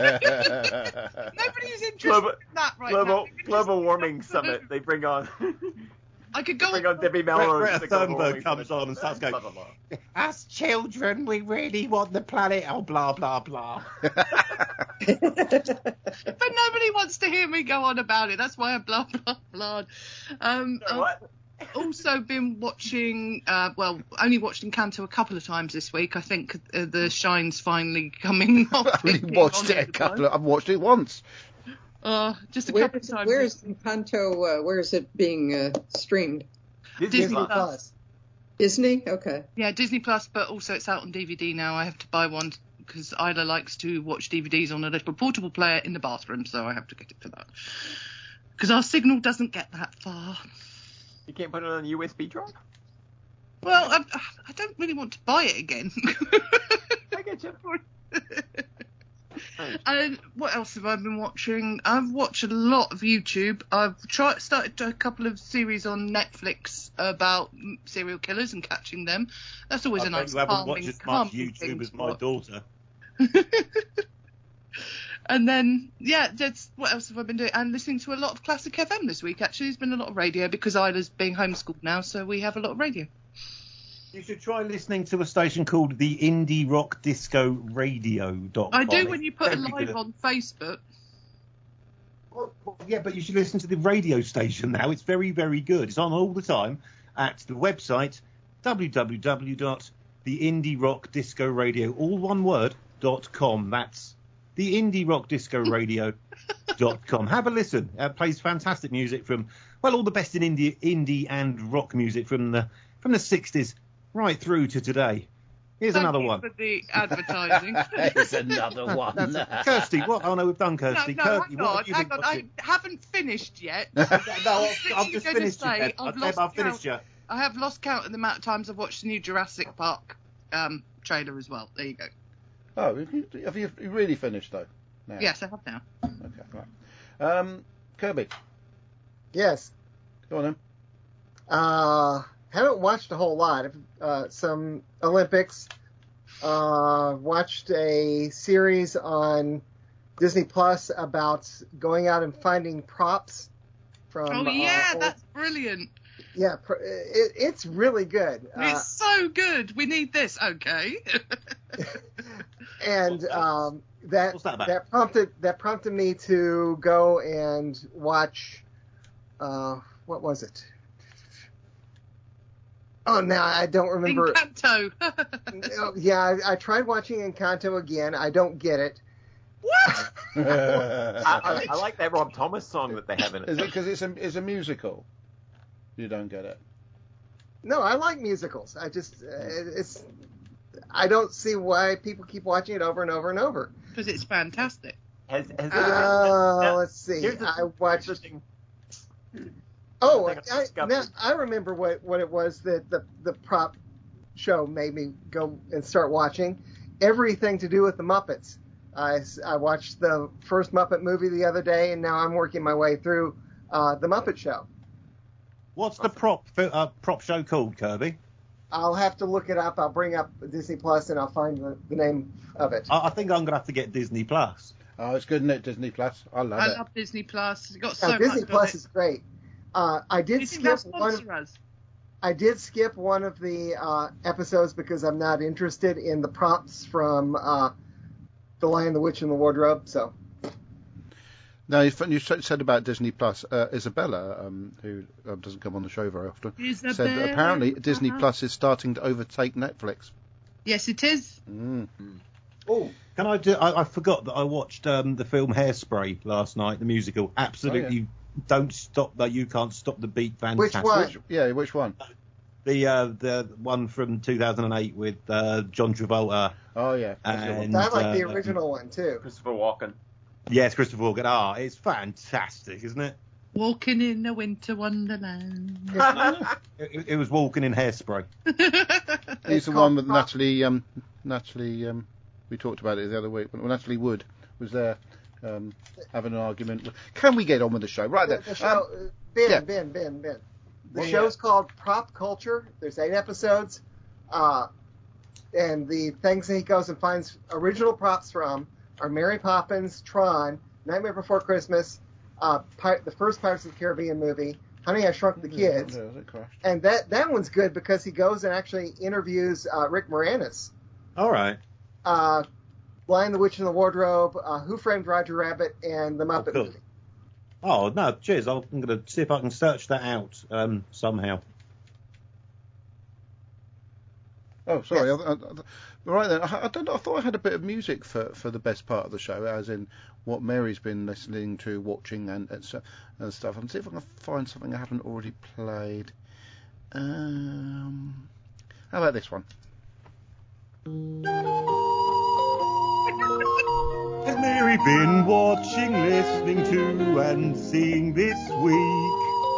C: Nobody's interested
G: Global,
C: in that right
G: global,
C: now.
G: global warming summit. They bring on,
C: I could go
G: bring
C: on.
G: on Debbie
F: Greta
G: Melrose. to global
F: Thunberg
G: warming
F: comes
G: summit.
F: on and starts going,
G: Blah, blah, blah.
F: As children, we really want the planet. Oh, blah blah blah.
C: But nobody wants to hear me go on about it. That's why I blah, blah, blah. Um,
G: Sorry, what?
C: I've also been watching, uh, well, only watched Encanto a couple of times this week. I think uh, the shine's finally coming off.
B: I've only
C: it
B: watched
C: on
B: it a
C: the
B: couple. Of, I've watched it once.
C: Uh, just a
E: Where
C: couple
E: is,
C: of times.
E: where is Encanto? Uh, where is it being uh, streamed?
C: Disney
G: Plus.
C: Plus.
E: Disney? Okay.
C: Yeah, Disney Plus, but also it's out on D V D now. I have to buy one because Isla likes to watch D V Ds on a little portable player in the bathroom, so I have to get it for that. Because our signal doesn't get that far.
G: You can't put it on a U S B drive?
C: Well, I, I don't really want to buy it again.
G: I get you.
C: And what else have I been watching? I've watched a lot of YouTube. I've tried started a couple of series on Netflix about mm, serial killers and catching them. That's always
F: I
C: a
F: bet
C: nice
F: you haven't
C: calming,
F: watched as much
C: calming thing
F: YouTube as
C: to
F: my
C: watch.
F: daughter.
C: And then, yeah, that's what else have I been doing? And listening to a lot of classic F M this week. Actually, there's been a lot of radio because Isla's being homeschooled now, so we have a lot of radio.
F: You should try listening to a station called the Indie Rock Disco Radio dot com.
C: I do when you put it
F: Very
C: live
F: good.
C: on Facebook.
F: Well, well, yeah, but you should listen to the radio station now. It's very, very good. It's on all the time at the website w w w dot the indie rock disco radio, all one word, dot com. That's the indie rock disco radio dot com. Have a listen. It plays fantastic music from, well, all the best in indie, indie and rock music from the from the sixties right through to today. Here's
C: Thank
F: another
C: you
F: one.
C: for the advertising.
B: Here's another one.
F: That's- Kirsty, what? Oh no, we've done
C: No,
F: Kirsty.
C: no,
F: Kirsty,
C: hang
F: what
C: on,
F: have you
C: hang
F: been
C: on. I
F: watching?
C: haven't finished yet.
F: No, I've, I've
C: literally
F: just
C: gonna
F: finished
C: say,
F: you.
C: I've
F: I've,
C: lost
F: I've finished
C: count.
F: you.
C: I have lost count of the amount of times I've watched the new Jurassic Park um, trailer as well. There you go.
B: Oh, have you, have you really finished though? Now?
C: Yes, I have now.
B: Okay, right. Um, Kirby,
D: Yes.
B: go on then.
D: Uh, haven't watched a whole lot. Uh, some Olympics. Uh, watched a series on Disney Plus about going out and finding props from.
C: Oh yeah,
D: uh, old,
C: that's brilliant.
D: Yeah, pr- it, it's really good. Uh,
C: It's so good. We need this. Okay.
D: and um, that
F: What's that about?
D: that prompted that prompted me to go and watch. Uh, what was it? Oh, now I don't remember.
C: Encanto.
D: Oh, yeah, I, I tried watching Encanto again. I don't get it.
C: What?
G: I, I, I like that Rob Thomas song that they have in it.
B: Is it because it's a, it's a musical? You don't get it.
D: No, I like musicals. I just uh, it's I don't see why people keep watching it over and over and over.
C: Because it's fantastic.
G: Has, has
D: Uh,
G: now,
D: let's see.
G: here's the-
D: I watched.
G: here's the thing.
D: Oh,
G: I think I
D: I,
G: discovered-
D: now I remember what, what it was that the, the prop show made me go and start watching. Everything to do with the Muppets. I, I watched the first Muppet movie the other day, and now I'm working my way through uh, the Muppet Show.
F: What's the prop uh, prop show called, Kirby?
D: I'll have to look it up. I'll bring up Disney Plus, and I'll find the, the name of it.
F: I, I think I'm gonna have to get Disney Plus.
B: Oh, it's good, isn't it? Disney Plus. I love
C: I
B: it.
C: love Disney Plus. It's got so
D: Now,
C: much.
D: Disney
C: on
D: Plus
C: it.
D: is great. Uh, I
C: Do
D: did
C: you think
D: skip
C: they'll
D: one.
C: sponsor us?
D: I did skip one of the uh, episodes because I'm not interested in the prompts from uh, The Lion, the Witch, and the Wardrobe. So
B: Now, you you said about Disney Plus. Uh, Isabella, um, who um, doesn't come on the show very often, said that
C: Isabella.
B: apparently Disney Plus is starting to overtake Netflix.
C: Yes, it is.
B: Mm.
D: oh,
F: Can I do? I, I forgot that I watched um, the film Hairspray last night, the musical. Absolutely, don't stop that. You can't stop the beat. Fantastic.
D: Which one?
B: Which, yeah, which one?
F: The uh, the one from two thousand eight with uh, John Travolta.
B: Oh yeah,
F: And,
D: I like the
F: uh,
D: original one too.
G: Christopher Walken.
F: Yes, Christopher Walken. Ah, it's fantastic, isn't it?
C: Walking in a winter wonderland.
F: It, it was Walking in Hairspray.
B: He's the
D: called
B: one with
D: Prop-
B: Natalie. Um, Natalie. Um, we talked about it the other week. Well, Natalie Wood was there um, having an argument. Can we get on with the show? Right
D: The,
B: then.
D: the show,
B: Um,
D: Ben,
B: yeah.
D: Ben, Ben, Ben. The
B: Well,
D: show's called Prop Culture. There's eight episodes, uh, and the things that he goes and finds original props from are Mary Poppins, Tron, Nightmare Before Christmas, uh, Pir- the first Pirates of the Caribbean movie, Honey, I Shrunk the Kids.
B: Yeah, it crashed.
D: And that, that one's good because he goes and actually interviews uh, Rick Moranis.
F: All right.
D: Uh, Lion, the Witch, and the Wardrobe, uh, Who Framed Roger Rabbit, and the Muppet
F: cool.
D: movie.
F: Oh no, cheers. I'm going to see if I can search that out um, somehow.
B: Oh, sorry.
D: Yes.
B: I, I, I, right then. I, I don't know. I thought I had a bit of music for, for the best part of the show, as in what Mary's been listening to, watching, and and, so, and stuff. And see if I can find something I haven't already played. Um, how about this one?
F: Has Mary been watching, listening to, and seeing this week?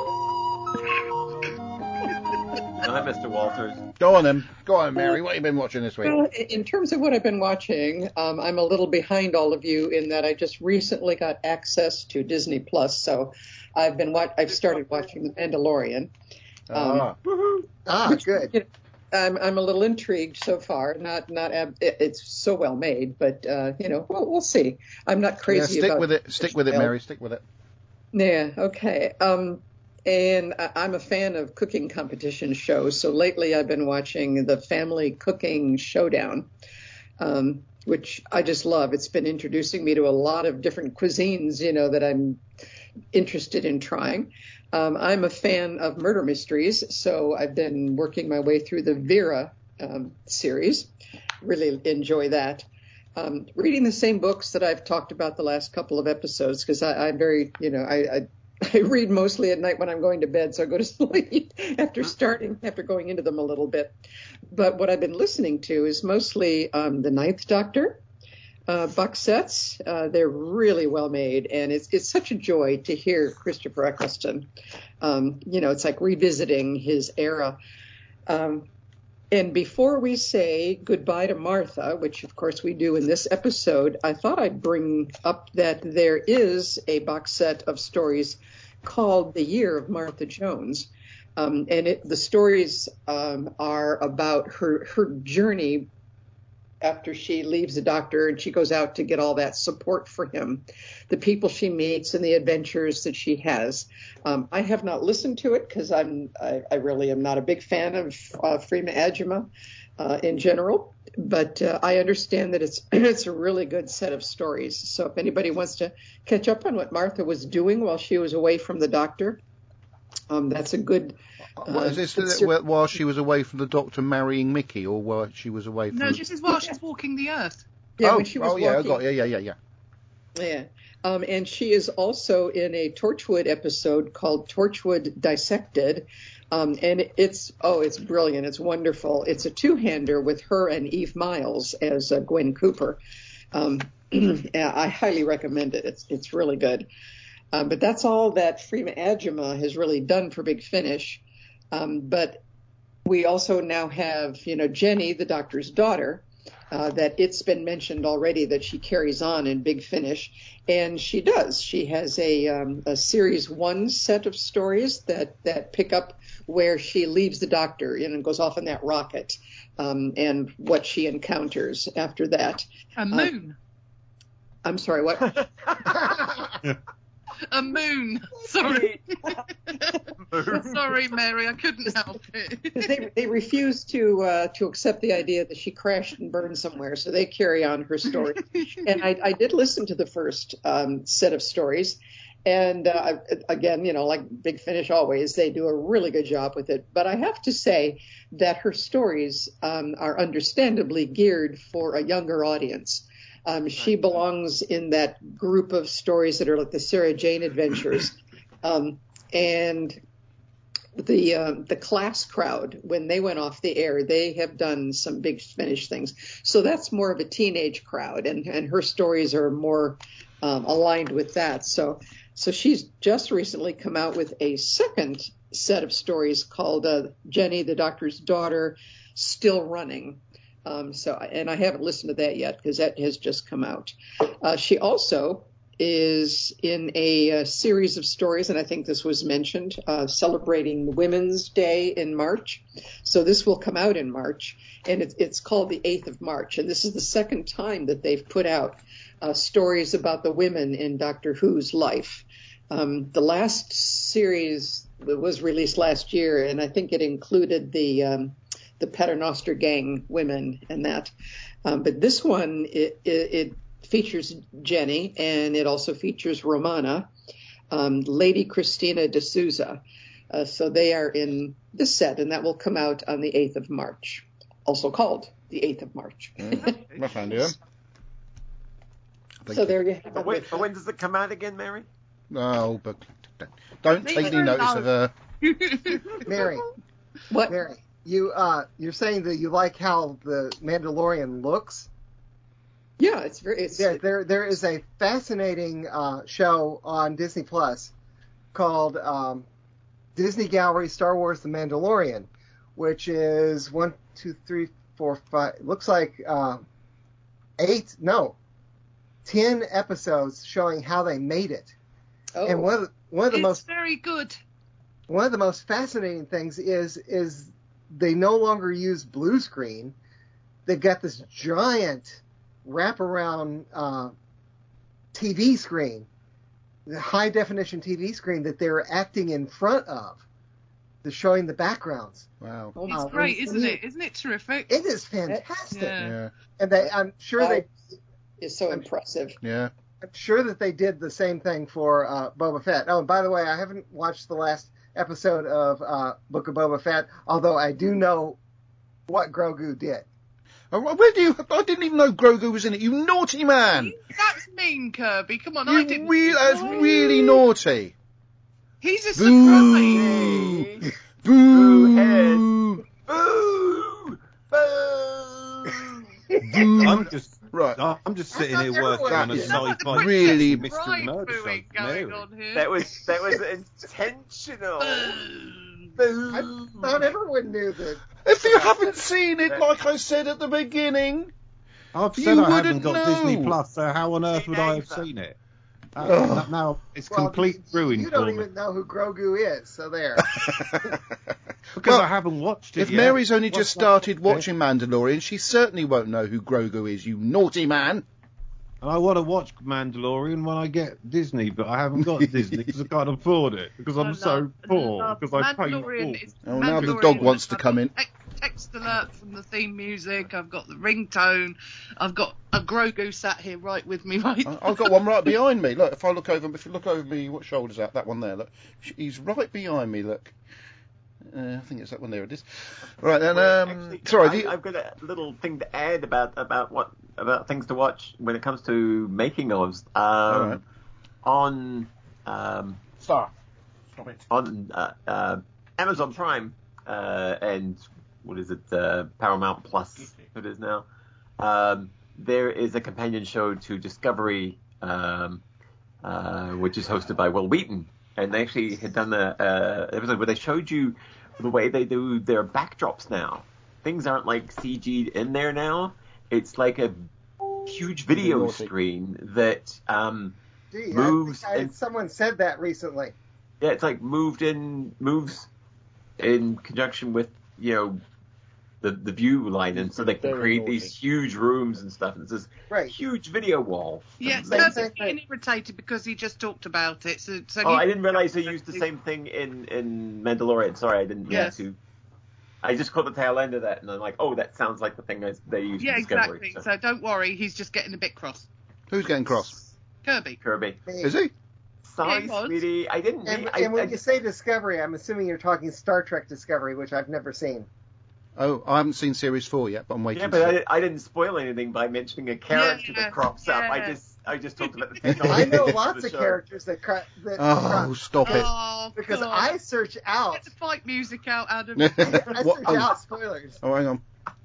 G: Go ahead, Mister Walters.
B: Go on then. Go on, Mary. What have you been watching this week?
E: Well, in terms of what I've been watching, um, I'm a little behind all of you in that I just recently got access to Disney Plus, so I've been wa- I've started watching The Mandalorian. Um,
B: Ah.
D: Ah,
E: which,
D: good.
E: you know, I'm I'm a little intrigued so far. Not not ab- it, it's so well made, but uh, you know we'll, we'll see. I'm not
B: Yeah,
E: crazy
B: stick
E: about
B: with it. Stick with it, Mary. Stick with it.
E: Yeah, okay. Um, and I- I'm a fan of cooking competition shows. So lately I've been watching the Family Cooking Showdown, um, which I just love. It's been introducing me to a lot of different cuisines, you know, that I'm interested in trying. Um, I'm a fan of murder mysteries, so I've been working my way through the Vera um, series. Really enjoy that. Um, reading the same books that I've talked about the last couple of episodes, because I'm very, you know, I, I I read mostly at night when I'm going to bed, so I go to sleep after starting, after going into them a little bit. But what I've been listening to is mostly um, the Ninth Doctor uh, box sets. Uh, they're really well made, and it's it's such a joy to hear Christopher Eccleston. Um, you know, it's like revisiting his era. Um, And before we say goodbye to Martha, which of course we do in this episode, I thought I'd bring up that there is a box set of stories called The Year of Martha Jones. Um, and it, the stories um, are about her her journey after she leaves the doctor and she goes out to get all that support for him, the people she meets and the adventures that she has. Um, I have not listened to it because I'm I, I really am not a big fan of uh, Freema Agyeman uh, in general, but uh, I understand that it's it's a really good set of stories. So if anybody wants to catch up on what Martha was doing while she was away from the doctor, um, that's a good. Uh,
B: What, is this the, while she was away from the doctor marrying Mickey, or while she was away from?
C: No,
B: the...
C: this is while she's walking the earth.
E: Yeah,
B: oh,
E: when she was
B: oh yeah,
E: walking.
B: I got yeah, yeah, yeah, yeah.
E: Yeah, um, and she is also in a Torchwood episode called Torchwood Dissected, um, and it's oh, it's brilliant, it's wonderful. It's a two-hander with her and Eve Miles as uh, Gwen Cooper. Um, yeah, I highly recommend it. It's it's really good. Um, but that's all that Freema Agyeman has really done for Big Finish. Um, but we also now have, you know, Jenny, the doctor's daughter, uh, that it's been mentioned already that she carries on in Big Finish, and she does. She has a, um, a series one set of stories that, that pick up where she leaves the doctor, you know, and goes off in that rocket, um, and what she encounters after that.
C: A moon.
E: Uh, I'm sorry, what?
C: A moon. Sorry. Sorry, Mary. I couldn't help it.
E: they they refuse to uh, to accept the idea that she crashed and burned somewhere, so they carry on her story. And I, I did listen to the first um, set of stories, and uh, again, you know, like Big Finish always, they do a really good job with it. But I have to say that her stories um, are understandably geared for a younger audience. Um, she belongs in that group of stories that are like the Sarah Jane Adventures. Um, and the uh, the Class crowd, when they went off the air, they have done some Big Finish things. So that's more of a teenage crowd, and, and her stories are more um, aligned with that. So so she's just recently come out with a second set of stories called uh, Jenny, the Doctor's Daughter, Still Running. Um, so, and I haven't listened to that yet because that has just come out. Uh, she also is in a, a series of stories, and I think this was mentioned, uh, celebrating Women's Day in March. So this will come out in March, and it, it's called the eighth of March. And this is the second time that they've put out uh, stories about the women in Doctor Who's life. Um, the last series was released last year, and I think it included the um, the Paternoster Gang women and that. Um, but this one, it, it, it features Jenny, and it also features Romana, um, Lady Christina de Souza. Uh, so they are in this set, and that will come out on the eighth of March, also called the eighth of March.
B: Mm, my friend, yeah.
E: So there you have it.
G: But when, but when does it come out again, Mary?
B: No, but don't take any notice of her.
D: Mary.
E: What?
D: Mary. You uh, you're saying that you like how the Mandalorian looks?
E: Yeah, it's very. It's,
D: there, there, there is a fascinating uh, show on Disney Plus called um, Disney Gallery Star Wars: The Mandalorian, which is one, two, three, four, five. Looks like uh, eight, no, ten episodes showing how they made it.
E: Oh.
D: And one of the, one of the
C: it's
D: most
C: very good.
D: One of the most fascinating things is is they no longer use blue screen. They've got this giant wraparound uh, T V screen, the high definition T V screen that they're acting in front of. They're showing the backgrounds.
B: Wow.
C: It's
D: uh,
C: great,
D: when,
C: isn't
D: when you,
C: it? Isn't it terrific?
D: It is fantastic.
C: Yeah.
B: Yeah.
D: And they, I'm sure
E: uh,
D: they
E: is so impressive.
B: Yeah.
D: I'm sure that they did the same thing for uh, Boba Fett. Oh, and by the way, I haven't watched the last episode of uh, Book of Boba Fett, although I do know what Grogu did.
B: Oh, where do you? I didn't even know Grogu was in it. You naughty man!
C: That's mean, Kirby. Come on,
B: You
C: I didn't.
B: re- that's really naughty.
C: He's a
B: Boo!
C: surprise.
B: Boo!
G: Boo! Boo! Boo!
F: I'm just
B: Right.
F: I'm just sitting
D: thought
F: here
D: everyone
F: working on a
D: did.
F: sci-fi
B: Really
F: mystery
C: Right
F: murder
C: booing
F: show.
C: going
F: Mary.
C: on here.
G: That was that was intentional.
C: Boo.
G: Boo!
D: I thought everyone knew that.
B: If you haven't seen it, like I said at the beginning,
F: I've
B: You
F: said I
B: wouldn't
F: haven't got
B: know.
F: Disney Plus, so how on earth would I have
G: Neither.
F: seen it? Uh, now it's
D: Well,
F: complete
D: you,
F: ruin
D: you don't
F: for
D: even
F: me.
D: know who Grogu is, so there.
F: Because
B: Well,
F: I haven't watched it
B: If
F: yet.
B: Mary's only
F: What's
B: just
F: that
B: started
F: for?
B: watching Mandalorian, she certainly won't know who Grogu is, you naughty man.
F: And I want to watch Mandalorian when I get Disney, but I haven't got Disney because I can't afford it because I'm
C: I
F: so
C: love-
F: poor
C: love
F: because I pay
C: Mandalorian
F: full.
C: is-
B: Oh, now the
C: Mandalorian
B: dog
C: is-
B: wants to
C: I've
B: come
C: got
B: in.
C: text- Text alert from the theme music. I've got the ringtone. I've got a Grogu sat here right with me, right?
B: I- I've got one right behind me. Look, if I look over, if you look over me, what shoulder's that? That one there. Look, he's right behind me. Look. Uh, I think it's that one there. It is. Right then.
G: Well,
B: Um,
G: actually,
B: sorry.
G: I,
B: do you-
G: I've got a little thing to add about about what about things to watch when it comes to making ofs. Um,
B: All right.
G: On um,
B: Stop. Stop it.
G: on uh, uh, Amazon Prime uh, and what is it, uh, Paramount Plus? It is now. Um, there is a companion show to Discovery, um, uh, which is hosted by Will Wheaton, and they actually had done a, a episode where they showed you the way they do their backdrops now. Things aren't like C G'd in there now. It's like a huge video
B: Naughty.
G: screen that um,
D: Gee,
G: moves
D: I think I,
G: and
D: someone said that recently.
G: yeah, it's like moved in, moves in conjunction with, you know, the the view line, and so they can
B: Very
G: create
B: naughty.
G: these huge rooms and stuff. And it's this
D: Right.
G: huge video wall.
C: Yeah,
D: Same
C: Kirby's
D: thing.
C: getting irritated because he just talked about it. So, so
G: Oh,
C: you-
G: I didn't realize they used the same thing in, in Mandalorian. Sorry, I didn't mean
C: Yes.
G: to. I just caught the tail end of that, and I'm like, oh, that sounds like the thing they, they used
C: Yeah,
G: in Discovery.
C: exactly.
G: So,
C: So don't worry, he's just getting a bit cross.
B: Who's getting cross?
C: Kirby.
G: Kirby.
B: Is he?
G: Sorry,
C: he was.
G: sweetie. I didn't
D: And,
G: mean... I,
D: and when
G: I
D: you
G: just,
D: say Discovery, I'm assuming you're talking Star Trek Discovery, which I've never seen.
B: Oh, I haven't seen series four yet, but I'm waiting.
G: yeah,
B: to
G: but
B: see.
G: I, I didn't spoil anything by mentioning a character
C: Yeah,
G: that crops up. I
C: yeah.
G: just I just talked about the technology.
D: I know
G: of
D: lots
G: the
D: of
G: show.
D: characters that cro- that
B: Oh,
D: crop-
B: stop it!
C: Oh,
D: because
C: God.
D: I search out.
C: Get the fight music out, Adam.
D: I
B: What-
D: search
B: oh.
D: out spoilers.
B: Oh, hang on.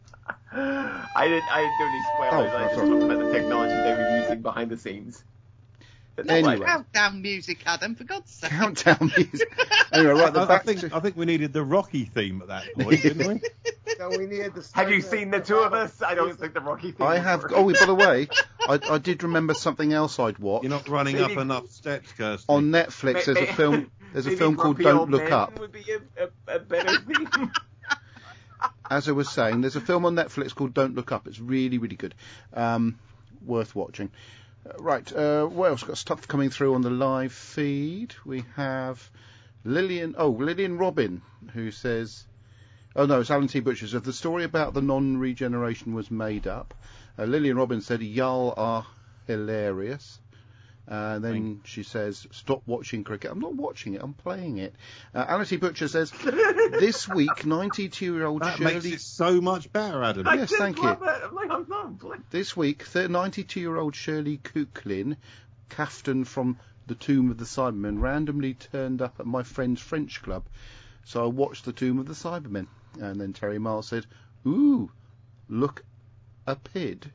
G: I didn't I didn't do any spoilers.
B: Oh,
G: I just
B: sorry.
G: talked about the technology they were using behind the scenes. That's all I
B: Anyway.
G: did.
C: Countdown music, Adam, for God's sake.
B: Countdown music. Anyway, right. The
F: I, I
B: back
F: think
B: to...
F: I think we needed the Rocky theme at that point, didn't we?
D: So we needed the. Star
G: Have you
D: Trek
G: seen the two of us? I don't think the Rocky thing.
B: I
G: would
B: have.
G: work.
B: Oh, by the way, I, I did remember something else I'd watched.
F: You're not running
G: Maybe-
F: up enough steps, Kirsty.
B: On Netflix, there's a film. There's a
G: Maybe
B: film called
G: Grumpy
B: Don't
G: Old
B: Look
G: Men
B: Up.
G: Would be a, a, a better theme.
B: As I was saying, there's a film on Netflix called Don't Look Up. It's really, really good. Um, worth watching. Uh, right, uh, what else? Got stuff coming through on the live feed. We have Lillian, oh, Lillian Robin, who says, oh no, it's Alan T. Butcher, says, the story about the non-regeneration was made up. Uh, Lillian Robin said, y'all are hilarious. Uh, then she says, stop watching cricket. I'm not watching it, I'm playing it. Uh, Alan T. Butcher says, this week, ninety-two-year-old
F: That
B: Shirley...
F: makes it so much better, Adam.
G: I
B: Yes,
G: just
B: thank
G: love
B: you.
G: It. I'm like, I'm not. Like,
B: This week, ninety-two-year-old Shirley Kuklin, Caftan from the Tomb of the Cybermen, randomly turned up at my friend's French club, so I watched the Tomb of the Cybermen. And then Terry Miles said, ooh, look a pid.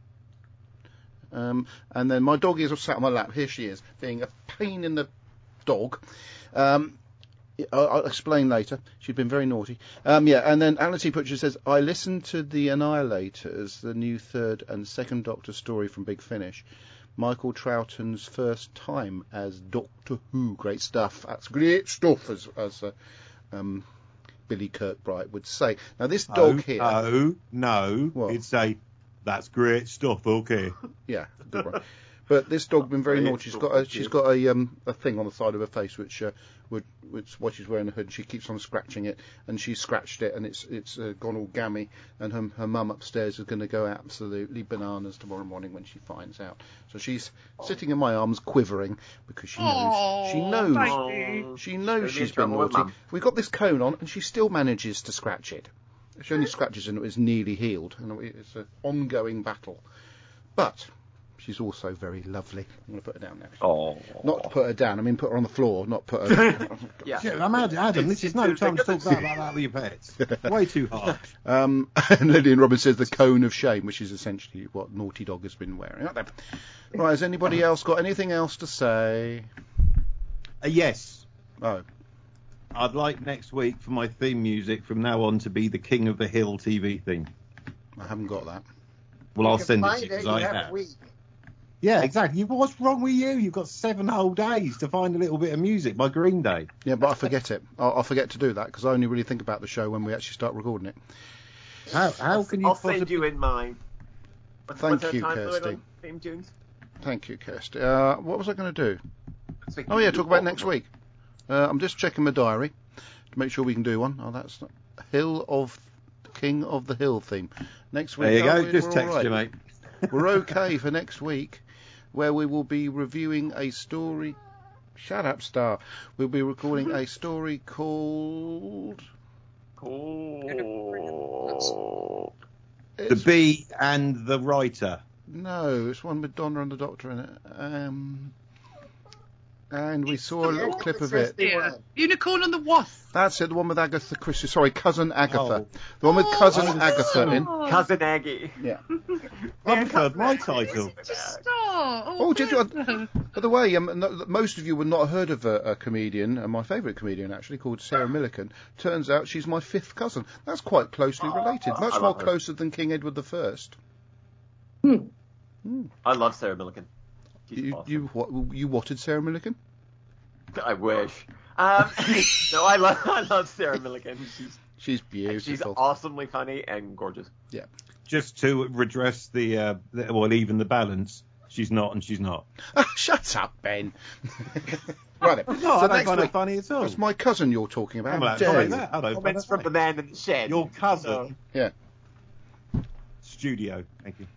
B: Um, and then my dog is sat on my lap. Here she is, being a pain in the dog. Um, I'll, I'll explain later. She's been very naughty. Um, yeah, and then Alan T. Butcher says, I listened to The Annihilators, the new third and second Doctor story from Big Finish. Michael Troughton's first time as Doctor Who. Great stuff. That's great stuff, as, as uh, um, Billy Kirkbride would say. Now, this dog
F: no,
B: here...
F: No, no.
B: What?
F: It's a, that's great stuff, okay.
B: Yeah, good one. But this dog's been very
G: Great
B: naughty. She's
G: stuff,
B: got a,
G: okay.
B: she's got a um a thing on the side of her face which uh, would which while she's wearing a hood, she keeps on scratching it, and she scratched it, and it's it's uh, gone all gammy. And her her mum upstairs is going to go absolutely bananas tomorrow morning when she finds out. So she's sitting in my arms, quivering because she knows she
C: Oh,
B: knows
C: thank you.
B: she knows
G: Maybe
B: she's
G: in
B: been
G: trouble with
B: naughty.
G: Mum.
B: We've got this cone on, and she still manages to scratch it. She only scratches and it's nearly healed, and it's an ongoing battle. But she's also very lovely. I'm going to put her down now.
G: oh.
B: Not put her down, I mean put her on the floor, not put her...
G: Yeah.
F: Yeah, imagine, Adam, this is no time to talk about that with your pets. Way too hard.
B: um, and Lillian Robbins says the cone of shame, which is essentially what Naughty Dog has been wearing. Right, has anybody else got anything else to say?
F: Uh, yes.
B: Oh,
F: I'd like next week for my theme music from now on to be the King of the Hill T V theme.
B: I haven't got that.
F: Well, I'll
D: You can
F: send it to
D: find
F: you because
D: you
F: I
D: have
F: have.
D: a week.
F: Yeah, exactly. What's wrong with you? You've got seven whole days to find a little bit of music by Green Day.
B: Yeah, but I forget it. I'll, I'll forget to do that because I only really think about the show when we actually start recording it.
F: How how
G: I'll,
F: can you
G: I'll
F: possibly...
G: send you in mine. What's,
B: Thank
G: what's our
B: you,
G: time limit
B: Kirsty.
G: on theme tunes?
B: Thank you, Kirsty. Uh, what was I going to do? Oh, yeah, talk about next week. Uh, I'm just checking my diary to make sure we can do one. Oh, that's not... Hill of... King of the Hill theme. Next week.
F: There you
B: oh,
F: go.
B: we-
F: Just
B: we're
F: text
B: all right.
F: you, mate.
B: We're okay for next week, where we will be reviewing a story... Shut up, Star. We'll be recording a story called...
G: Cool.
F: The
B: It's...
F: Bee and the Writer.
B: No, it's one with Donna and the Doctor in it. Um... And we saw a little clip of it.
C: Yeah. Unicorn and the Wasp.
B: That's it, the one with Agatha Christie. Sorry, Cousin Agatha.
F: Oh.
B: The one with Cousin
F: Oh,
B: Agatha in.
G: Cousin Aggie.
B: Yeah.
F: I preferred my title.
C: Just stop. Oh,
B: Oh, did you?
C: bless her.
B: By the way, um, no, most of you would not have heard of a, a comedian, uh, my favourite comedian actually, called Sarah Millican. Turns out she's my fifth cousin. That's quite closely related, much
G: I
B: more
G: love her.
B: closer than King Edward the First.
G: I love Sarah Millican. She's
B: You,
G: awesome.
B: you, what, you whatted Sarah Millican?
G: I wish. Um, no, I love I love Sarah Millican. She's
B: She's
G: she's
B: beautiful.
G: awesomely funny and gorgeous.
B: Yeah.
F: Just to redress the, uh, the, well, even the balance. She's not and she's not.
B: Shut up, Ben. Right then.
F: No,
B: so
F: I don't
B: next
F: find
B: week,
F: it funny at all.
B: it's my cousin you're talking about.
F: Come on,
B: How dare
F: comment
B: you?
F: that. I don't find
G: Comments
F: that
G: from the
F: funny.
G: man in the shed.
F: Your cousin.
B: Yeah.
F: Studio. Thank you.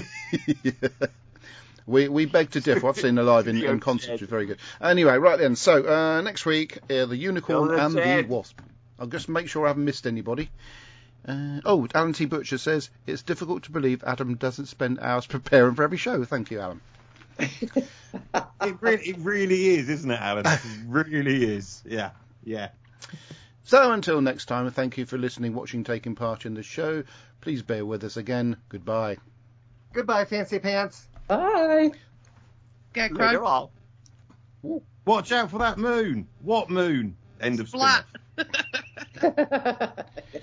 B: We we beg to differ. I've seen her live in, in concert. She's very good. Anyway, right then. So uh, next week, uh, the Unicorn
G: Go to
B: and the
G: bed.
B: Wasp. I'll just make sure I haven't missed anybody. Uh, oh, Alan T. Butcher says it's difficult to believe Adam doesn't spend hours preparing for every show. Thank you, Alan.
F: It really, it really is, isn't it, Alan? It really is. Yeah, yeah.
B: So until next time, thank you for listening, watching, taking part in the show. Please bear with us again. Goodbye.
D: Goodbye, Fancy Pants.
E: Bye.
C: Get
G: Later
C: crow.
G: on.
F: Watch out for that moon. What moon? End of
C: Flat.
F: spin-off.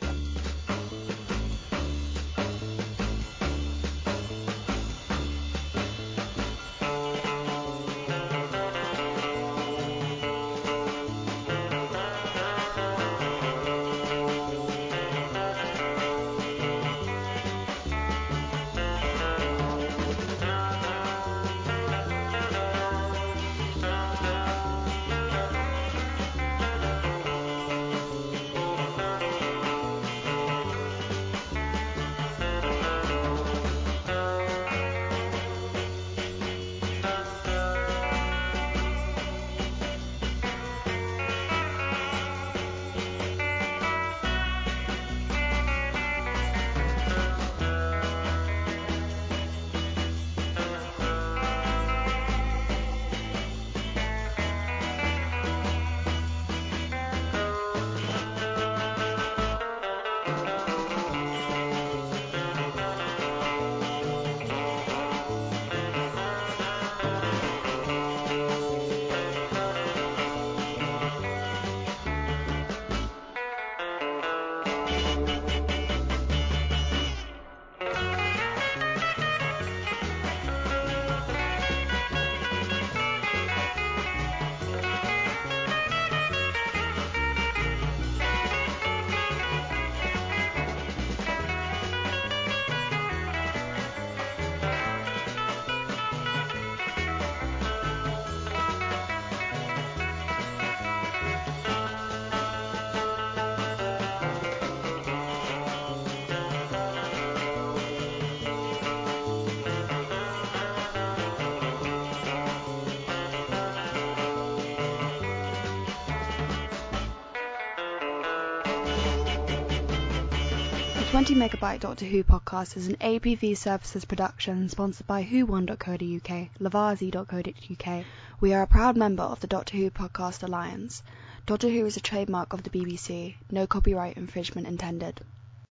L: twenty Megabyte Doctor Who podcast is an A P V Services production sponsored by who one dot co dot U K, Lavazi dot co dot U K. We are a proud member of the Doctor Who Podcast Alliance. Doctor Who is a trademark of the B B C. No copyright infringement intended.